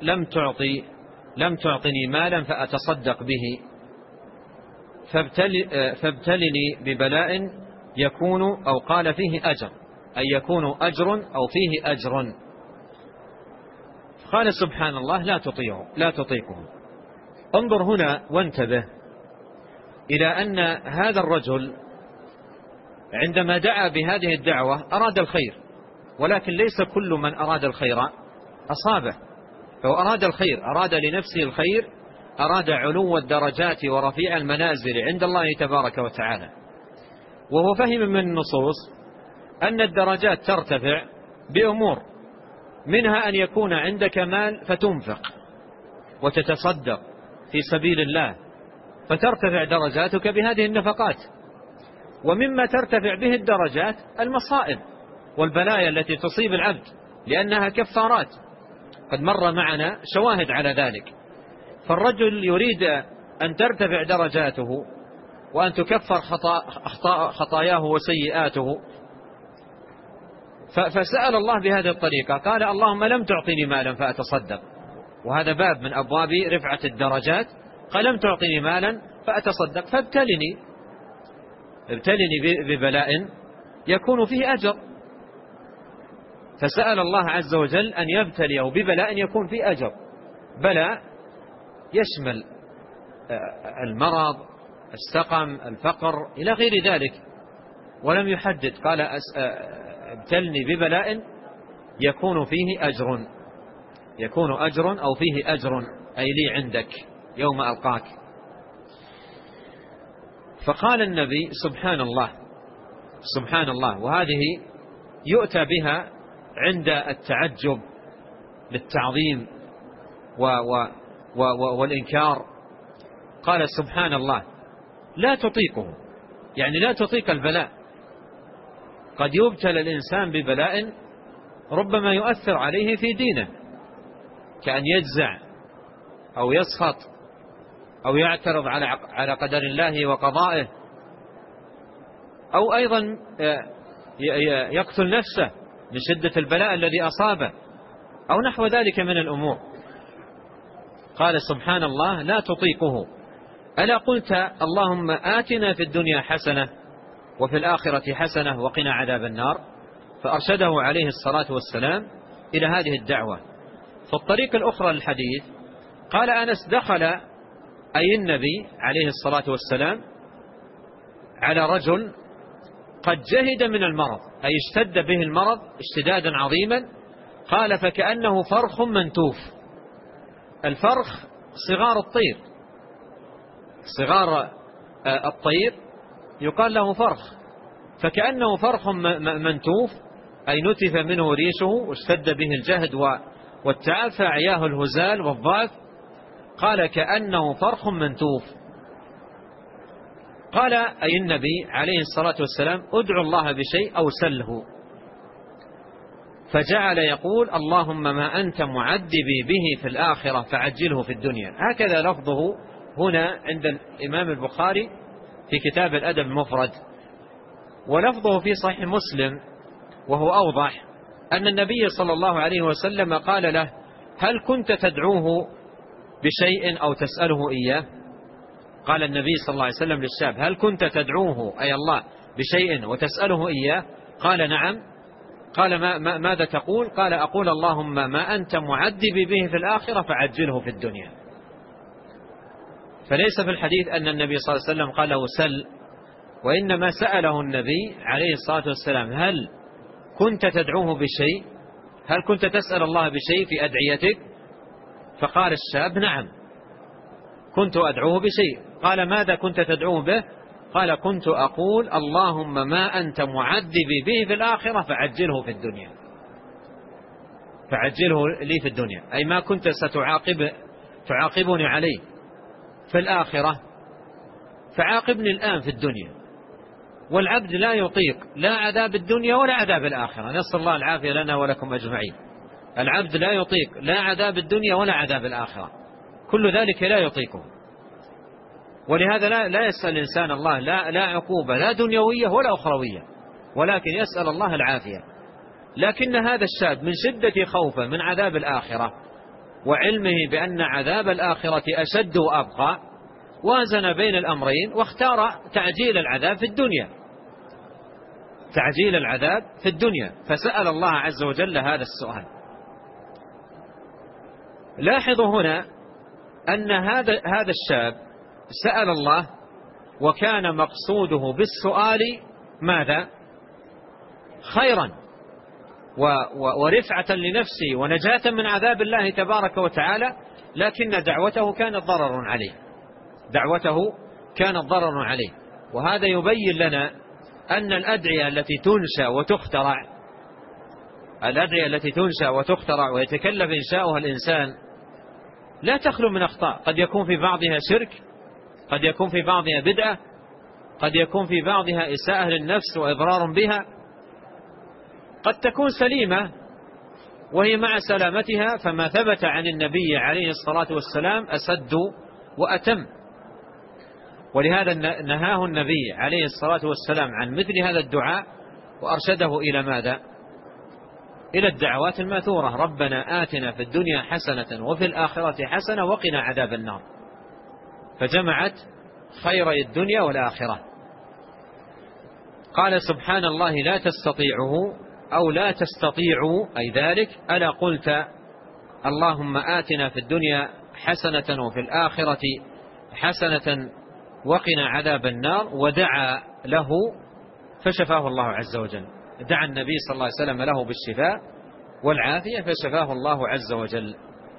لم تعطني مالا فأتصدق به فابتلني ببلاء يكون أو قال فيه أجر، أي يكون أجر أو فيه أجر. قال: سبحان الله لا تطيقه. انظر هنا وانتبه إلى أن هذا الرجل عندما دعا بهذه الدعوة أراد الخير، ولكن ليس كل من أراد الخير أصابه. لو أراد الخير، أراد لنفسه الخير، أراد علو الدرجات ورفيع المنازل عند الله تبارك وتعالى، وهو فهم من النصوص أن الدرجات ترتفع بأمور، منها أن يكون عندك مال فتنفق وتتصدق في سبيل الله فترتفع درجاتك بهذه النفقات. ومما ترتفع به الدرجات المصائب والبلايا التي تصيب العبد لأنها كفارات، قد مر معنا شواهد على ذلك. فالرجل يريد أن ترتفع درجاته وأن تكفر خطاياه وسيئاته، فسأل الله بهذه الطريقة، قال اللهم لم تعطني مالا فأتصدق، وهذا باب من أبواب رفعة الدرجات. قال لم تعطني مالا فأتصدق فابتلني ببلاء يكون فيه أجر. فسأل الله عز وجل أن يبتليه ببلاء يكون فيه أجر، بلاء يشمل المرض، السقم، الفقر إلى غير ذلك، ولم يحدد، قال ابتلني ببلاء يكون فيه أجر، يكون أجر أو فيه أجر أي لي عندك يوم ألقاك. فقال النبي سبحان الله سبحان الله، وهذه يؤتى بها عند التعجب للتعظيم والإنكار. قال سبحان الله لا تطيقه، يعني لا تطيق البلاء. قد يبتلى الإنسان ببلاء ربما يؤثر عليه في دينه، كأن يجزع أو يسخط أو يعترض على قدر الله وقضائه، أو أيضا يقتل نفسه من شدة البلاء الذي أصابه أو نحو ذلك من الأمور. قال سبحان الله لا تطيقه. ألا قلت اللهم آتنا في الدنيا حسنة وفي الآخرة حسنة وقنا عذاب النار؟ فأرشده عليه الصلاة والسلام إلى هذه الدعوة. في الطريق الأخرى للحديث قال أنس دخل أي النبي عليه الصلاة والسلام على رجل قد جهد من المرض، أي اشتد به المرض اشتدادا عظيما. قال فكأنه فرخ منتوف. الفرخ صغار الطير، صغار الطير يقال له فرخ، فكأنه فرخ منتوف أي نتف منه ريشه واشتد به الجهد والتعب فأعياه الهزال والضعف. قال كأنه فرخ منتوف. قال أي النبي عليه الصلاة والسلام ادعو الله بشيء أو سله. فجعل يقول اللهم ما أنت معذبي به في الآخرة فعجله في الدنيا. هكذا لفظه هنا عند الإمام البخاري في كتاب الأدب المفرد. ولفظه في صحيح مسلم وهو أوضح أن النبي صلى الله عليه وسلم قال له هل كنت تدعوه بشيء أو تسأله إياه؟ قال النبي صلى الله عليه وسلم للشاب هل كنت تدعوه أي الله بشيء وتسأله إياه؟ قال نعم. قال ماذا تقول؟ قال أقول اللهم ما أنت معذب به في الآخرة فعجله في الدنيا. فليس في الحديث أن النبي صلى الله عليه وسلم قال له سل، وإنما سأله النبي عليه الصلاة والسلام هل كنت تدعوه بشيء؟ هل كنت تسأل الله بشيء في أدعيتك؟ فقال الشاب نعم كنت أدعوه بشيء. قال ماذا كنت تدعوه به؟ قال كنت أقول اللهم ما أنت معذب به في الآخرة فعجله في الدنيا، فعجله لي في الدنيا، أي ما كنت تعاقبني عليه في الآخرة فعاقبني الآن في الدنيا. والعبد لا يطيق لا عذاب الدنيا ولا عذاب الآخرة، نسأل الله العافية لنا ولكم أجمعين. العبد لا يطيق لا عذاب الدنيا ولا عذاب الآخرة، كل ذلك لا يطيقه. ولهذا لا يسأل الإنسان الله لا عقوبة لا دنيوية ولا أخروية، ولكن يسأل الله العافية. لكن هذا الشاب من شدة خوفه من عذاب الآخرة وعلمه بأن عذاب الآخرة أشد وأبقى وازن بين الأمرين واختار تعجيل العذاب في الدنيا، تعجيل العذاب في الدنيا، فسأل الله عز وجل هذا السؤال. لاحظوا هنا أن هذا الشاب سأل الله وكان مقصوده بالسؤال ماذا؟ خيرا ورفعة لنفسه ونجاة من عذاب الله تبارك وتعالى، لكن دعوته كانت ضرر عليه، دعوته كانت ضرر عليه. وهذا يبين لنا أن الأدعية التي تنشأ وتخترع ويتكلف إنشاؤها الإنسان لا تخلو من أخطاء، قد يكون في بعضها شرك، قد يكون في بعضها بدعة، قد يكون في بعضها إساءة للنفس وإضرار بها، قد تكون سليمة وهي مع سلامتها فما ثبت عن النبي عليه الصلاة والسلام أسد وأتم. ولهذا نهاه النبي عليه الصلاة والسلام عن مثل هذا الدعاء وأرشده إلى ماذا؟ إلى الدعوات الماثورة: ربنا آتنا في الدنيا حسنة وفي الآخرة حسنة وقنا عذاب النار، فجمعت خيري الدنيا والآخرة. قال سبحان الله لا تستطيعه أو لا تستطيعوا أي ذلك ألا قلت اللهم آتنا في الدنيا حسنة وفي الآخرة حسنة وقنا عذاب النار، ودعا له فشفاه الله عز وجل. دعا النبي صلى الله عليه وسلم له بالشفاء والعافية فشفاه الله عز وجل.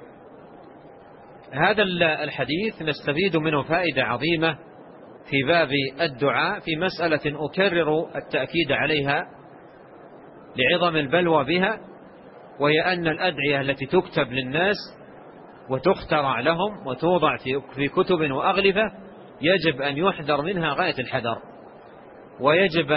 هذا الحديث نستفيد منه فائدة عظيمة في باب الدعاء في مسألة أكرر التأكيد عليها لعظم البلوى بها، وهي أن الأدعية التي تكتب للناس وتخترع لهم وتوضع في كتب وأغلفة يجب أن يحذر منها غاية الحذر، ويجب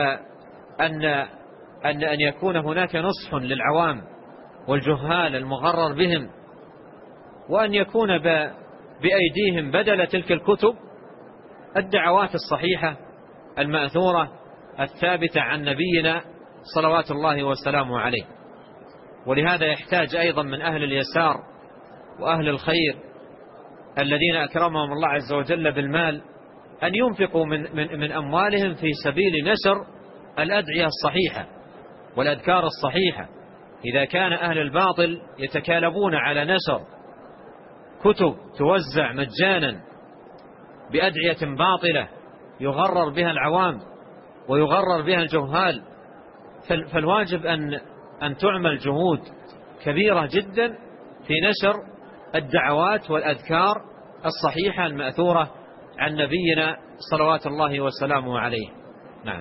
أن يكون هناك نصح للعوام والجهال المغرر بهم، وأن يكون بأيديهم بدل تلك الكتب الدعوات الصحيحة المأثورة الثابتة عن نبينا صلوات الله وسلامه عليه. ولهذا يحتاج أيضا من أهل اليسار وأهل الخير الذين أكرمهم الله عز وجل بالمال أن ينفقوا من أموالهم في سبيل نشر الأدعية الصحيحة والأذكار الصحيحة. إذا كان أهل الباطل يتكالبون على نشر كتب توزع مجانا بأدعية باطلة يغرر بها العوام ويغرر بها الجهال، فالواجب أن تعمل جهود كبيرة جدا في نشر الدعوات والأذكار الصحيحة المأثورة عن نبينا صلوات الله وسلامه عليه. نعم.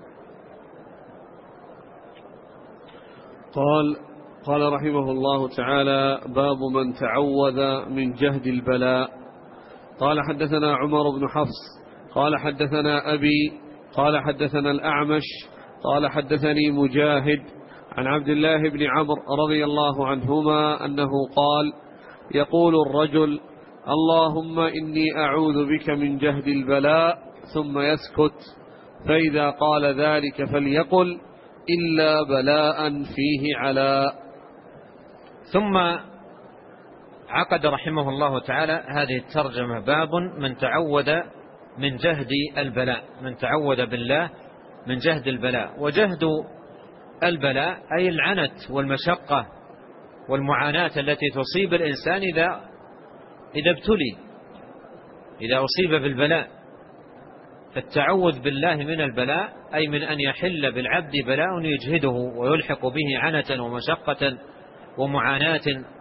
قال رحمه الله تعالى: باب من تعوذ من جهد البلاء. قال حدثنا عمر بن حفص قال حدثنا أبي قال حدثنا الأعمش قال حدثني مجاهد عن عبد الله بن عمرو رضي الله عنهما أنه قال: يقول الرجل: اللهم إني أعوذ بك من جهد البلاء، ثم يسكت، فإذا قال ذلك فليقل: إلا بلاء فيه علاء. ثم عقد رحمه الله تعالى هذه الترجمة: باب من تعوذ من جهد البلاء، من تعوذ بالله من جهد البلاء. وجهد البلاء أي العنت والمشقة والمعاناة التي تصيب الإنسان إذا ابتلي، إذا أصيب بالبلاء. فالتعوذ بالله من البلاء أي من أن يحل بالعبد بلاء يجهده ويلحق به عنة ومشقة ومعاناة.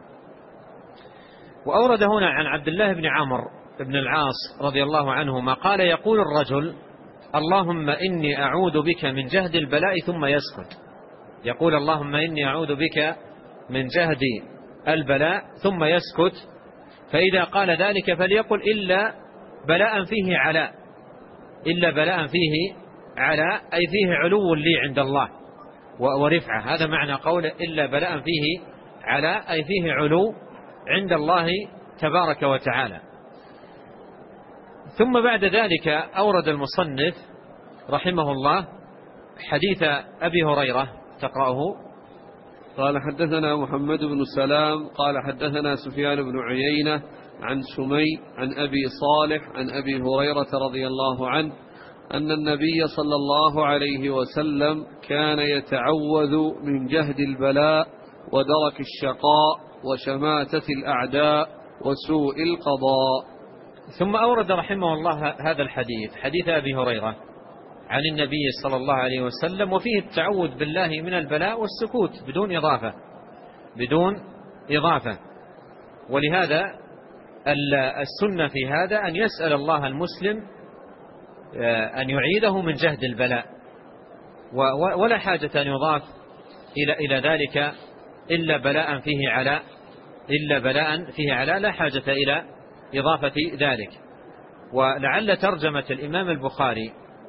وأورد هنا عن عبد الله بن عمرو بن العاص رضي الله عنهما قال: يقول الرجل: اللهم إني أعوذ بك من جهد البلاء، ثم يسكت. يقول: اللهم إني أعوذ بك من جهد البلاء، ثم يسكت، فإذا قال ذلك فليقل: إلا بلاء فيه علاء. إلا بلاء فيه علاء أي فيه علو لي عند الله ورفعة. هذا معنى قوله: إلا بلاء فيه علاء أي فيه علو عند الله تبارك وتعالى. ثم بعد ذلك أورد المصنف رحمه الله حديث أبي هريرة، تقرأه. قال حدثنا محمد بن سلام قال حدثنا سفيان بن عيينة عن سمي عن أبي صالح عن أبي هريرة رضي الله عنه أن النبي صلى الله عليه وسلم كان يتعوذ من جهد البلاء ودرك الشقاء وشماتة الأعداء وسوء القضاء. ثم أورد رحمه الله هذا الحديث، حديث أبي هريرة عن النبي صلى الله عليه وسلم، وفيه التعوذ بالله من البلاء والسكوت بدون إضافة. ولهذا السنة في هذا أن يسأل الله المسلم أن يعيذه من جهد البلاء، ولا حاجة أن يضاف إلى ذلك إلا بلاء فيه علاء، لا حاجة إلى إضافة ذلك. ولعل ترجمة الإمام البخاري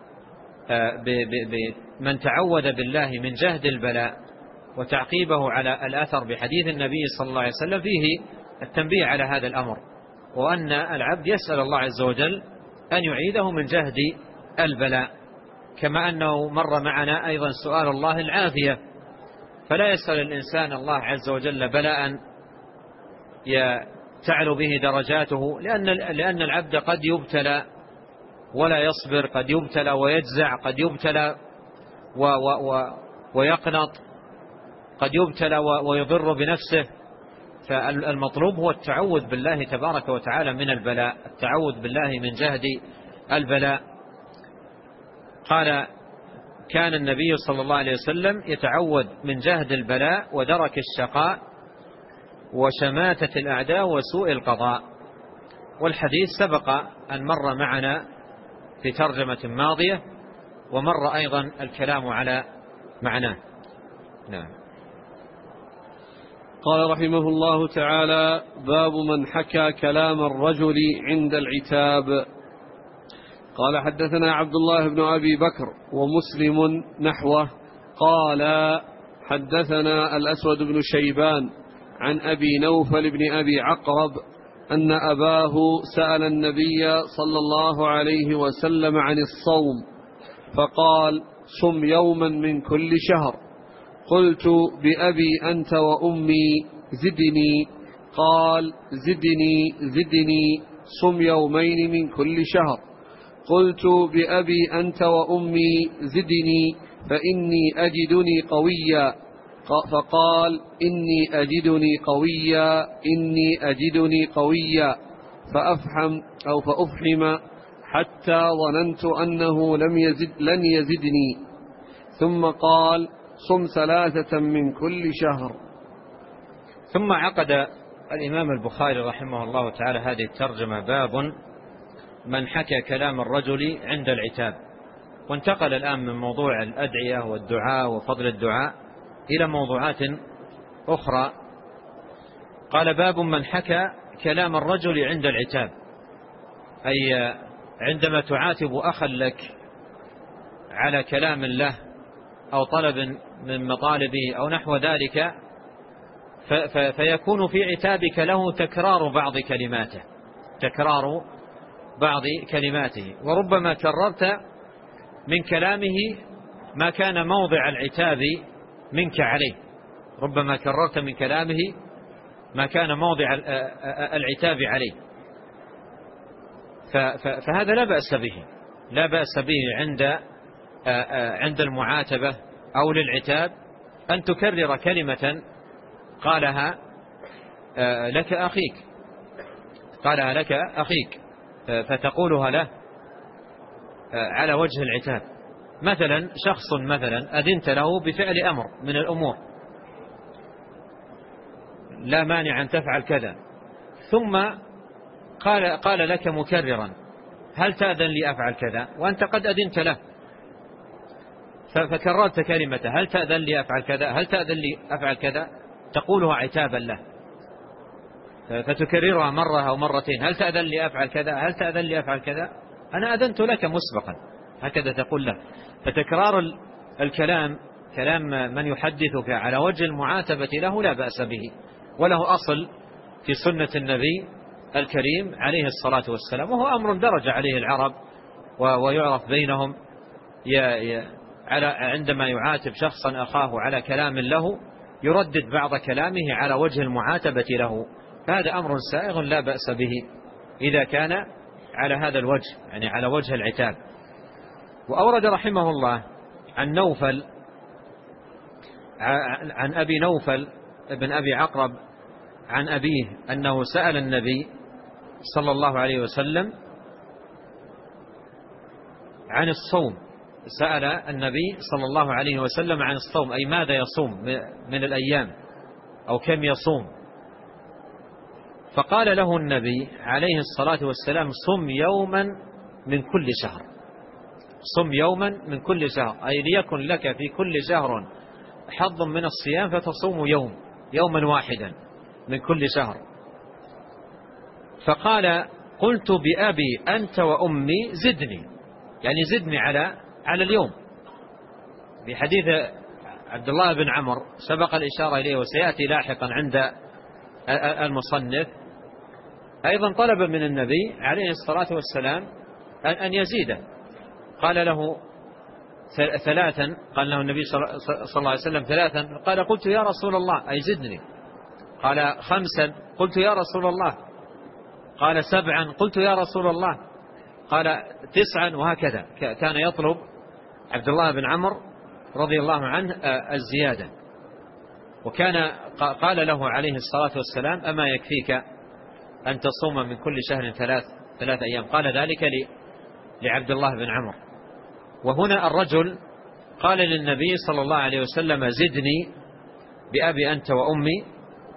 بمن تعوذ بالله من جهد البلاء وتعقيبه على الأثر بحديث النبي صلى الله عليه وسلم فيه التنبيه على هذا الأمر، وأن العبد يسأل الله عز وجل أن يعيده من جهد البلاء، كما أنه مر معنا أيضا سؤال الله العافية، فلا يسأل الإنسان الله عز وجل بلاء تعلو به درجاته، لأن العبد قد يبتلى ولا يصبر، قد يبتلى ويجزع، قد يبتلى ويقنط، قد يبتلى ويضر بنفسه. فالمطلوب هو التعوذ بالله تبارك وتعالى من البلاء، التعوذ بالله من جهد البلاء. قال: كان النبي صلى الله عليه وسلم يتعوذ من جهد البلاء ودرك الشقاء وشماتة الأعداء وسوء القضاء. والحديث سبق أن مر معنا في ترجمة ماضية، ومر أيضا الكلام على معناه. نعم. قال رحمه الله تعالى: باب من حكى كلام الرجل عند العتاب. قال: حدثنا عبد الله بن أبي بكر ومسلم نحوه. قال: حدثنا الأسود بن شيبان عن أبي نوفل بن أبي عقرب أن أباه سأل النبي صلى الله عليه وسلم عن الصوم فقال: صم يوما من كل شهر. قلت: بأبي أنت وأمي زدني. قال: زدني صم يومين من كل شهر. قلت: بأبي أنت وأمي زدني فإني أجدني قويا. فقال: إني أجدني قويا فأفحم حتى ظننت أنه لن يزدني. ثم قال: صم 3 من كل شهر. ثم عقد الإمام البخاري رحمه الله تعالى هذه الترجمة: باب من حكى كلام الرجل عند العتاب. وانتقل الآن من موضوع الأدعية والدعاء وفضل الدعاء إلى موضوعات أخرى. قال: باب من حكى كلام الرجل عند العتاب، أي عندما تعاتب أخا لك على كلام له أو طلب من مطالبه أو نحو ذلك، فيكون في عتابك له تكرار بعض كلماته، وربما كررت من كلامه ما كان موضع العتاب منك عليه، ربما كررت من كلامه ما كان موضع العتاب عليه. فهذا لا بأس به عند المعاتبة أو للعتاب أن تكرر كلمة قالها لك أخيك فتقولها له على وجه العتاب. مثلا شخص أذنت له بفعل أمر من الأمور، لا مانع أن تفعل كذا، ثم قال لك مكررا: هل تأذن لي أفعل كذا؟ وأنت قد أذنت له، فكررت كلمة هل تأذن لي أفعل كذا، هل تأذن لي أفعل كذا، تقولها عتابا له، فتكررها مرة أو مرتين: هل تأذن لي أفعل كذا، هل تأذن لي أفعل كذا، أنا أذنت لك مسبقا، هكذا تقول له. فتكرار الكلام، كلام من يحدثك على وجه المعاتبة له، لا بأس به، وله أصل في سنة النبي الكريم عليه الصلاة والسلام، وهو أمر درج عليه العرب ويعرف بينهم. عندما يعاتب شخصا أخاه على كلام له يردد بعض كلامه على وجه المعاتبة له، فهذا أمر سائغ لا بأس به إذا كان على هذا الوجه، يعني على وجه العتاب. وأورد رحمه الله عن أبي نوفل ابن أبي عقرب عن أبيه أنه سأل النبي صلى الله عليه وسلم عن الصوم، سأل النبي صلى الله عليه وسلم عن الصوم، أي ماذا يصوم من الأيام أو كم يصوم. فقال له النبي عليه الصلاة والسلام: صم يوما من كل شهر، صم يوما من كل شهر، أي ليكن لك في كل شهر حظ من الصيام فتصوم يوما واحدا من كل شهر. فقال قلت بأبي أنت وأمي زدني، يعني زدني على اليوم. بحديث عبد الله بن عمرو سبق الإشارة إليه وسيأتي لاحقا عند المصنف، أيضا طلب من النبي عليه الصلاة والسلام أن يزيده. قال له ثلاثا، قال له النبي صلى الله عليه وسلم ثلاثا، قال قلت يا رسول الله أي زدني. قال خمسا، قلت يا رسول الله. قال سبعا، قلت يا رسول الله. قال تسعا، وهكذا كان يطلب عبد الله بن عمرو رضي الله عنه الزيادة. وكان قال له عليه الصلاة والسلام أما يكفيك أن تصوم من كل شهر ثلاث أيام؟ قال ذلك لعبد الله بن عمرو. وهنا الرجل قال للنبي صلى الله عليه وسلم زدني بأبي أنت وأمي.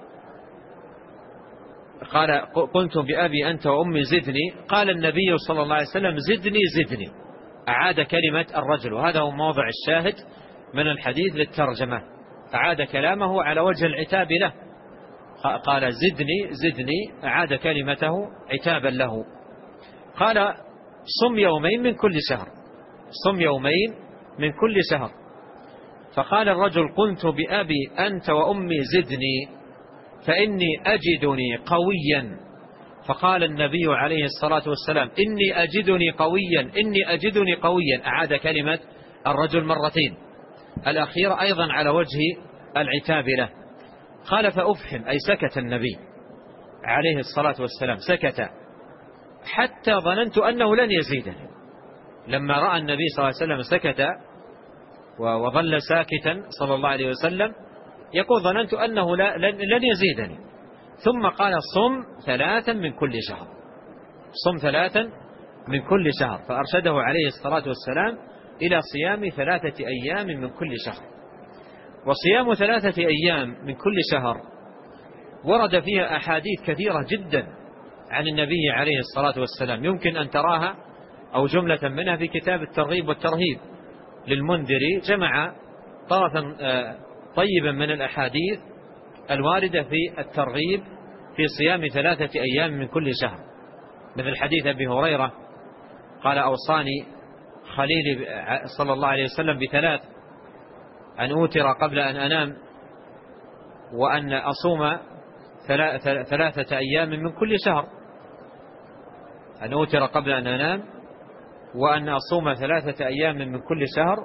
قال قلت بأبي أنت وأمي زدني. قال النبي صلى الله عليه وسلم زدني. أعاد كلمة الرجل، وهذا هو موضع الشاهد من الحديث للترجمة. أعاد كلامه على وجه العتاب له، قال زدني، أعاد كلمته عتابا له. قال صم يومين من كل شهر، صم يومين من كل شهر. فقال الرجل قلت بأبي أنت وأمي زدني فإني أجدني قويا. فقال النبي عليه الصلاة والسلام إني أجدني قويا. أعاد كلمة الرجل مرتين، الأخيرة أيضا على وجه العتاب له. قال فأفحم، أي سكت النبي عليه الصلاة والسلام، سكت حتى ظننت أنه لن يزيدني. لما رأى النبي صلى الله عليه وسلم سكت وظل ساكتا صلى الله عليه وسلم يقول ظننت أنه لن يزيدني. ثم قال صم 3 من كل شهر، صم 3 من كل شهر. فأرشده عليه الصلاة والسلام إلى صيام 3 أيام من كل شهر. وصيام 3 أيام من كل شهر ورد فيها أحاديث كثيرة جدا عن النبي عليه الصلاة والسلام، يمكن أن تراها أو جملة منها في كتاب الترغيب والترهيب للمنذري، جمع طرفا طيبا من الأحاديث الواردة في الترغيب في صيام 3 أيام من كل شهر، مثل حديث أبي هريرة قال أوصاني خليلي صلى الله عليه وسلم ب3: أن أوتر قبل أن أنام، وأن أصوم 3 أيام من كل شهر. أن أوتر قبل أن أنام، وأن أصوم 3 أيام من كل شهر،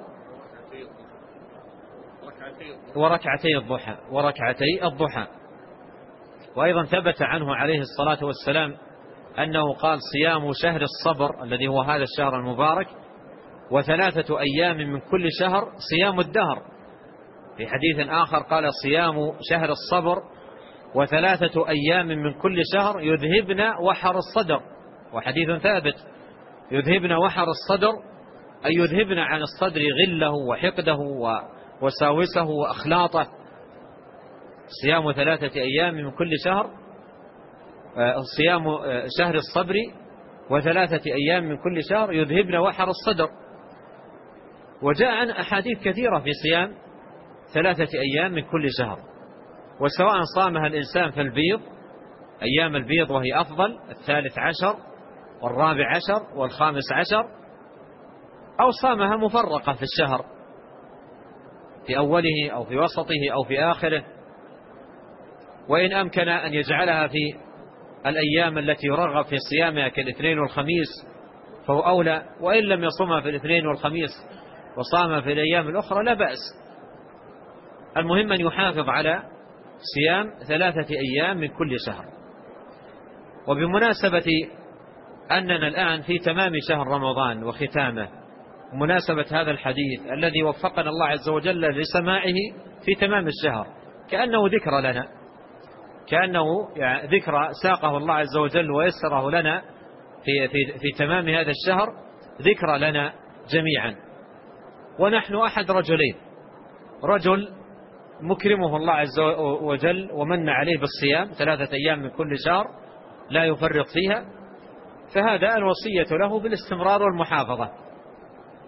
وركعتي الضحى. وأيضا ثبت عنه عليه الصلاة والسلام أنه قال صيام شهر الصبر الذي هو هذا الشهر المبارك، و3 أيام من كل شهر صيام الدهر. في حديث آخر قال صيام شهر الصبر و3 أيام من كل شهر يذهبن وحر الصدر. وحديث ثابت يذهبن وحر الصدر، أي يذهبن عن الصدر غله وحقده وساوسه وأخلاطه. صيام 3 أيام من كل شهر، صيام شهر الصبر و3 أيام من كل شهر يذهبن وحر الصدر. وجاء عن أحاديث كثيرة في صيام 3 أيام من كل شهر، وسواء صامها الإنسان في البيض، أيام البيض وهي أفضل، 13 و14 و15، أو صامها مفرقة في الشهر في أوله أو في وسطه أو في آخره. وإن أمكن أن يجعلها في الأيام التي يرغب في صيامها كالاثنين والخميس فهو أولى، وإن لم يصومها في الاثنين والخميس وصامها في الأيام الأخرى لا بأس. المهم أن يحافظ على صيام 3 أيام من كل شهر. وبمناسبة أننا الآن في تمام شهر رمضان وختامه، ومناسبة هذا الحديث الذي وفقنا الله عز وجل لسماعه في تمام الشهر، كأنه ذكر لنا، كأنه ذكر ساقه الله عز وجل ويسره لنا في تمام هذا الشهر، ذكر لنا جميعا. ونحن أحد رجلين: رجل مكرمه الله عز وجل ومن عليه بالصيام 3 أيام من كل شهر لا يفرط فيها، فهذا الوصية له بالاستمرار والمحافظة.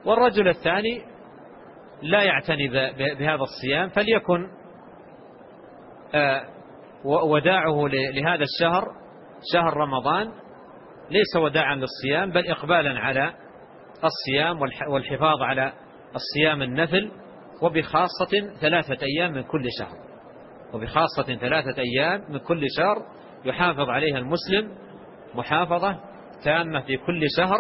والرجل الثاني لا يعتني بهذا الصيام، فليكن وداعه لهذا الشهر، شهر رمضان، ليس وداعا للصيام بل إقبالا على الصيام والحفاظ على الصيام النفل، وبخاصة 3 أيام من كل شهر، وبخاصة 3 أيام من كل شهر يحافظ عليها المسلم محافظة تامة في كل شهر،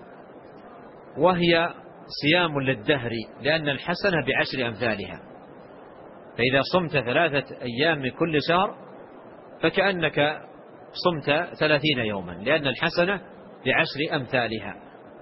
وهي صيام للدهر، لأن الحسنة ب10 أمثالها. فإذا صمت 3 أيام من كل شهر فكأنك صمت 30 يوما، لأن الحسنة ب10 أمثالها.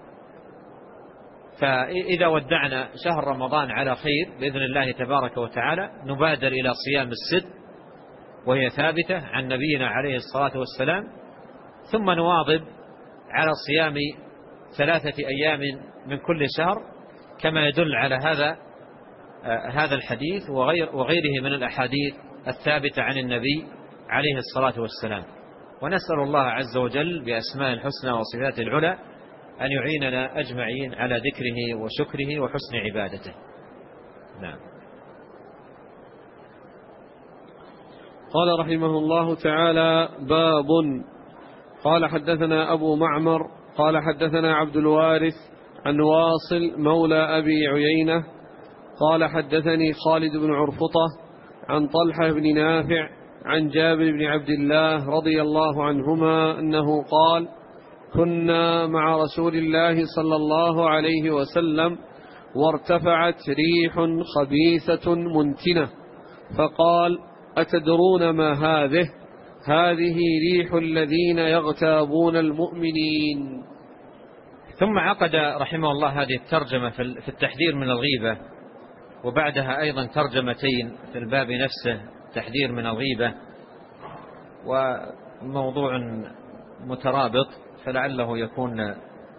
فإذا ودعنا شهر رمضان على خير بإذن الله تبارك وتعالى نبادر إلى صيام الست، وهي ثابتة عن نبينا عليه الصلاة والسلام، ثم نواظب على صيام 3 أيام من كل شهر كما يدل على هذا الحديث وغيره من الأحاديث الثابتة عن النبي عليه الصلاة والسلام. ونسأل الله عز وجل بأسماء الحسنى وصفاته العلى أن يعيننا أجمعين على ذكره وشكره وحسن عبادته. نعم. قال رحمه الله تعالى: باب. قال حدثنا أبو معمر قال حدثنا عبد الوارث عن واصل مولى أبي عيينة قال حدثني خالد بن عرفطة عن طلحة بن نافع عن جابر بن عبد الله رضي الله عنهما أنه قال: كنا مع رسول الله صلى الله عليه وسلم وارتفعت ريح خبيثة منتنة، فقال: أتدرون ما هذه؟ هذه ريح الذين يغتابون المؤمنين. ثم عقد رحمه الله هذه الترجمة في التحذير من الغيبة، وبعدها أيضا ترجمتين في الباب نفسه، تحذير من الغيبة، وموضوع مترابط، فلعله يكون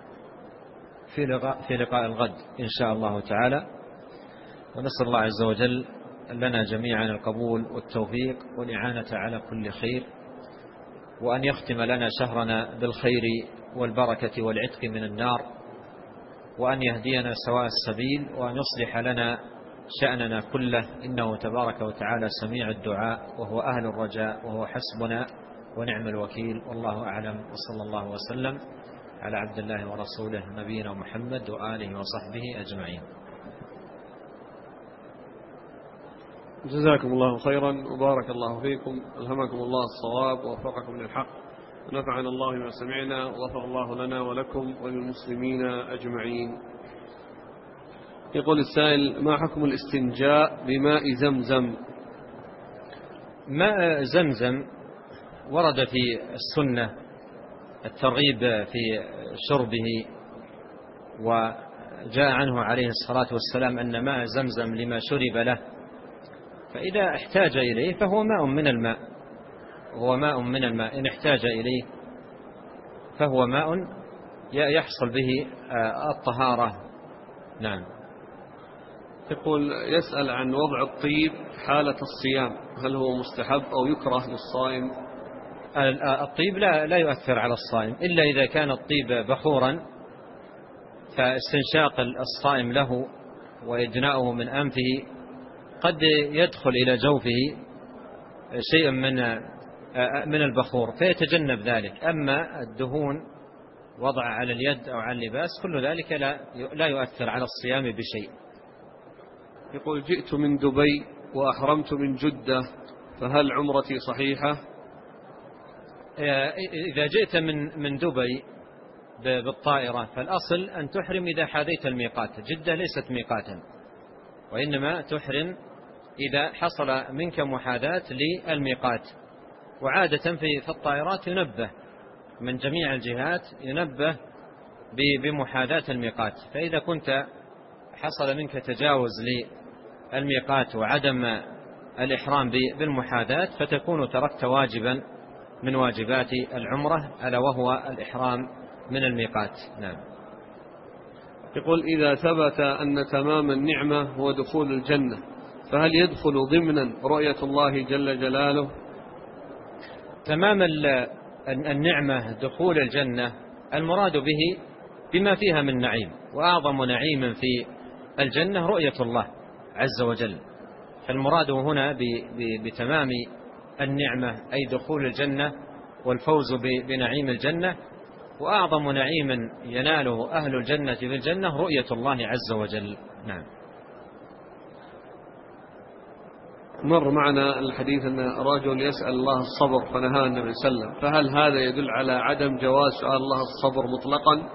في لقاء الغد إن شاء الله تعالى. ونسأل الله عز وجل لنا جميعا القبول والتوفيق والإعانة على كل خير، وأن يختم لنا شهرنا بالخير والبركة والعتق من النار، وأن يهدينا سواء السبيل، وأن يصلح لنا شأننا كله، إنه تبارك وتعالى سميع الدعاء وهو أهل الرجاء وهو حسبنا ونعم الوكيل. والله أعلم، وصلى الله وسلم على عبد الله ورسوله نبينا محمد وآله وصحبه أجمعين. جزاكم الله خيرا وبارك الله فيكم، ألهمكم الله الصواب ووفقكم للحق، ونفعنا الله ما سمعنا، وغفر الله لنا ولكم وللمسلمين أجمعين. يقول السائل: ما حكم الاستنجاء بماء زمزم؟ ماء زمزم ورد في السنة الترغيب في شربه، وجاء عنه عليه الصلاة والسلام أن ماء زمزم لما شرب له، فإذا احتاج إليه فهو ماء من الماء، هو ماء من الماء، إن احتاج إليه فهو ماء يحصل به الطهارة. نعم. يقول: يسأل عن وضع الطيب حالة الصيام، هل هو مستحب أو يكره للصائم؟ الطيب لا يؤثر على الصائم، إلا إذا كان الطيب بخورا، فاستنشاق الصائم له وإدناؤه من أنفه قد يدخل إلى جوفه شيء من البخور فيتجنب ذلك. أما الدهون وضع على اليد أو على اللباس كل ذلك لا يؤثر على الصيام بشيء. يقول: جئت من دبي وأحرمت من جدة، فهل عمرتي صحيحة؟ إذا جئت من دبي بالطائرة فالأصل أن تحرم إذا حاذيت الميقات. جدة ليست ميقاتا، وإنما تحرم إذا حصل منك محاذاة للميقات. وعادة في الطائرات ينبه من جميع الجهات، ينبه بمحاذاة الميقات، فإذا كنت حصل منك تجاوز للميقات وعدم الإحرام بالمحاذاة فتكون تركت واجبا من واجبات العمرة، ألا وهو الإحرام من الميقات. نعم. يقول: إذا ثبت أن تمام النعمة هو دخول الجنة، فهل يدخل ضمنا رؤية الله جل جلاله؟ تمام النعمة دخول الجنة المراد به بما فيها من نعيم، وأعظم نعيم في الجنة رؤية الله عز وجل. فالمراد هنا بتمام النعمة أي دخول الجنة والفوز بنعيم الجنة، وأعظم نعيم يناله أهل الجنة في الجنة رؤية الله عز وجل. نعم. مر معنا الحديث أن رجل يسأل الله الصبر فنهى النبي صلى الله عليه وسلم، فهل هذا يدل على عدم جواز سؤال الله الصبر مطلقا؟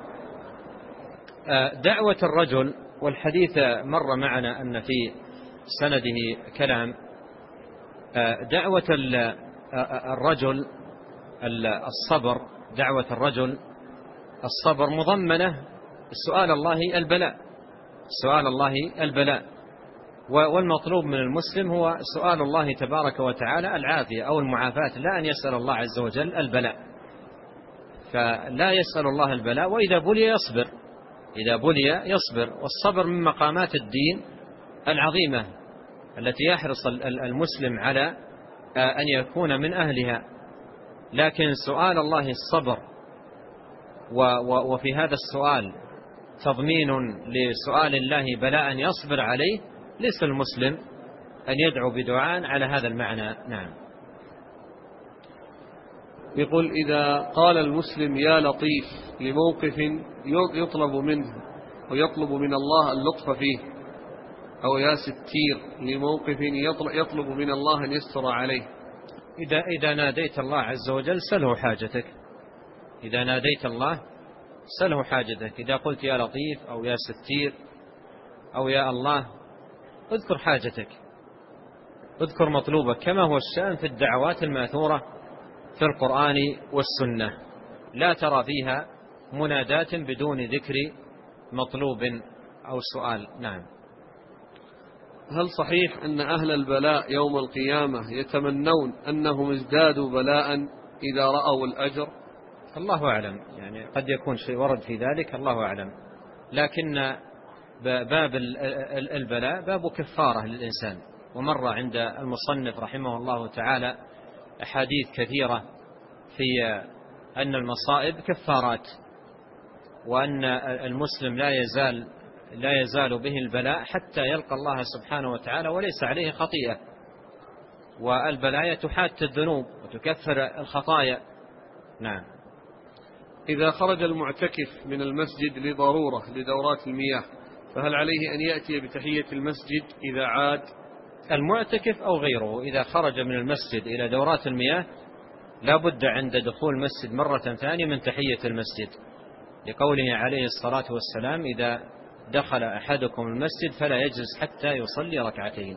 دعوة الرجل، والحديث مر معنا أن في سنده كلام، دعوة الرجل الصبر، دعوة الرجل الصبر مضمنة سؤال الله البلاء، سؤال الله البلاء، والمطلوب من المسلم هو سؤال الله تبارك وتعالى العافية أو المعافاة، لا أن يسأل الله عز وجل البلاء. فلا يسأل الله البلاء، وإذا بلي يصبر، إذا بلي يصبر. والصبر من مقامات الدين العظيمة التي يحرص المسلم على أن يكون من أهلها. لكن سؤال الله الصبر وفي هذا السؤال تضمين لسؤال الله بلاء يصبر عليه، ليس المسلم أن يدعو بدعاء على هذا المعنى. نعم. يقول إذا قال المسلم يا لطيف لموقف يطلب منه ويطلب من الله اللطف فيه، أو يا ستير لموقف يطلب من الله أن يستر عليه، إذا ناديت الله عز وجل سله حاجتك، إذا ناديت الله سله حاجتك. إذا قلت يا لطيف أو يا ستير أو يا الله، اذكر حاجتك، اذكر مطلوبك، كما هو الشأن في الدعوات الماثورة في القرآن والسنة، لا ترى فيها منادات بدون ذكر مطلوب أو سؤال. نعم. هل صحيح أن أهل البلاء يوم القيامة يتمنون أنهم ازدادوا بلاء إذا رأوا الأجر؟ الله أعلم، يعني قد يكون شيء ورد في ذلك، الله أعلم. لكن باب البلاء باب كفارة للإنسان، ومر عند المصنف رحمه الله تعالى أحاديث كثيرة في أن المصائب كفارات، وأن المسلم لا يزال به البلاء حتى يلقى الله سبحانه وتعالى وليس عليه خطيئة، والبلايا تحات الذنوب وتكفر الخطايا. نعم. إذا خرج المعتكف من المسجد لضرورة لدورات المياه، فهل عليه أن يأتي بتحية المسجد إذا عاد؟ المعتكف أو غيره إذا خرج من المسجد إلى دورات المياه لا بد عند دخول المسجد مرة ثانية من تحية المسجد، لقوله عليه الصلاة والسلام إذا دخل أحدكم المسجد فلا يجلس حتى يصلي ركعتين.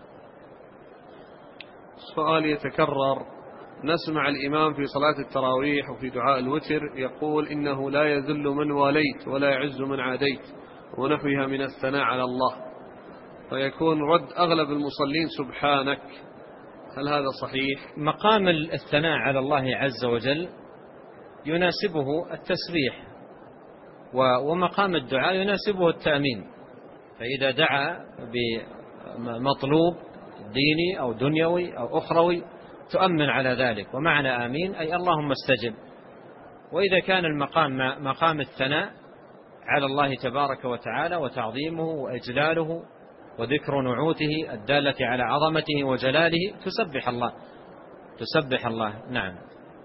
سؤال يتكرر: نسمع الإمام في صلاة التراويح وفي دعاء الوتر يقول إنه لا يذل من واليت ولا يعز من عاديت ونحوها من الثناء على الله، فيكون رد أغلب المصلين سبحانك، هل هذا صحيح؟ مقام الثناء على الله عز وجل يناسبه التسبيح، ومقام الدعاء يناسبه التأمين. فإذا دعا بمطلوب ديني أو دنيوي أو أخروي تؤمن على ذلك، ومعنى آمين أي اللهم استجب. وإذا كان المقام مقام الثناء على الله تبارك وتعالى وتعظيمه وإجلاله وذكر نعوته الدالة على عظمته وجلاله تسبح الله. نعم.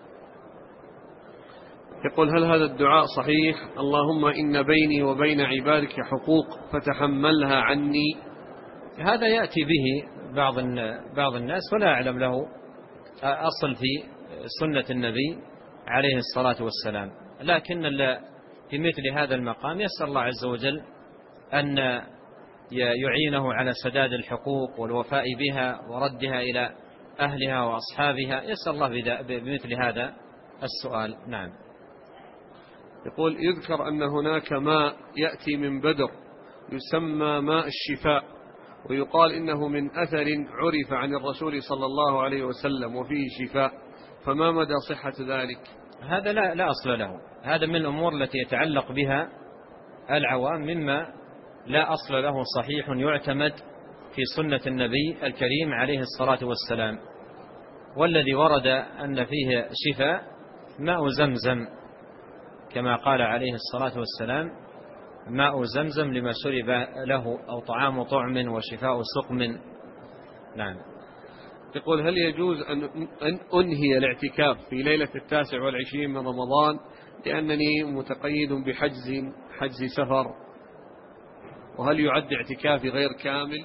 يقول: هل هذا الدعاء صحيح؟ اللهم إن بيني وبين عبادك حقوق فتحملها عني. هذا يأتي به بعض الناس ولا أعلم له أصل في سنة النبي عليه الصلاة والسلام، لكن في مثل هذا المقام يسأل الله عز وجل أن يعينه على سداد الحقوق والوفاء بها وردها إلى أهلها وأصحابها، يسأل الله بمثل هذا السؤال. نعم. يقول: يذكر أن هناك ماء يأتي من بدر يسمى ماء الشفاء، ويقال إنه من أثر عرف عن الرسول صلى الله عليه وسلم وفيه شفاء، فما مدى صحة ذلك؟ هذا لا أصل له، هذا من الأمور التي يتعلق بها العوام مما لا أصل له صحيح يعتمد في سنة النبي الكريم عليه الصلاة والسلام. والذي ورد أن فيه شفاء ماء زمزم، كما قال عليه الصلاة والسلام ماء زمزم لما شرب له، أو طعام طعم وشفاء سقم. نعم. يقول: هل يجوز أن أنهي الاعتكاف في ليلة 29 من رمضان لأنني متقيد حجز سفر، وهل يعد اعتكافي غير كامل؟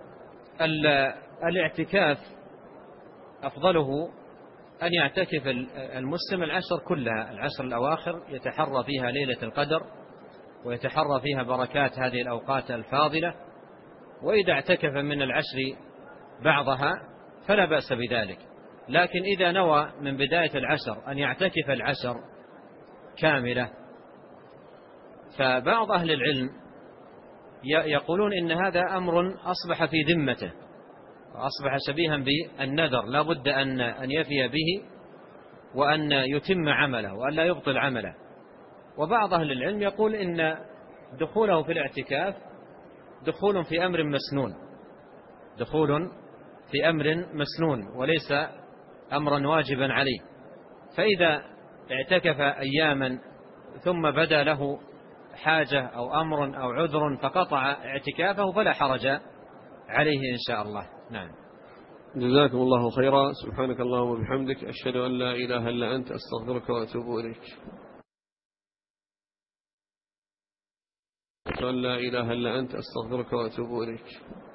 الاعتكاف أفضله أن يعتكف المسلم العشر كلها، العشر الأواخر، يتحرى فيها ليلة القدر ويتحرى فيها بركات هذه الأوقات الفاضلة. وإذا اعتكف من العشر بعضها فلا بأس بذلك، لكن إذا نوى من بداية العشر أن يعتكف العشر كاملة، فبعض أهل العلم يقولون إن هذا أمر أصبح في ذمته وأصبح شبيها بالنذر، لا بد أن يفي به وأن يتم عمله وأن لا يبطل عمله. وبعض أهل العلم يقول إن دخوله في الاعتكاف دخول في أمر مسنون وليس أمرا واجبا عليه، فإذا اعتكف أياما ثم بدا له حاجة أو أمر أو عذر فقطع اعتكافه فلا حرج عليه إن شاء الله. نعم. جزاكم الله خيرا. سبحانك اللهم وبحمدك، أشهد أن لا إله إلا أنت، أستغفرك وأتوب إليك. أشهد أن لا إله إلا أنت، أستغفرك وأتوب إليك.